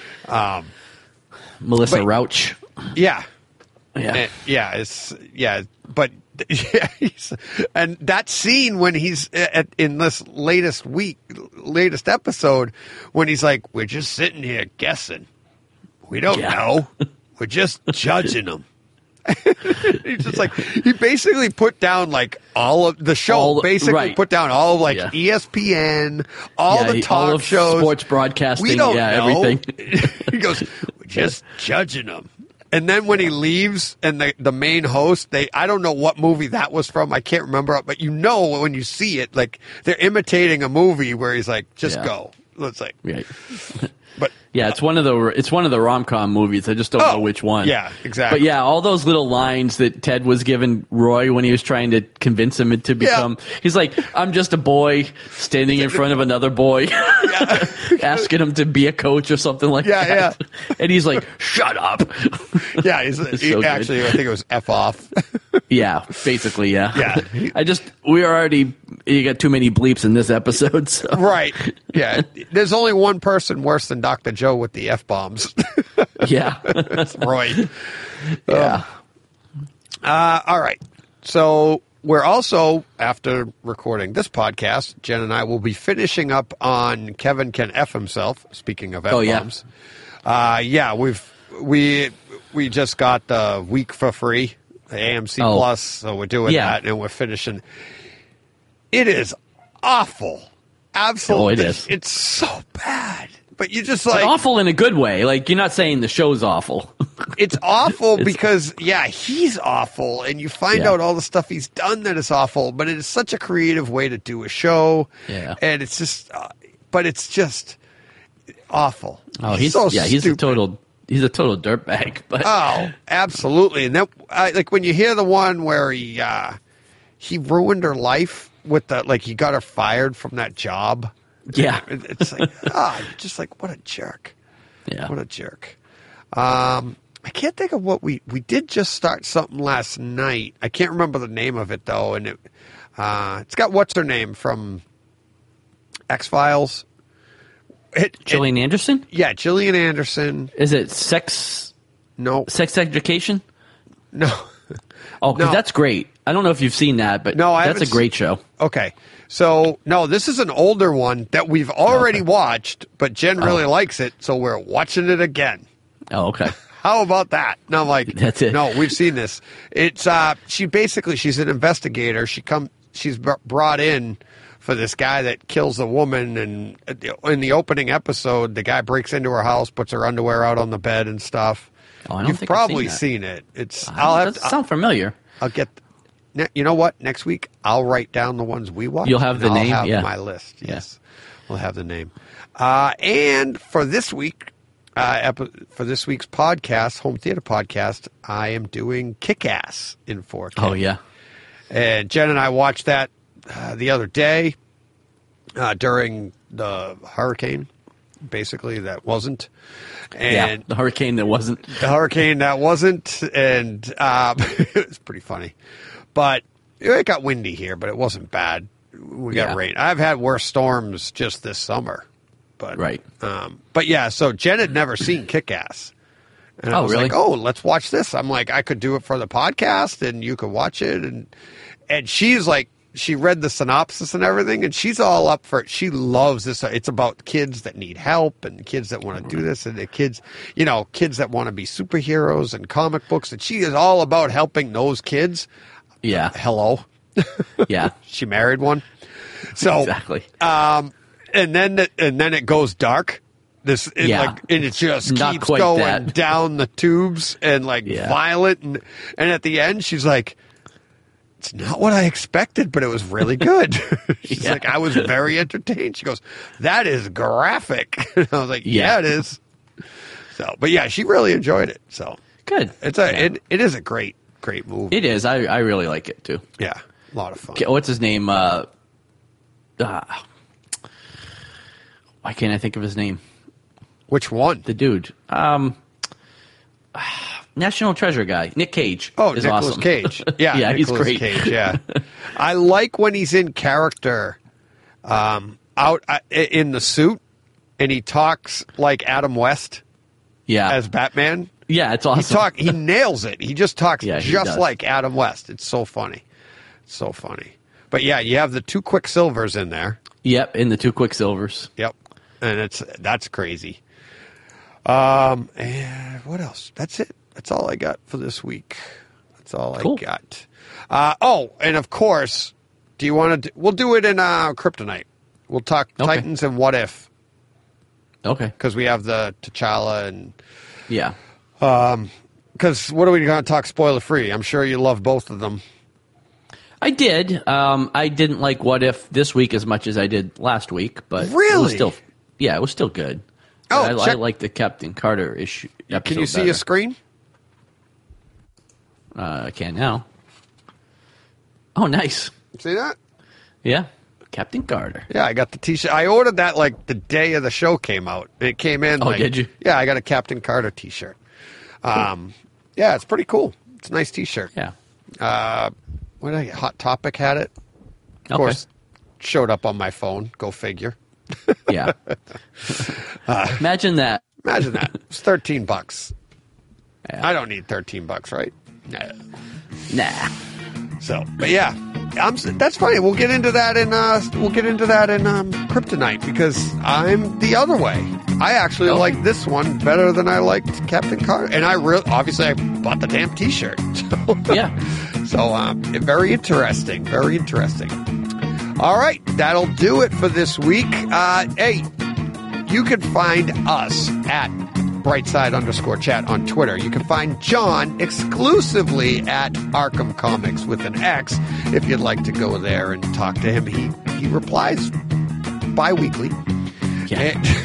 Melissa but- Rauch. Yeah, Yeah, but and that scene when he's in this latest episode when he's like, we're just sitting here guessing, we don't know, we're just judging them. He's just like, he basically put down like all of the show, put down all of like ESPN, all the talk all of shows, sports broadcasting, we don't know. everything. He goes, we're just judging them. And then when he leaves and the main host, I don't know what movie that was from. I can't remember, but you know when you see it, like they're imitating a movie where he's like, just go. It's like, right. But yeah, it's one of the rom-com movies. I just don't know which one. Yeah, exactly. But yeah, all those little lines that Ted was giving Roy when he was trying to convince him to become. He's like, I'm just a boy standing in front of another boy, asking him to be a coach or something like that. Yeah. And he's like, shut up. Yeah, actually, I think it was F off. Yeah, basically, yeah. Yeah. You got too many bleeps in this episode. So. Right. Yeah. There's only one person worse than Dr. Joe with the F-bombs. Yeah. That's Roy. Yeah. All right. So we're also, after recording this podcast, Jen and I will be finishing up on Kevin Can F Himself, speaking of F-bombs. We just got the week for free, the AMC Plus, so we're doing that, and we're finishing. It is awful. Absolutely. Oh, it is. It's so bad. But you just like... But awful in a good way. Like, you're not saying the show's awful. It's awful because, he's awful, and you find out all the stuff he's done that is awful, but it is such a creative way to do a show. Yeah. And it's just... but it's just awful. Oh, he's a total dirtbag. But oh, absolutely. And that, like when you hear the one where he ruined her life with he got her fired from that job. Yeah. It's like, just like, what a jerk. Yeah. What a jerk. I can't think of what we did just start something last night. I can't remember the name of it though. And it's got what's her name from X-Files. Gillian Anderson? Yeah, Gillian Anderson. Is it Sex Education? No. Oh, because that's great. I don't know if you've seen that, but that's a great show. Okay. So, no, this is an older one that we've already watched, but Jen really likes it, so we're watching it again. Oh, okay. How about that? And I'm like, that's it. No, we've seen this. It's she's an investigator. She's brought in for this guy that kills a woman, and in the opening episode, the guy breaks into her house, puts her underwear out on the bed and stuff. Oh, I don't You've think probably I've seen seen it. Sound familiar. I'll get. You know what? Next week I'll write down the ones we watch. You'll have the name. I'll have yeah. my list. Yes, we'll have the name. And for this week, for this week's podcast, home theater podcast, I am doing Kick-Ass in 4K. Oh yeah. And Jen and I watched that the other day during the hurricane. Basically, that wasn't. And the hurricane that wasn't. The hurricane that wasn't, and it was pretty funny. But it got windy here, but it wasn't bad. We got rain. I've had worse storms just this summer. But, but yeah, so Jen had never seen Kick-Ass. And I was really? like, let's watch this. I'm like, I could do it for the podcast, and you could watch it. And she's like, she read the synopsis and everything, and she's all up for it. She loves this. It's about kids that need help and kids that want to do this, and the kids, kids that want to be superheroes and comic books. And she is all about helping those kids. Yeah. Hello. Yeah. She married one. So exactly. And then it goes dark. And it just Not keeps quite going that. down the tubes and violent. And at the end, she's like, it's not what I expected, but it was really good. She's like, I was very entertained. She goes, that is graphic. And I was like, yeah, it is. So, but yeah, she really enjoyed it. So good. It is a great movie. It is. I really like it too. Yeah, a lot of fun. What's his name? Why can't I think of his name? Which one? The dude. National Treasure guy. Nick Cage. Oh, is Nicolas awesome. Cage. Yeah, yeah, he's Nicolas great. Cage, yeah. I like when he's in character out in the suit and he talks like Adam West Yeah. as Batman. Yeah, it's awesome. He nails it. He just talks Yeah, he just does. like Adam West. It's so funny. So funny. But yeah, you have the 2 Quicksilvers in there. Yep, in the 2 Quicksilvers. Yep. And that's crazy. And what else? That's it. That's all I got for this week. That's all Cool. I got. And of course, do you want to we'll do it in Kryptonite. We'll talk Okay. Titans and What If, Okay. because we have the T'Challa and Yeah. because what are we going to talk spoiler free? I'm sure you love both of them. I did. I didn't like What If this week as much as I did last week, but it Really? was still, it was still good. Oh, I check- like the Captain Carter issue. Can you see better. a screen? I can now. Oh, nice. See that? Yeah, Captain Carter. Yeah, I got the T-shirt. I ordered that like the day of the show came out. It came in. Oh, like, did you? Yeah, I got a Captain Carter T-shirt. Yeah, it's pretty cool. It's a nice T-shirt. Yeah. What did I get? Hot Topic had it. Of course, showed up on my phone. Go figure. Yeah. Imagine that. Imagine that. It's $13. Yeah. I don't need $13, right? No. Nah. So, but yeah, that's funny. We'll get into that in Kryptonite because I'm the other way. I actually Okay. like this one better than I liked Captain Carter, and I bought the damn T-shirt. So, Yeah. so very interesting. Very interesting. All right, that'll do it for this week. Hey, you can find us at Brightside_chat on Twitter. You can find John exclusively at Arkham Comics with an X if you'd like to go there and talk to him. He replies bi-weekly. Yeah.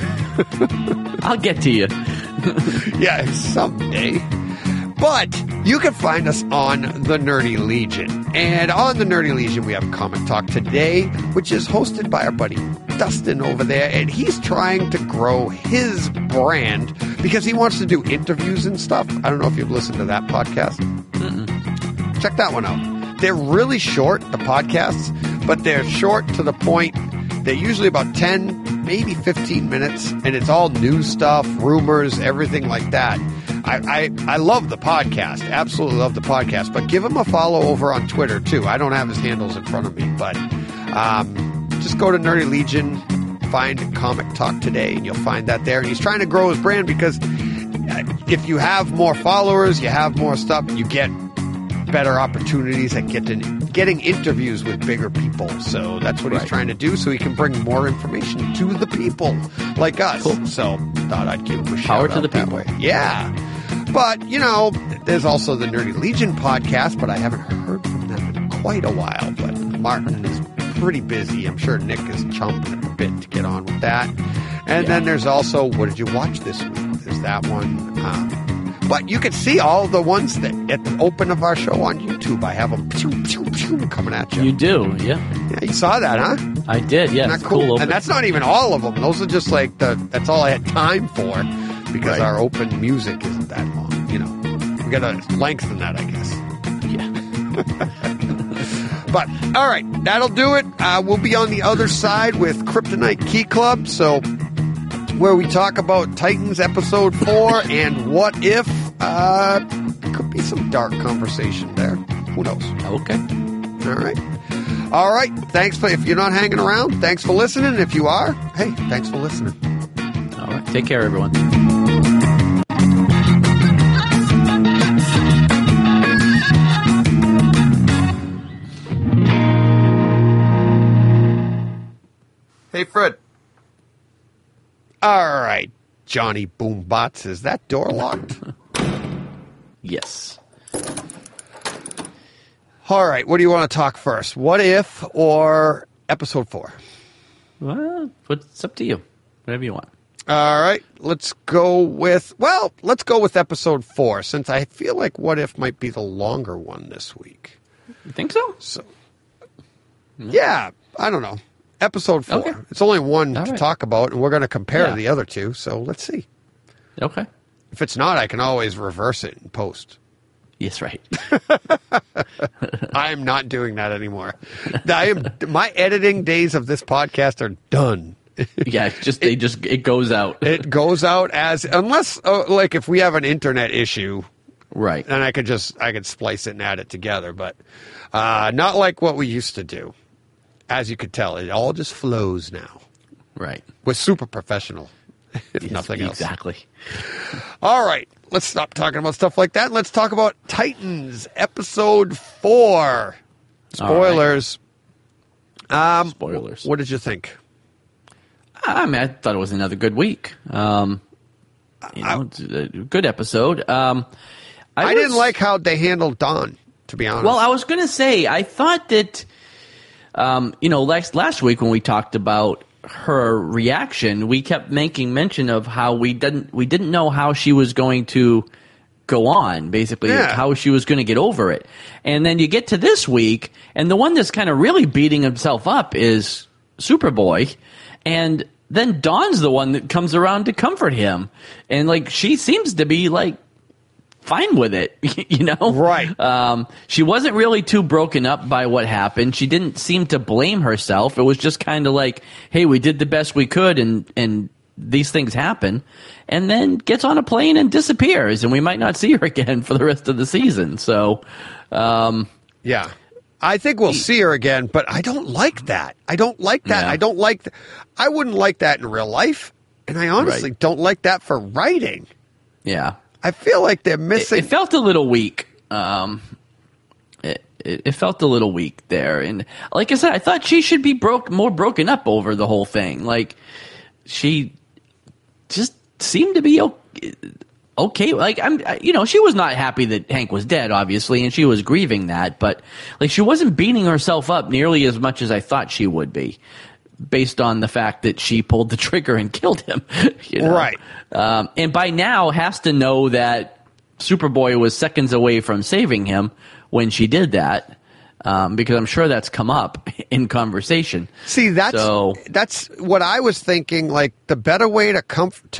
And- I'll get to you. yeah, someday. But you can find us on the Nerdy Legion. And on the Nerdy Legion, we have Comic Talk Today, which is hosted by our buddy Dustin over there. And he's trying to grow his brand because he wants to do interviews and stuff. I don't know if you've listened to that podcast. Check that one out. They're really short, the podcasts, but they're short to the point. They're usually about 10, maybe 15 minutes, and it's all news stuff, rumors, everything like that. I love the podcast. Absolutely love the podcast. But give him a follow over on Twitter, too. I don't have his handles in front of me, but just go to Nerdy Legion, find Comic Talk Today, and you'll find that there. And he's trying to grow his brand because if you have more followers, you have more stuff, you get better opportunities at getting interviews with bigger people. So that's what he's trying to do, so he can bring more information to the people like us. Cool. So thought I'd give him a shout Power to out the that people. way. Yeah. But, there's also the Nerdy Legion podcast, but I haven't heard from them in quite a while. But Martin is pretty busy. I'm sure Nick is chomping at the bit to get on with that. And then there's also, what did you watch this week? There's that one. But you can see all the ones that at the open of our show on YouTube. I have them pew, pew, pew, coming at you. You do, yeah. Yeah, you saw that, huh? I did, yeah. Isn't It's that cool? open. And that's not even all of them. Those are just like that's all I had time for because our open music isn't that long. We got to lengthen that, I guess. Yeah. But all right, that'll do it. We'll be on the other side with Kryptonite Key Club, so where we talk about Titans episode 4 and What If. Could be some dark conversation there. Who knows? Okay. All right. Thanks if you're not hanging around. Thanks for listening. If you are, hey, thanks for listening. All right. Take care, everyone. Hey, Fred. All right, Johnny Boombots. Is that door locked? Yes. All right. What do you want to talk first? What If or episode 4? Well, it's up to you. Whatever you want. All right. Let's go with episode 4, since I feel like What If might be the longer one this week. You think so? So, yeah, I don't know. Episode 4. Okay. It's only one All to right. talk about, and we're going to compare Yeah. the other two, so let's see. Okay. If it's not, I can always reverse it and post. Yes, right. I am not doing that anymore. My editing days of this podcast are done. Yeah, it goes out. It goes out unless like if we have an internet issue, right? Then I could splice it and add it together, but not like what we used to do. As you could tell, it all just flows now. Right. We're super professional, if nothing else. Exactly. All right, let's stop talking about stuff like that. And let's talk about Titans episode 4. Spoilers. Right. Spoilers. What did you think? I mean, I thought it was another good week. It's a good episode. I didn't like how they handled Dawn, to be honest. Well, I was going to say, I thought that, last week when we talked about her reaction, we kept making mention of how we didn't know how she was going to go on, basically, how she was going to get over it. And then you get to this week, and the one that's kind of really beating himself up is Superboy. And then Dawn's the one that comes around to comfort him. And, like, she seems to be, like, fine with it, you know? Right. She wasn't really too broken up by what happened. She didn't seem to blame herself. It was just kind of like, hey, we did the best we could, and these things happen. And then gets on a plane and disappears, and we might not see her again for the rest of the season. So, yeah. I think we'll see her again, but I don't like that. I don't like that. Yeah. I wouldn't like that in real life, and I honestly don't like that for writing. Yeah. I feel like they're missing. It felt a little weak. It felt a little weak there, and like I said, I thought she should be more broken up over the whole thing. Like, she just seemed to be okay. Like, she was not happy that Hank was dead, obviously, and she was grieving that. But like, she wasn't beating herself up nearly as much as I thought she would be, based on the fact that she pulled the trigger and killed him. Right. And by now has to know that Superboy was seconds away from saving him when she did that, because I'm sure that's come up in conversation. See, that's what I was thinking. Like, the better way to comfort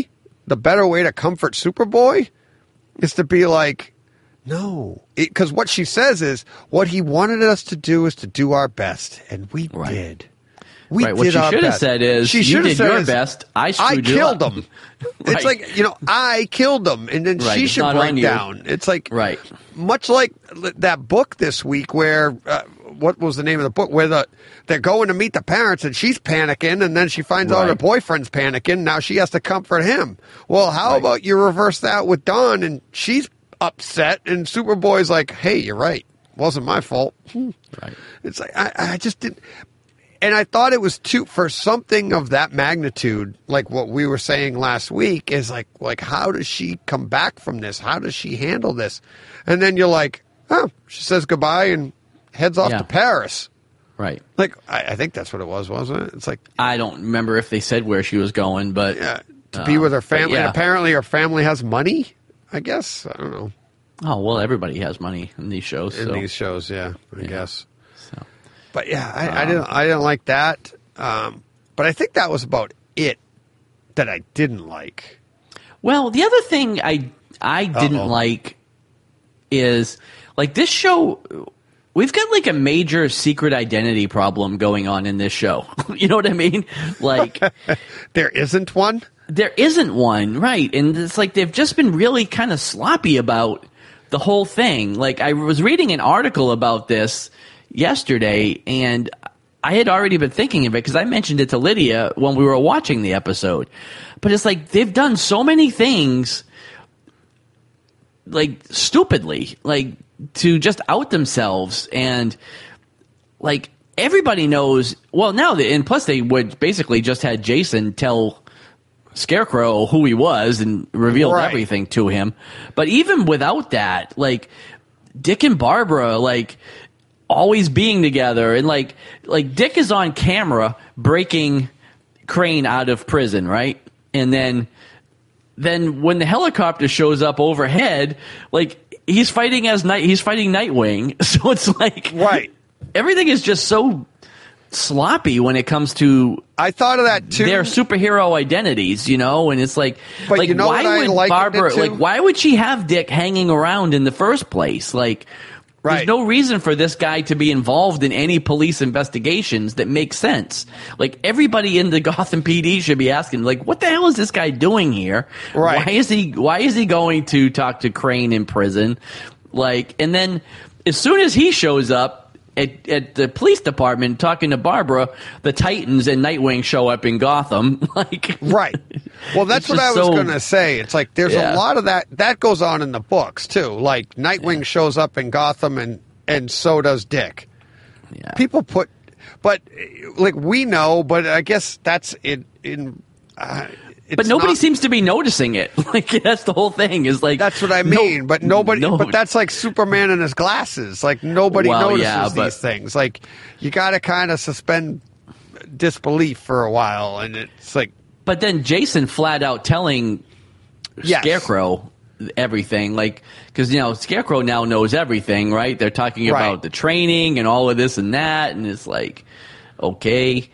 Superboy is to be like, no, because what she says is what he wanted us to do is to do our best, and we did. We did what she our should have best. Said is, you did your best. I killed him. It's like, I killed him, and then she should break down. It's like, much like that book this week where, what was the name of the book? Where they're going to meet the parents, and she's panicking, and then she finds out her boyfriend's panicking. Now she has to comfort him. Well, how about you reverse that with Dawn, and she's upset, and Superboy's like, hey, you're right. Wasn't my fault. Right. It's like, I just didn't. And I thought it was for something of that magnitude, like what we were saying last week, is like how does she come back from this? How does she handle this? And then you're like, oh, she says goodbye and heads off to Paris. Right. Like, I think that's what it was, wasn't it? It's like, I don't remember if they said where she was going, but to be with her family. And apparently her family has money, I guess. I don't know. Oh, well, everybody has money in these shows. These shows, I guess. But yeah, I didn't like that. But I think that was about it that I didn't like. Well, the other thing I didn't like is, like, this show, we've got like a major secret identity problem going on in this show. You know what I mean? Like, there isn't one? There isn't one, right. And it's like they've just been really kind of sloppy about the whole thing. Like, I was reading an article about this yesterday, and I had already been thinking of it because I mentioned it to Lydia when we were watching the episode. But it's like they've done so many things, like, stupidly, like, to just out themselves, and like everybody knows. Well, now and plus they would basically just had Jason tell Scarecrow who he was and revealed everything to him. But even without that, like, Dick and Barbara, like, always being together, and like Dick is on camera breaking Crane out of prison, right? And then when the helicopter shows up overhead, like, he's fighting Nightwing. So it's like, everything is just so sloppy when it comes to I thought of that too. their superhero identities, and it's like, But you know why what I would likened Barbara, it to? like, why would she have Dick hanging around in the first place? Like, Right. there's no reason for this guy to be involved in any police investigations that make sense. Like, everybody in the Gotham PD should be asking, like, what the hell is this guy doing here? Right. Why is he going to talk to Crane in prison? Like, and then as soon as he shows up at the police department talking to Barbara, the Titans and Nightwing show up in Gotham. Like, Right. Well, that's it's what I just was so- going to say. It's like there's Yeah. a lot of that goes on in the books too. Like Nightwing shows up in Gotham and so does Dick. yeah. People but like we know, but I guess that's in But nobody seems to be noticing it. Like, that's the whole thing. Is like, That's what I mean. But nobody. no. But that's like Superman and his glasses. Like nobody Well, notices yeah, but- these things. Like you got to kind of suspend disbelief for a while, and it's like But then Jason flat out telling Yes. Scarecrow everything, like, because Scarecrow now knows everything, right? They're talking Right. about the training and all of this and that, and it's like, okay.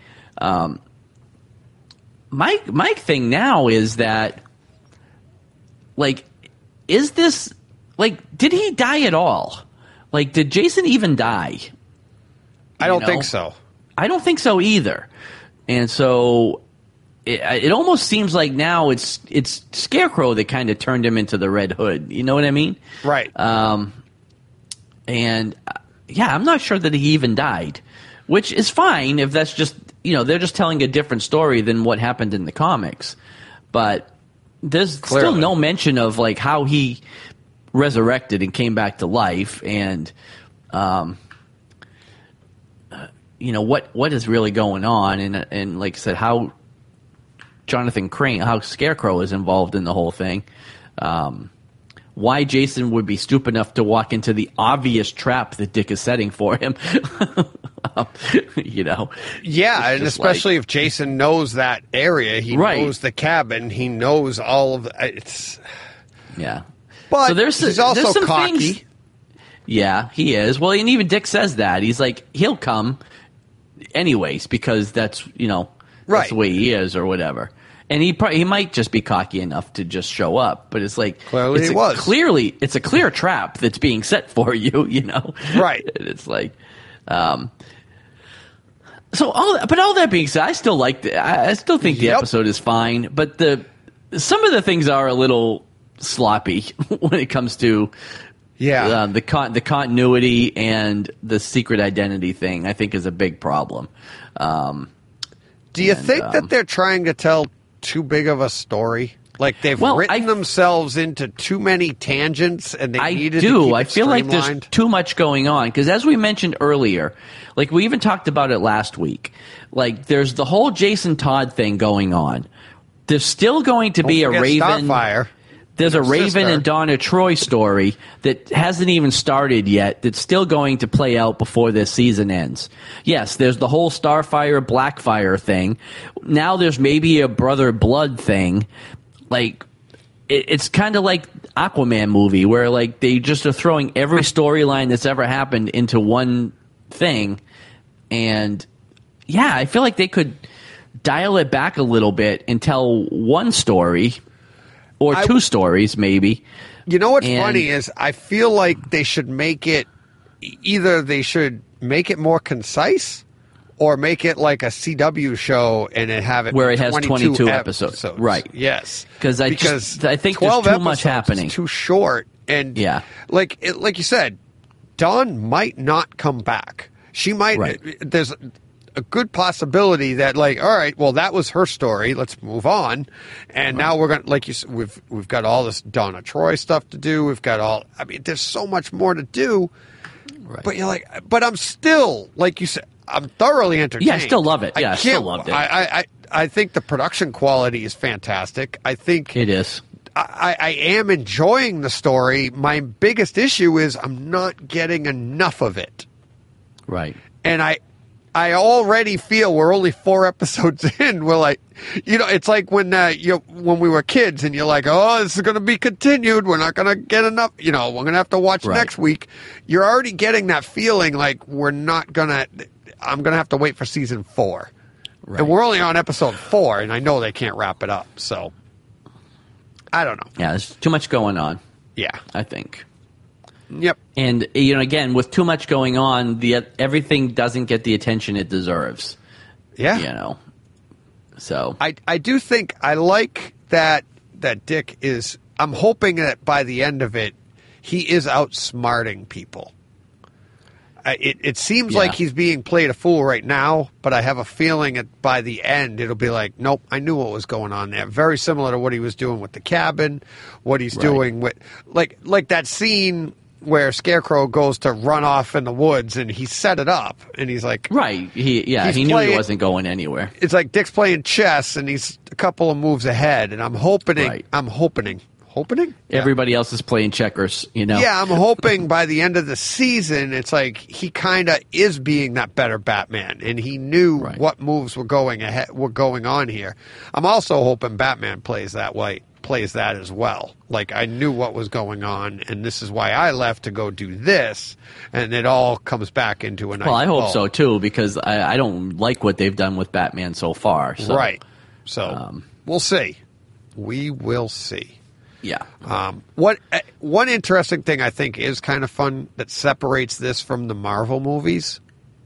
My thing now is that, like, is this, like, did he die at all? Like, did Jason even die? I don't know? think so. I don't think so either. And so it almost seems like now it's Scarecrow that kind of turned him into the Red Hood. You know what I mean? Right. And yeah, I'm not sure that he even died, which is fine if that's just, they're just telling a different story than what happened in the comics. But there's still Clearly. no mention of like how he resurrected and came back to life, and what is really going on, and like I said, how Jonathan Crane, how Scarecrow is involved in the whole thing. Why Jason would be stupid enough to walk into the obvious trap that Dick is setting for him. Yeah, It's and just especially if Jason knows that area, he Right. knows the cabin, he knows all of it's. Yeah. But So there's he's also there's some cocky. things- Yeah, he is. Well, and even Dick says that. He's like, he'll come anyways because that's, that's Right. the way he is or whatever. And he might just be cocky enough to just show up, but it's like Clearly it's he was. Clearly, it's a clear trap that's being set for you, Right. And it's like, so all that being said, I still I still think the Yep. episode is fine, but some of the things are a little sloppy when it comes to Yeah. the continuity and the secret identity thing. I think is a big problem. Do you think that they're trying to tell too big of a story? Like they've written themselves into too many tangents, and they needed to keep it I feel like there's streamlined? too much going on because, as we mentioned earlier, like we even talked about it last week. Like there's the whole Jason Todd thing going on. There's still going to be a Don't forget Raven. Starfire. There's a Your Raven sister. and Donna Troy story that hasn't even started yet. That's still going to play out before this season ends. Yes, there's the whole Starfire Blackfire thing. Now there's maybe a Brother Blood thing. Like it's kind of like Aquaman movie where like they just are throwing every storyline that's ever happened into one thing. And yeah, I feel like they could dial it back a little bit and tell one story. Or two stories, maybe. You know what's And- funny is I feel like they should make it either they should make it more concise or make it like a CW show and it have it Where it has 22 episodes. Right. Yes. 'Cause I think there's 12 too much episodes is happening. too short, and Yeah. like you said, Dawn might not come back. She might. Right. There's a good possibility that, like, all right, well, that was her story. Let's move on. And now we're gonna, like you said, we've got all this Donna Troy stuff to do. We've got all. I mean, there's so much more to do. Right. But you're like, but I'm still, like you said, I'm thoroughly entertained. Yeah, I still love it. Yeah, I still can't- loved it. I think the production quality is fantastic. I think It is. I am enjoying the story. My biggest issue is I'm not getting enough of it. Right. And I already feel we're only 4 episodes in. We're like, it's like when when we were kids and you're like, oh, this is going to be continued. We're not going to get enough. We're going to have to watch Right. next week. You're already getting that feeling like we're not going to. I'm going to have to wait for season 4. Right. And we're only on episode 4, and I know they can't wrap it up. So, I don't know. Yeah, there's too much going on, Yeah. I think. Yep. And, again, with too much going on, everything doesn't get the attention it deserves. Yeah. So. I do think I like that Dick is, I'm hoping that by the end of it, he is outsmarting people. It seems like he's being played a fool right now, but I have a feeling that by the end it'll be like, nope, I knew what was going on there. Very similar to what he was doing with the cabin, what he's doing with like that scene where Scarecrow goes to run off in the woods and he set it up and he's like, right, he knew he wasn't going anywhere. It's like Dick's playing chess and he's a couple of moves ahead, and I'm hoping. Everybody else is playing checkers, Yeah, I'm hoping by the end of the season, it's like he kind of is being that better Batman, and he knew what moves were going on here. I'm also hoping Batman plays that as well. Like, I knew what was going on, and this is why I left to go do this, and it all comes back into a nice Well, I hope ball. so, too, because I don't like what they've done with Batman so far. So. Right. So, we'll see. We will see. Yeah. One interesting thing I think is kind of fun that separates this from the Marvel movies,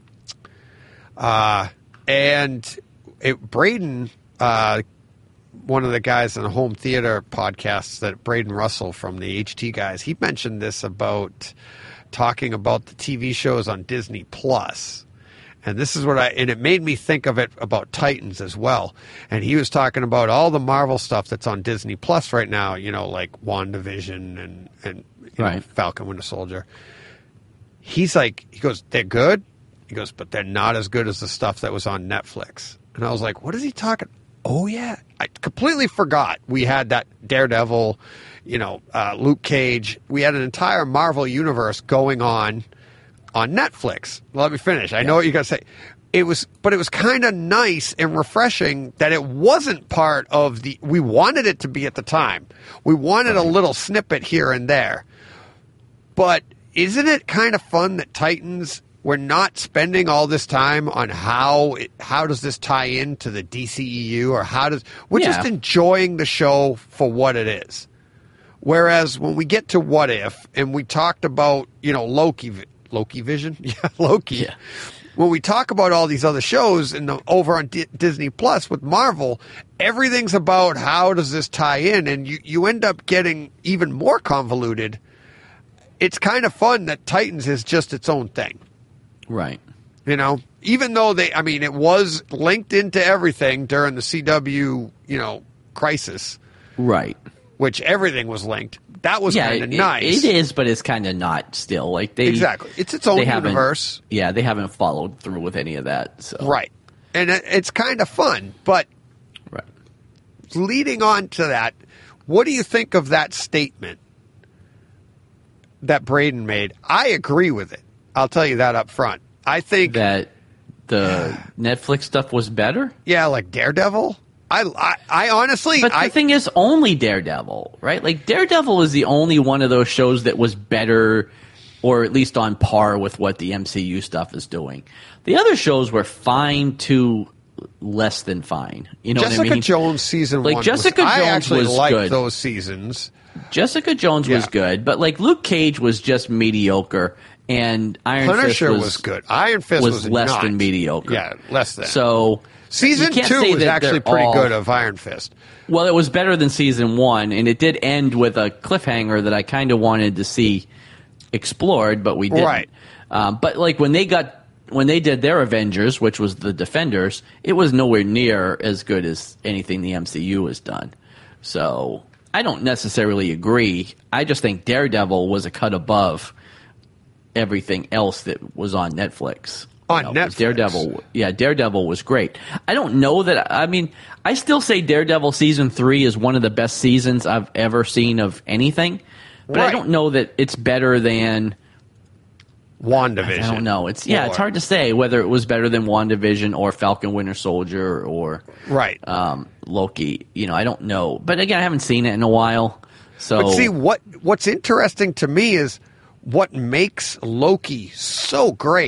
Braden, one of the guys in the home theater podcasts, that Braden Russell from the HT guys, he mentioned this about talking about the TV shows on Disney Plus. And this is and it made me think of it about Titans as well. And he was talking about all the Marvel stuff that's on Disney Plus right now, like WandaVision and Falcon Winter Soldier. He goes, they're good. He goes, but they're not as good as the stuff that was on Netflix. And I was like, what is he talking? Oh yeah. I completely forgot we had that Daredevil, Luke Cage. We had an entire Marvel universe going on Netflix. Let me finish. I know what you're going to say. It was kind of nice and refreshing that it wasn't part of we wanted it to be at the time. We wanted a little snippet here and there. But isn't it kind of fun that Titans, we're not spending all this time on how does this tie into the DCEU, or we're just enjoying the show for what it is. Whereas when we get to What If, and we talked about, Loki Vision? Yeah, Loki. Yeah. When we talk about all these other shows over on Disney Plus with Marvel, everything's about how does this tie in, and you end up getting even more convoluted. It's kind of fun that Titans is just its own thing. Right. Even though it was linked into everything during the CW, crisis. Right. Which everything was linked. That was kind of nice. It is, but it's kind of not still. Exactly. It's its own universe. Yeah, they haven't followed through with any of that. So. Right. And it's kind of fun. But leading on to that, what do you think of that statement that Braden made? I agree with it. I'll tell you that up front. I think that the Netflix stuff was better. Yeah, like Daredevil. I honestly... But the thing is, only Daredevil, right? Like, Daredevil is the only one of those shows that was better, or at least on par with what the MCU stuff is doing. The other shows were fine to less than fine. You know what I mean? Jessica Jones season 1 I actually liked good. Those seasons. Jessica Jones was good, but, Luke Cage was just mediocre, and Iron Fist was good. Iron Fist was less not. than mediocre. Yeah, less than. So... Season 2 was actually pretty good of Iron Fist. Well, it was better than season 1, and it did end with a cliffhanger that I kind of wanted to see explored, but we didn't. Right. But when they did their Avengers, which was the Defenders, it was nowhere near as good as anything the MCU has done. So I don't necessarily agree. I just think Daredevil was a cut above everything else that was on Netflix. Netflix. Daredevil was great. I don't know that. I still say Daredevil season 3 is one of the best seasons I've ever seen of anything, but I don't know that it's better than WandaVision. I don't know. It's hard to say whether it was better than WandaVision or Falcon Winter Soldier or Loki. I don't know. But again, I haven't seen it in a while. So, but see, what's interesting to me is what makes Loki so great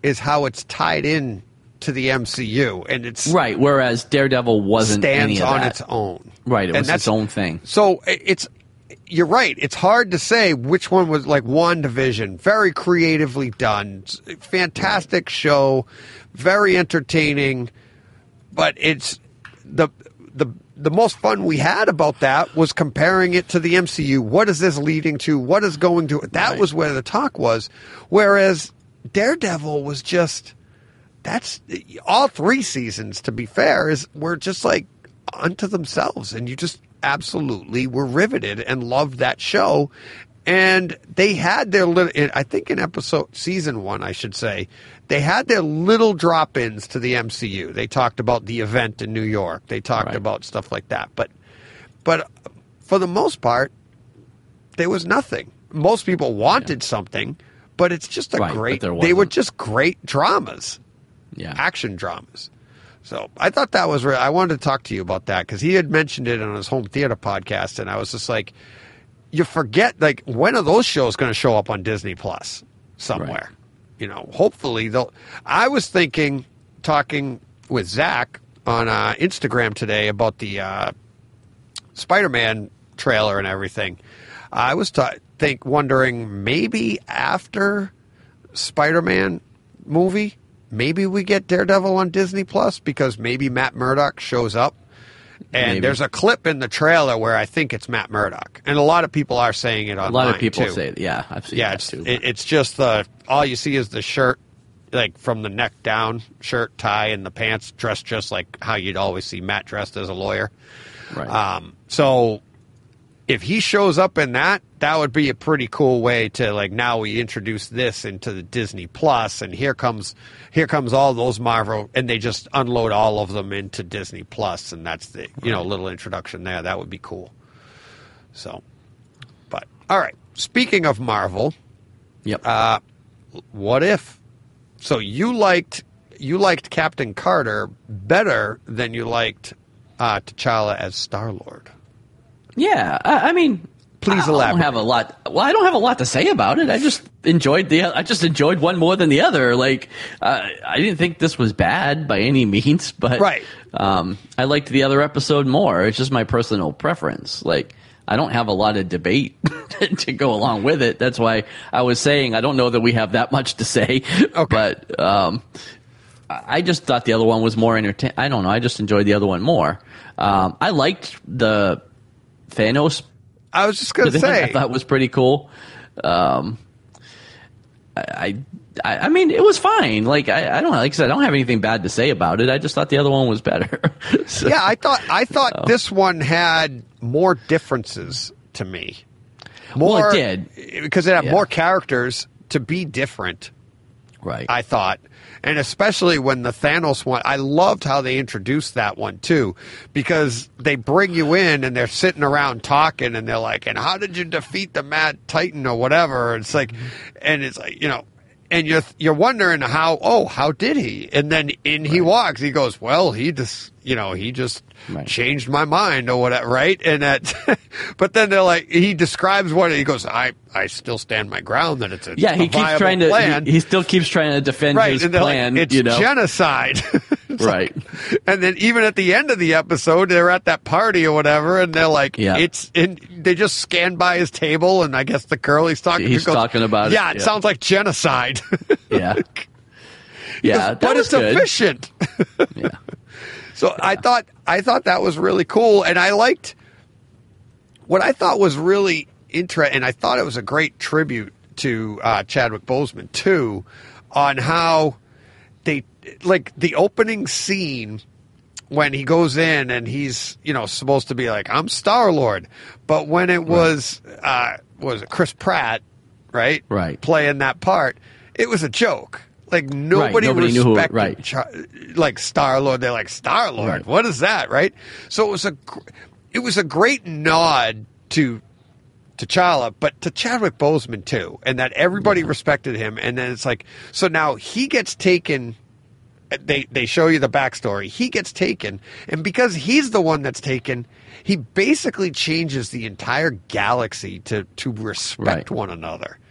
is how it's tied in to the MCU, and it's Right, whereas Daredevil wasn't any stands of on that. its own. Right, it And was that's its own thing. So you're right. It's hard to say which one was like WandaVision. Very creatively done. Fantastic show. Very entertaining. But it's the most fun we had about that was comparing it to the MCU. What is this leading to? What is going to? That Right. was where the talk was. Whereas Daredevil was just, that's all 3 seasons, to be fair, were just like unto themselves. And you just absolutely were riveted and loved that show. And they had their little, I think in season 1, I should say, they had their little drop-ins to the MCU. They talked about the event in New York. They talked Right. about stuff like that. But for the most part, there was nothing. Most people wanted something, but it's just a Right, but great, there they were wasn't. just great dramas, Yeah. action dramas. So I thought that was I wanted to talk to you about that because he had mentioned it on his home theater podcast, and I was just like, you forget, like, when are those shows going to show up on Disney Plus somewhere? Right. You know, hopefully they'll. I was thinking, talking with Zach on Instagram today about the Spider-Man trailer and everything. I was wondering maybe after Spider-Man movie, maybe we get Daredevil on Disney Plus because maybe Matt Murdock shows up. And Maybe. there's a clip in the trailer where I think it's Matt Murdock, and a lot of people are saying it online. A lot of people too. say it. Yeah, I've seen Yeah, that it's too. it's just all you see is the shirt, like from the neck down, shirt, tie, and the pants, dressed just like how you'd always see Matt dressed as a lawyer. Right. So if he shows up in that would be a pretty cool way to, like, now we introduce this into the Disney Plus, and here comes all those Marvel, and they just unload all of them into Disney Plus, and that's the little introduction there. That would be cool. So, but all right. Speaking of Marvel, Yep. what if? So you liked Captain Carter better than you liked T'Challa as Star-Lord. Yeah, I mean, Please I elaborate. don't have a lot. Well, I don't have a lot to say about it. I just enjoyed one more than the other. Like, I didn't think this was bad by any means, but Right. I liked the other episode more. It's just my personal preference. Like, I don't have a lot of debate to go along with it. That's why I was saying I don't know that we have that much to say. Okay. But I just thought the other one was more entertaining. I don't know. I just enjoyed the other one more. I liked the Thanos. I was just going to say, I thought it was pretty cool. I mean, it was fine. Like, I don't know. Like I said, I don't have anything bad to say about it. I just thought the other one was better. So, yeah, I thought this one had more differences to me. More, Well, it did. because it had Yeah. more characters to be different. right. I thought. And especially when the Thanos one, I loved how they introduced that one too, because they bring you in and they're sitting around talking and they're like, and how did you defeat the Mad Titan or whatever? It's like, and it's like, and you're wondering how did he? And then he walks, he goes, well, he just Right. changed my mind or whatever, right? And that, but then they're like, he describes he goes, I still stand my ground that it's a Yeah, he a keeps viable trying to. plan. He still keeps trying to defend Right, his and they're plan. like, it's genocide. It's Right. like- and then even at the end of the episode, they're at that party or whatever, and they're like, Yeah. they just scan by his table, and I guess the girl he's talking He's to goes, talking about it, yeah, it yeah. sounds like genocide. Yeah. Yeah, that but was it's good. efficient. Yeah. So I thought that was really cool, and I liked what I thought was really interesting, and I thought it was a great tribute to Chadwick Boseman too, on how they, like, the opening scene when he goes in and he's supposed to be like, I'm Star-Lord, but when it was Chris Pratt, right, playing that part, it was a joke. Like, nobody nobody knew respected like Star-Lord. They're like, Star-Lord? Right. What is that, right? So it was a great nod to T'Challa, but to Chadwick Boseman too, and that everybody respected him. And then it's like, so now he gets taken. They show you the backstory. He gets taken, and because he's the one that's taken, he basically changes the entire galaxy to respect one another.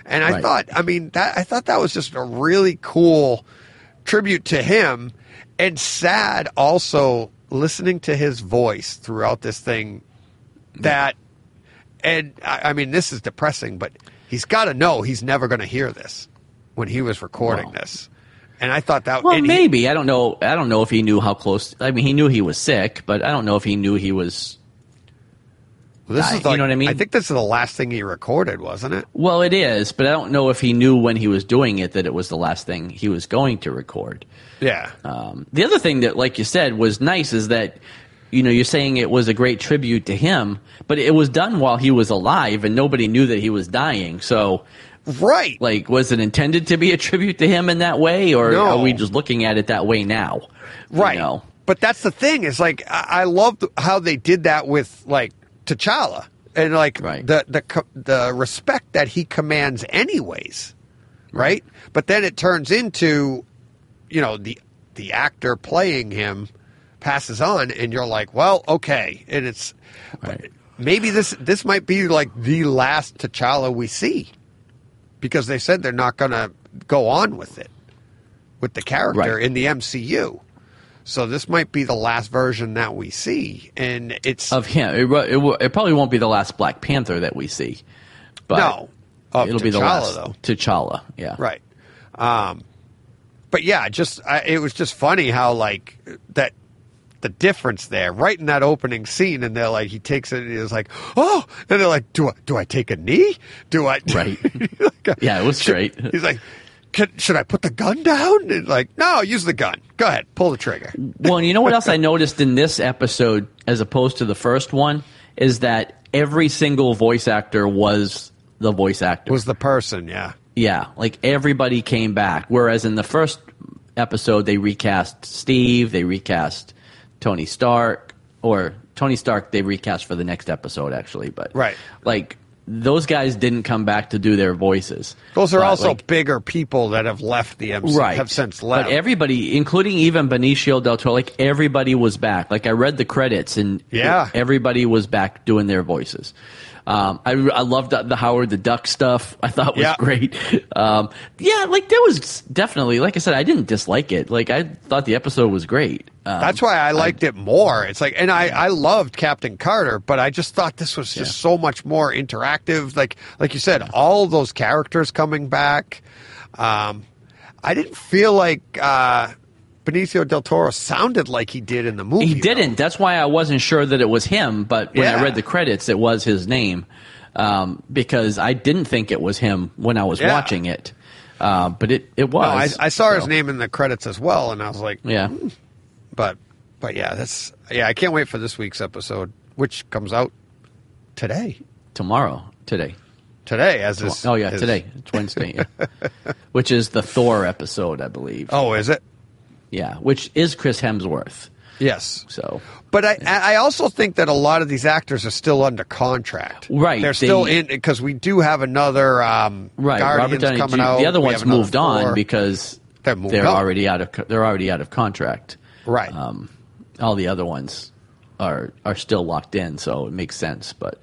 And I thought that was just a really cool tribute to him, and sad also listening to his voice throughout this thing. That, and I mean, this is depressing, but he's got to know he's never going to hear this when he was recording this. And I thought that. Well, maybe I don't know. I don't know if he knew how close. I mean, he knew he was sick, but I don't know if he knew he was. Well, this is you know what I mean? I think this is the last thing he recorded, wasn't it? Well, it is, but I don't know if he knew when he was doing it that it was the last thing he was going to record. Yeah. The other thing that, like you said, was nice is that, you know, you're saying it was a great tribute to him, but it was done while he was alive and nobody knew that he was dying. So, right. Like, was it intended to be a tribute to him in that way, or are we just looking at it that way now? Right. You know? But that's the thing is, like, I loved how they did that with, like, T'Challa, and like the respect that he commands anyways, right? But then it turns into, you know, the actor playing him passes on, and you're like, well, okay, and it's maybe this might be like the last T'Challa we see, because they said they're not going to go on with it, with the character in the MCU. So this might be the last version that we see, and it's of him. It probably won't be the last Black Panther that we see, but it'll be the last T'Challa. Yeah, right. But yeah, it was just funny how like that the difference there, right in that opening scene, and they're like, he takes it and he's like, oh, and they're like, do I take a knee? Do I? Right. Yeah, it was great. He's like, should I put the gun down? And like, no, use the gun. Go ahead, pull the trigger. Well, and you know what else I noticed in this episode, as opposed to the first one, is that every single voice actor was the voice actor. Was the person, yeah. Yeah, like everybody came back. Whereas in the first episode, they recast Steve, they recast Tony Stark, or Tony Stark they recast for the next episode, actually. But like, those guys didn't come back to do their voices. Those are also bigger people that have left the MCU, have since left. But everybody, including even Benicio del Toro, like everybody was back. Like I read the credits, and everybody was back doing their voices. I loved the Howard the Duck stuff. I thought was great. Like there was definitely, like I said, I didn't dislike it. Like I thought the episode was great. That's why I liked it more. It's like, and I loved Captain Carter, but I just thought this was just so much more interactive. Like you said, all of those characters coming back. I didn't feel like Benicio del Toro sounded like he did in the movie. He didn't. That's why I wasn't sure that it was him. But when I read the credits, it was his name, because I didn't think it was him when I was watching it. But it was. No, I saw his name in the credits as well, and I was like, But yeah, I can't wait for this week's episode, which comes out today. Today. Today. It's Wednesday. Which is the Thor episode, I believe. Oh, is it? Yeah, which is Chris Hemsworth. Yes. So, but I also think that a lot of these actors are still under contract. Right. They're still in, because we do have another Guardians coming out. The other ones moved on because they're already out of contract. Right. All the other ones are still locked in, so it makes sense. But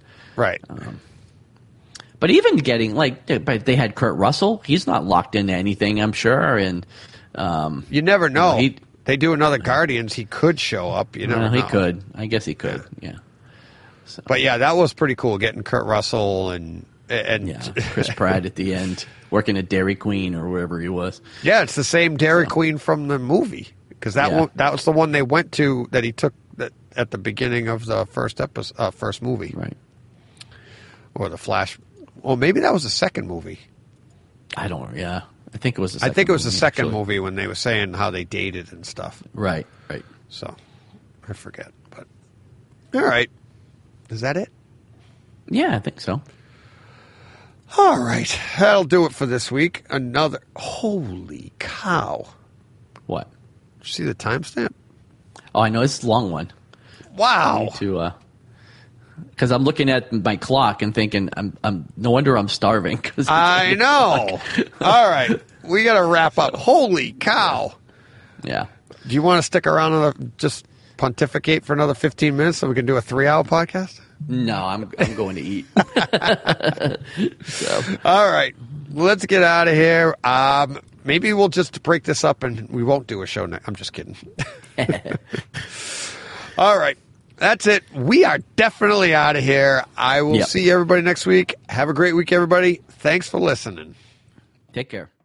but even getting but they had Kurt Russell. He's not locked into anything, I'm sure, and you never know. They do another Guardians, he could show up. You know, he could. I guess he could. Yeah. So. But yeah, that was pretty cool getting Kurt Russell and Chris Pratt at the end working at Dairy Queen or wherever he was. Yeah, it's the same Dairy Queen from the movie, because that was the one they went to that he took at the beginning of the first movie, right? Or the Flash. Well, maybe that was the second movie. I don't. Yeah. I think it was the second movie when they were saying how they dated and stuff. Right. So, I forget. But, all right. Is that it? Yeah, I think so. All right. That'll do it for this week. Holy cow. What? Did you see the timestamp? Oh, I know. It's a long one. Wow. I need to, because I'm looking at my clock and thinking, I'm no wonder I'm starving. I know. All right, we got to wrap up. Holy cow! Yeah. Do you want to stick around and just pontificate for another 15 minutes so we can do a 3-hour podcast? No, I'm going to eat. All right. let's get out of here. Maybe we'll just break this up and we won't do a show next. I'm just kidding. All right. That's it. We are definitely out of here. I will see everybody next week. Have a great week, everybody. Thanks for listening. Take care.